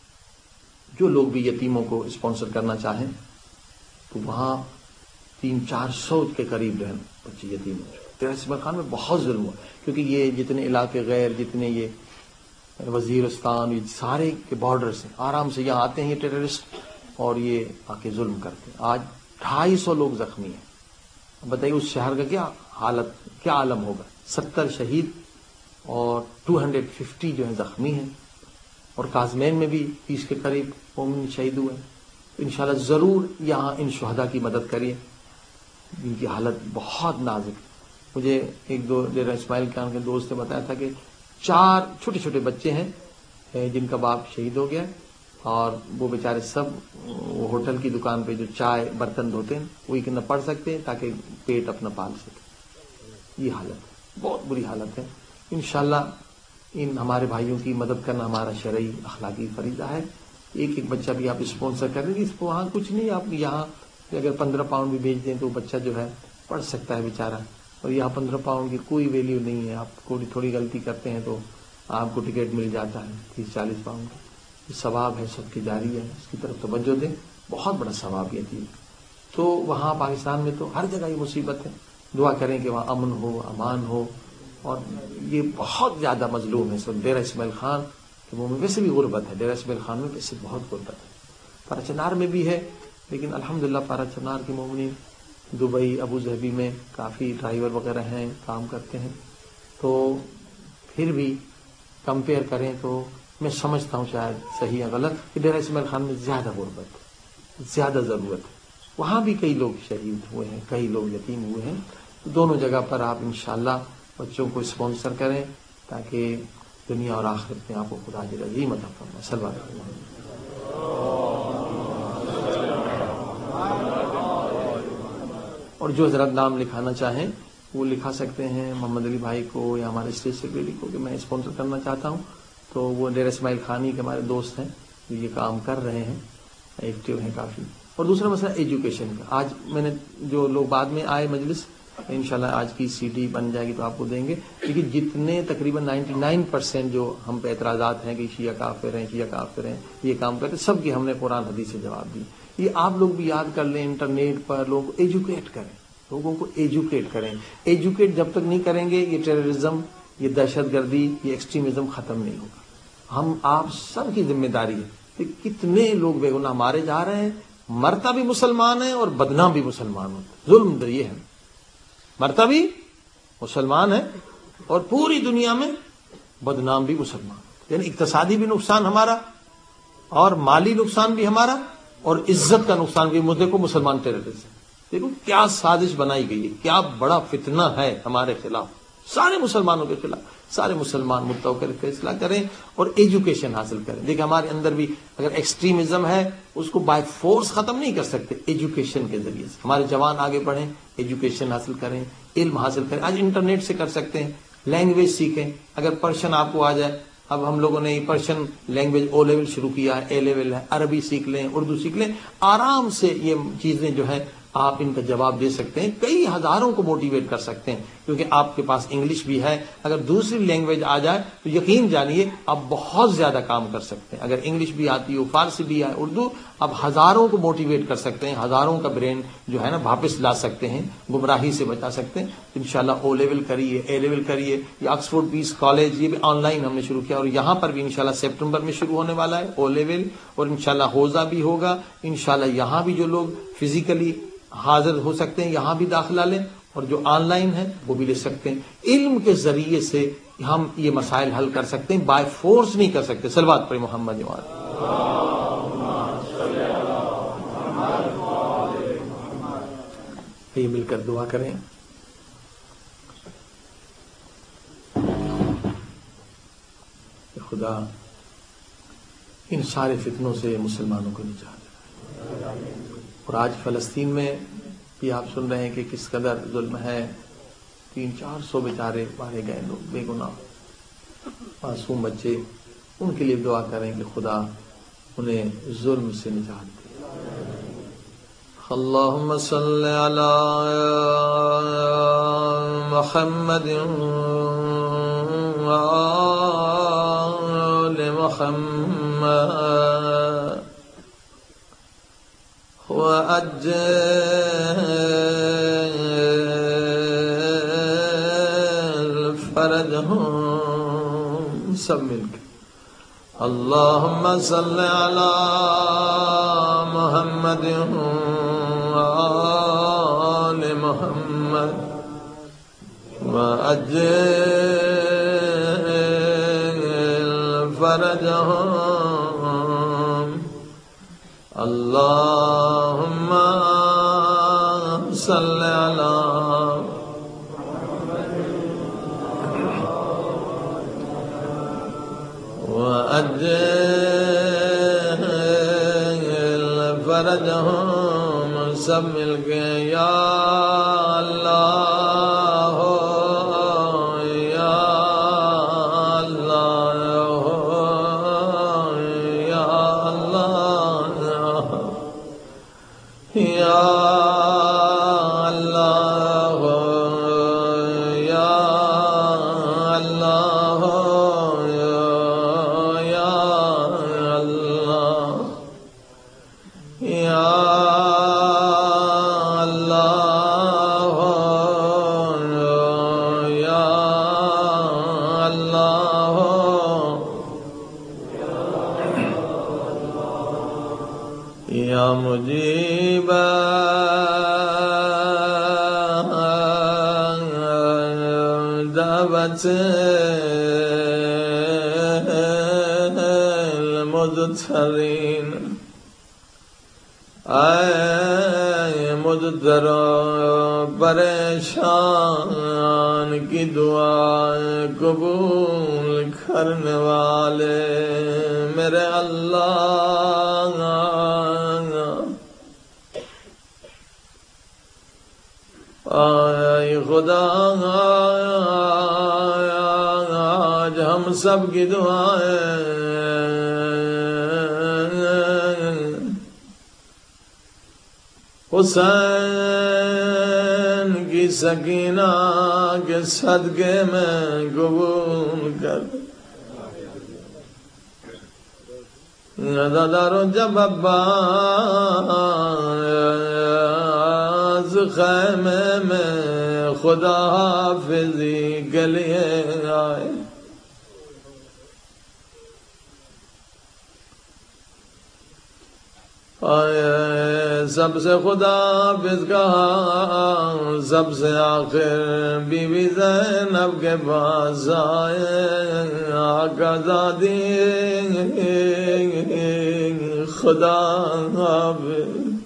جو لوگ بھی یتیموں کو اسپانسر کرنا چاہیں تو وہاں تین چار سو کے قریب جو ہے بچے یتیم ہو چکے۔ ڈیرہ اسماعیل خان میں بہت ظلم ہوا، کیونکہ یہ جتنے علاقے غیر، جتنے یہ وزیرستان، یہ سارے کے بارڈر سے آرام سے یہاں آتے ہیں یہ ٹیررسٹ، اور یہ آ کے ظلم کرتے ہیں۔ آج ڈھائی سو لوگ زخمی ہیں، بتائیے اس شہر کا کیا حالت، کیا عالم ہوگا۔ ستر شہید اور دو سو پچاس جو ہیں زخمی ہیں، اور کاظمین میں بھی تیس کے قریب مومن شہید ہوئے ہیں۔ انشاءاللہ ضرور یہاں ان شہداء کی مدد کریے، ان کی حالت بہت نازک ہے۔ مجھے ایک دو ڈیرہ اسماعیل خان کے دوست نے بتایا تھا کہ چار چھوٹے چھوٹے بچے ہیں جن کا باپ شہید ہو گیا، اور وہ بیچارے سب وہ ہوٹل کی دکان پہ جو چائے برتن دھوتے ہیں وہی نہ پڑھ سکتے تاکہ پیٹ اپنا پال سکے۔ یہ حالت ہے، بہت بری حالت ہے۔ انشاءاللہ ان ہمارے بھائیوں کی مدد کرنا ہمارا شرعی اخلاقی فریضہ ہے۔ ایک ایک بچہ بھی آپ اسپانسر کر دیں، اس کو وہاں کچھ نہیں، آپ یہاں اگر پندرہ پاؤنڈ بھی بھیج دیں تو بچہ جو ہے پڑھ سکتا ہے بیچارہ، اور یہاں پندرہ پاؤنڈ کی کوئی ویلیو نہیں ہے، آپ کو تھوڑی غلطی کرتے ہیں تو آپ کو ٹکٹ مل جاتا ہے تیس چالیس پاؤنڈ کا۔ یہ ثواب ہے، سب کی جاری ہے، اس کی طرف توجہ دیں، بہت بڑا ثواب یہ چیز۔ تو وہاں پاکستان میں تو ہر جگہ یہ مصیبت ہے، دعا کریں کہ وہاں امن ہو، امان ہو، اور یہ بہت زیادہ مظلوم ہے۔ سب ڈیرہ اسماعیل خان کہ وہ ویسے بھی غربت ہے، ڈیرہ اسماعیل خان میں ویسے بہت غربت ہے، پرچنار میں بھی ہے، لیکن الحمدللہ پرچنار کے مومنین دبئی، ابو ظہبی میں کافی ڈرائیور وغیرہ ہیں، کام کرتے ہیں، تو پھر بھی کمپیئر کریں تو میں سمجھتا ہوں شاید صحیح یا غلط کہ ڈیرہ اسماعیل خان میں زیادہ غربت، زیادہ ضرورت ہے. وہاں بھی کئی لوگ شہید ہوئے ہیں، کئی لوگ یتیم ہوئے ہیں. دونوں جگہ پر آپ انشاءاللہ بچوں کو اسپانسر کریں تاکہ دنیا اور آخرت میں آپ کو خدا اجر عظیم عطا فرمائے. صلوات اللہ. اور جو حضرات نام لکھانا چاہیں وہ لکھا سکتے ہیں محمد علی بھائی کو یا ہمارے اسٹیٹ سیکرٹری کو کہ میں اسپانسر کرنا چاہتا ہوں. تو وہ ڈیرہ اسماعیل خانی کے ہمارے دوست ہیں جو یہ کام کر رہے ہیں، ایکٹیو ہیں کافی. اور دوسرا مسئلہ ایجوکیشن کا. آج میں نے جو لوگ بعد میں آئے مجلس، انشاءاللہ آج کی سی ڈی بن جائے گی تو آپ کو دیں گے، لیکن جتنے تقریباً نائنٹی نائن پرسینٹ جو ہم پہ اعتراضات ہیں کہ شیعہ کافر ہیں، شیعہ کافر ہیں، یہ کام کرتے، سب کی ہم نے قرآن حدیث سے جواب دی. یہ آپ لوگ بھی یاد کر لیں، انٹرنیٹ پر لوگوں کو ایجوکیٹ کریں، لوگوں کو ایجوکیٹ کریں. ایجوکیٹ جب تک نہیں کریں گے یہ ٹیررزم، یہ دہشت گردی، یہ ایکسٹریمزم ختم نہیں ہوگا. ہم آپ سب کی ذمہ داری ہے کہ کتنے لوگ بے گناہ مارے جا رہے ہیں. مرتا بھی مسلمان ہے اور بدنام بھی مسلمان ہوتا ہے. ظلم تو یہ ہے، مرتا بھی مسلمان ہے اور پوری دنیا میں بدنام بھی مسلمان. یعنی اقتصادی بھی نقصان ہمارا اور مالی نقصان بھی ہمارا اور عزت کا نقصان بھی. مجھے کو مسلمان ٹیررسٹ. دیکھو کیا سازش بنائی گئی ہے، کیا بڑا فتنہ ہے ہمارے خلاف، سارے مسلمانوں کے خلاف. سارے مسلمان متفق کر فیصلہ کریں اور ایجوکیشن حاصل کریں. دیکھیں ہمارے اندر بھی اگر ایکسٹریمزم ہے اس کو بائی فورس ختم نہیں کر سکتے، ایجوکیشن کے ذریعے سے. ہمارے جوان آگے بڑھیں، ایجوکیشن حاصل کریں، علم حاصل کریں. آج انٹرنیٹ سے کر سکتے ہیں، لینگویج سیکھیں. اگر پرشین آپ کو آ جائے، اب ہم لوگوں نے پرشین لینگویج او لیول شروع کیا ہے، اے لیول ہے، عربی سیکھ لیں، اردو سیکھ لیں. آرام سے یہ چیزیں جو ہیں آپ ان کا جواب دے سکتے ہیں، کئی ہزاروں کو موٹیویٹ کر سکتے ہیں کیونکہ آپ کے پاس انگلش بھی ہے. اگر دوسری لینگویج آ جائے تو یقین جانیے آپ بہت زیادہ کام کر سکتے ہیں. اگر انگلش بھی آتی ہو، فارسی بھی آئے، اردو، اب ہزاروں کو موٹیویٹ کر سکتے ہیں، ہزاروں کا برین جو ہے نا واپس لا سکتے ہیں، گمراہی سے بچا سکتے ہیں. انشاءاللہ او لیول کریے، اے لیول کریے. یہ آکسفورڈ پیس کالج یہ بھی آن لائن ہم نے شروع کیا اور یہاں پر بھی انشاءاللہ سپٹمبر میں شروع ہونے والا ہے او لیول، اور انشاءاللہ ہوزا بھی ہوگا. انشاءاللہ یہاں بھی جو لوگ فزیکلی حاضر ہو سکتے ہیں یہاں بھی داخلہ لیں، اور جو آن لائن ہے وہ بھی لے سکتے ہیں. علم کے ذریعے سے ہم یہ مسائل حل کر سکتے ہیں، بائی فورس نہیں کر سکتے. صلوات پر محمد وعلى. یہ مل کر دعا کریں. خدا ان سارے فتنوں سے مسلمانوں کو نجات دے. اور آج فلسطین میں بھی آپ سن رہے ہیں کہ کس قدر ظلم ہے. تین چار سو بیچارے مارے گئے لوگ بے گناہ معصوم بچے. ان کے لیے دعا کریں کہ خدا انہیں ظلم سے نجات دے. اللہم صل علی محمد وآل محمد وعجل فرجهم. سب مل کے اللہم صل علی محمد وآل محمد وعجل فرجهم. اللهم صل على وأجل فرجهم. سب مل کے یا اللہ یا اللہ یا اللہ یا اللہ یا اللہ یا اللہ یا اللہ یا مجیب دعوت المضطرین، اے مضطر پریشان کی دعا قبول کرنے والے میرے اللہ، اے خدا آج ہم سب کی دعائیں حسین کی سکینہ کے صدقے میں قبول کر۔ دادارو جب عباس خیمے میں خدا حافظی کے لیے آئے، سب سے خدا حافظ کہا، سب سے آخر بی بی زینب کے پاس آئے، آقا زادی خدا حافظ۔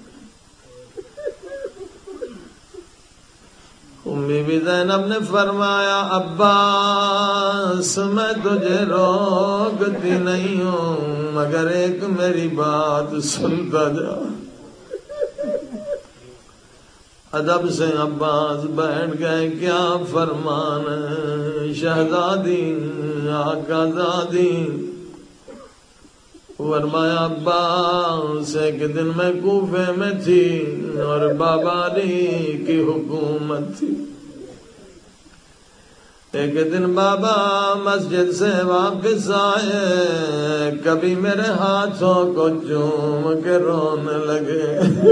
بی بی زینب نے فرمایا عباس میں تجھے روکتی نہیں ہوں، مگر ایک میری بات سنتا جا۔ ادب سے عباس بیٹھ گئے، کیا فرمان ہے شہزادی آقا زادی؟ فرمایا عباس ایک دن میں کوفے میں تھی اور بابا علی کی حکومت تھی۔ ایک دن بابا مسجد سے واپس آئے، کبھی میرے ہاتھوں کو چوم کے رونے لگے،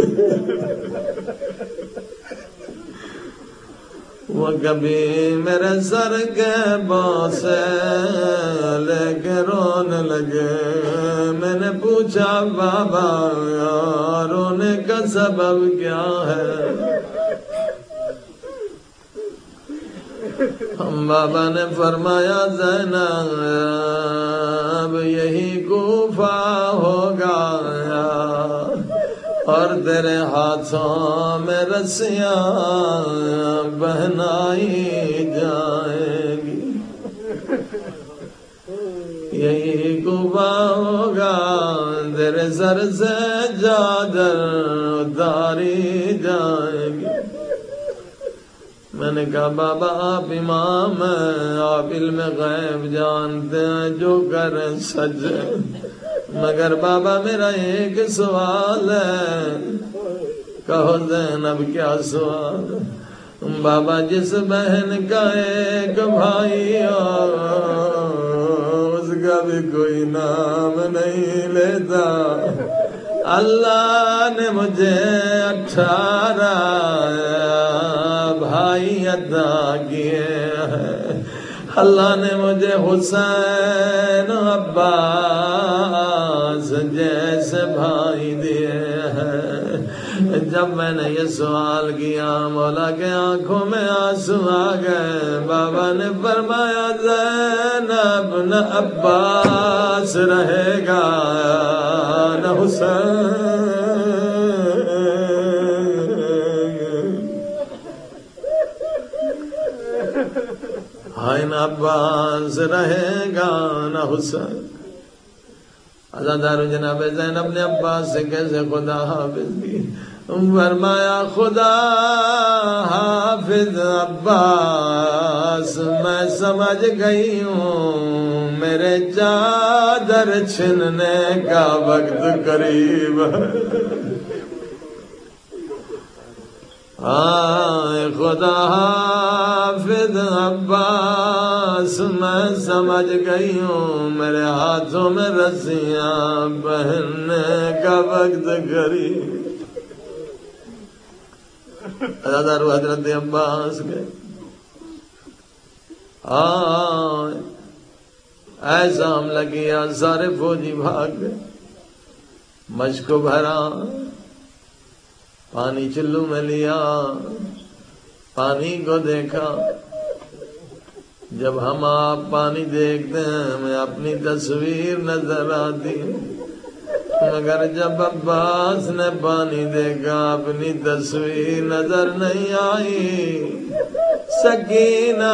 وہ کبھی میرے سر کے بوسے لے کے رونے لگے۔ میں نے پوچھا بابا رونے کا سبب کیا ہے؟ ہم بابا نے فرمایا زینب یہی کوفہ ہوگا اور تیرے ہاتھوں میں رسیاں بہنائی جائیں گی، یہی کوفہ ہوگا، تیرے سر سے چادر اتاری جائے گی۔ میں نے کہا بابا آپ امام ہیں، آپ علم غیب جانتے ہیں، جو کریں سچ ہے، مگر بابا میرا ایک سوال ہے۔ کہو زینب کیا سوال؟ بابا جس بہن کا ایک بھائی ہو اس کا بھی کوئی نام نہیں لیتا، اللہ نے مجھے اٹھارہ بھائی عطا کیے ہیں، اللہ نے مجھے حسین عباس جیسے بھائی دیے ہیں۔ جب میں نے یہ سوال کیا مولا کے آنکھوں میں آنسو آ گئے۔ بابا نے فرمایا زینب نہ عباس رہے گا نہ حسین، ہائے نہ عباس رہے گا نہ حسین۔ عزادار جناب زینب نے عباس سے کیسے خدا حافظ کی؟ فرمایا خدا حافظ عباس میں سمجھ گئی ہوں، میرے چادر چھننے کا وقت قریب ہے۔ آئے خدا حافظ عباس میں سمجھ گئی ہوں، میرے ہاتھوں میں رسیاں پہننے کا وقت قریب۔ ادادار حضرت عباس گئے، ایسا حملہ کیا سارے فوجی بھاگ گئے۔ مشک کو بھرا، پانی چلو میں لیا، پانی کو دیکھا۔ جب ہم آپ پانی دیکھتے ہیں ہمیں اپنی تصویر نظر آتی ہے، مگر جب عباس نے پانی دیکھا اپنی تصویر نظر نہیں آئی، سکینہ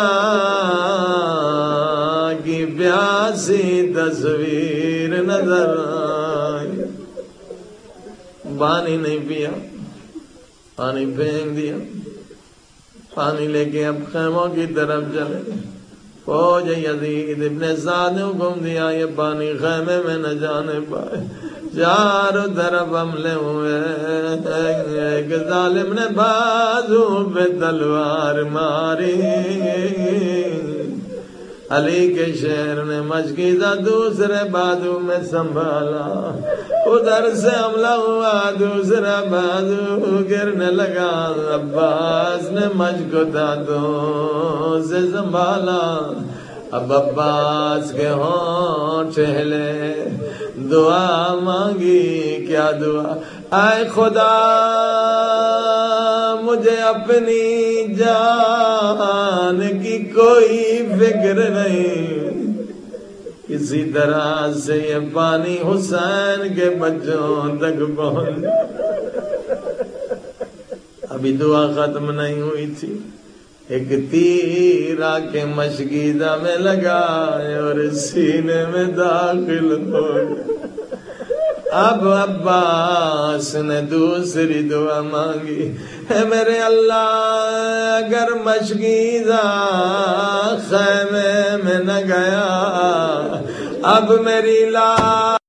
کی پیاسی تصویر نظر آئی۔ پانی نہیں پیا، پانی پھینک دیا، پانی لے کے اب خیموں کی طرف چلے۔ فوج یزید ابن سعد نے حکم دیا یہ پانی خیمے میں نہ جانے پائے۔ چاروں طرف حملے ہوئے، ایک ظالم نے بازو پہ تلوار ماری، علی کے شہر نے مشکیزہ دوسرے بازو میں سنبھالا، ادھر سے حملہ ہوا، دوسرا بازو گرنے لگا، عباس نے مشک کو دانتوں سے سنبھالا۔ اب عباس کے ہونٹ ہلے، دعا مانگی، کیا دعا؟ اے خدا مجھے اپنی جان کی کوئی فکر نہیں، کسی طرح سے یہ پانی حسین کے بچوں تک پہنچ۔ ابھی دعا ختم نہیں ہوئی تھی، ایک تیر آ کے مشکیزہ میں لگا اور سینے میں داخل ہو گیا۔ اب عباس نے دوسری دعا مانگی، اے میرے اللہ اگر مشکیزہ خیمے میں نہ گیا اب میری لاش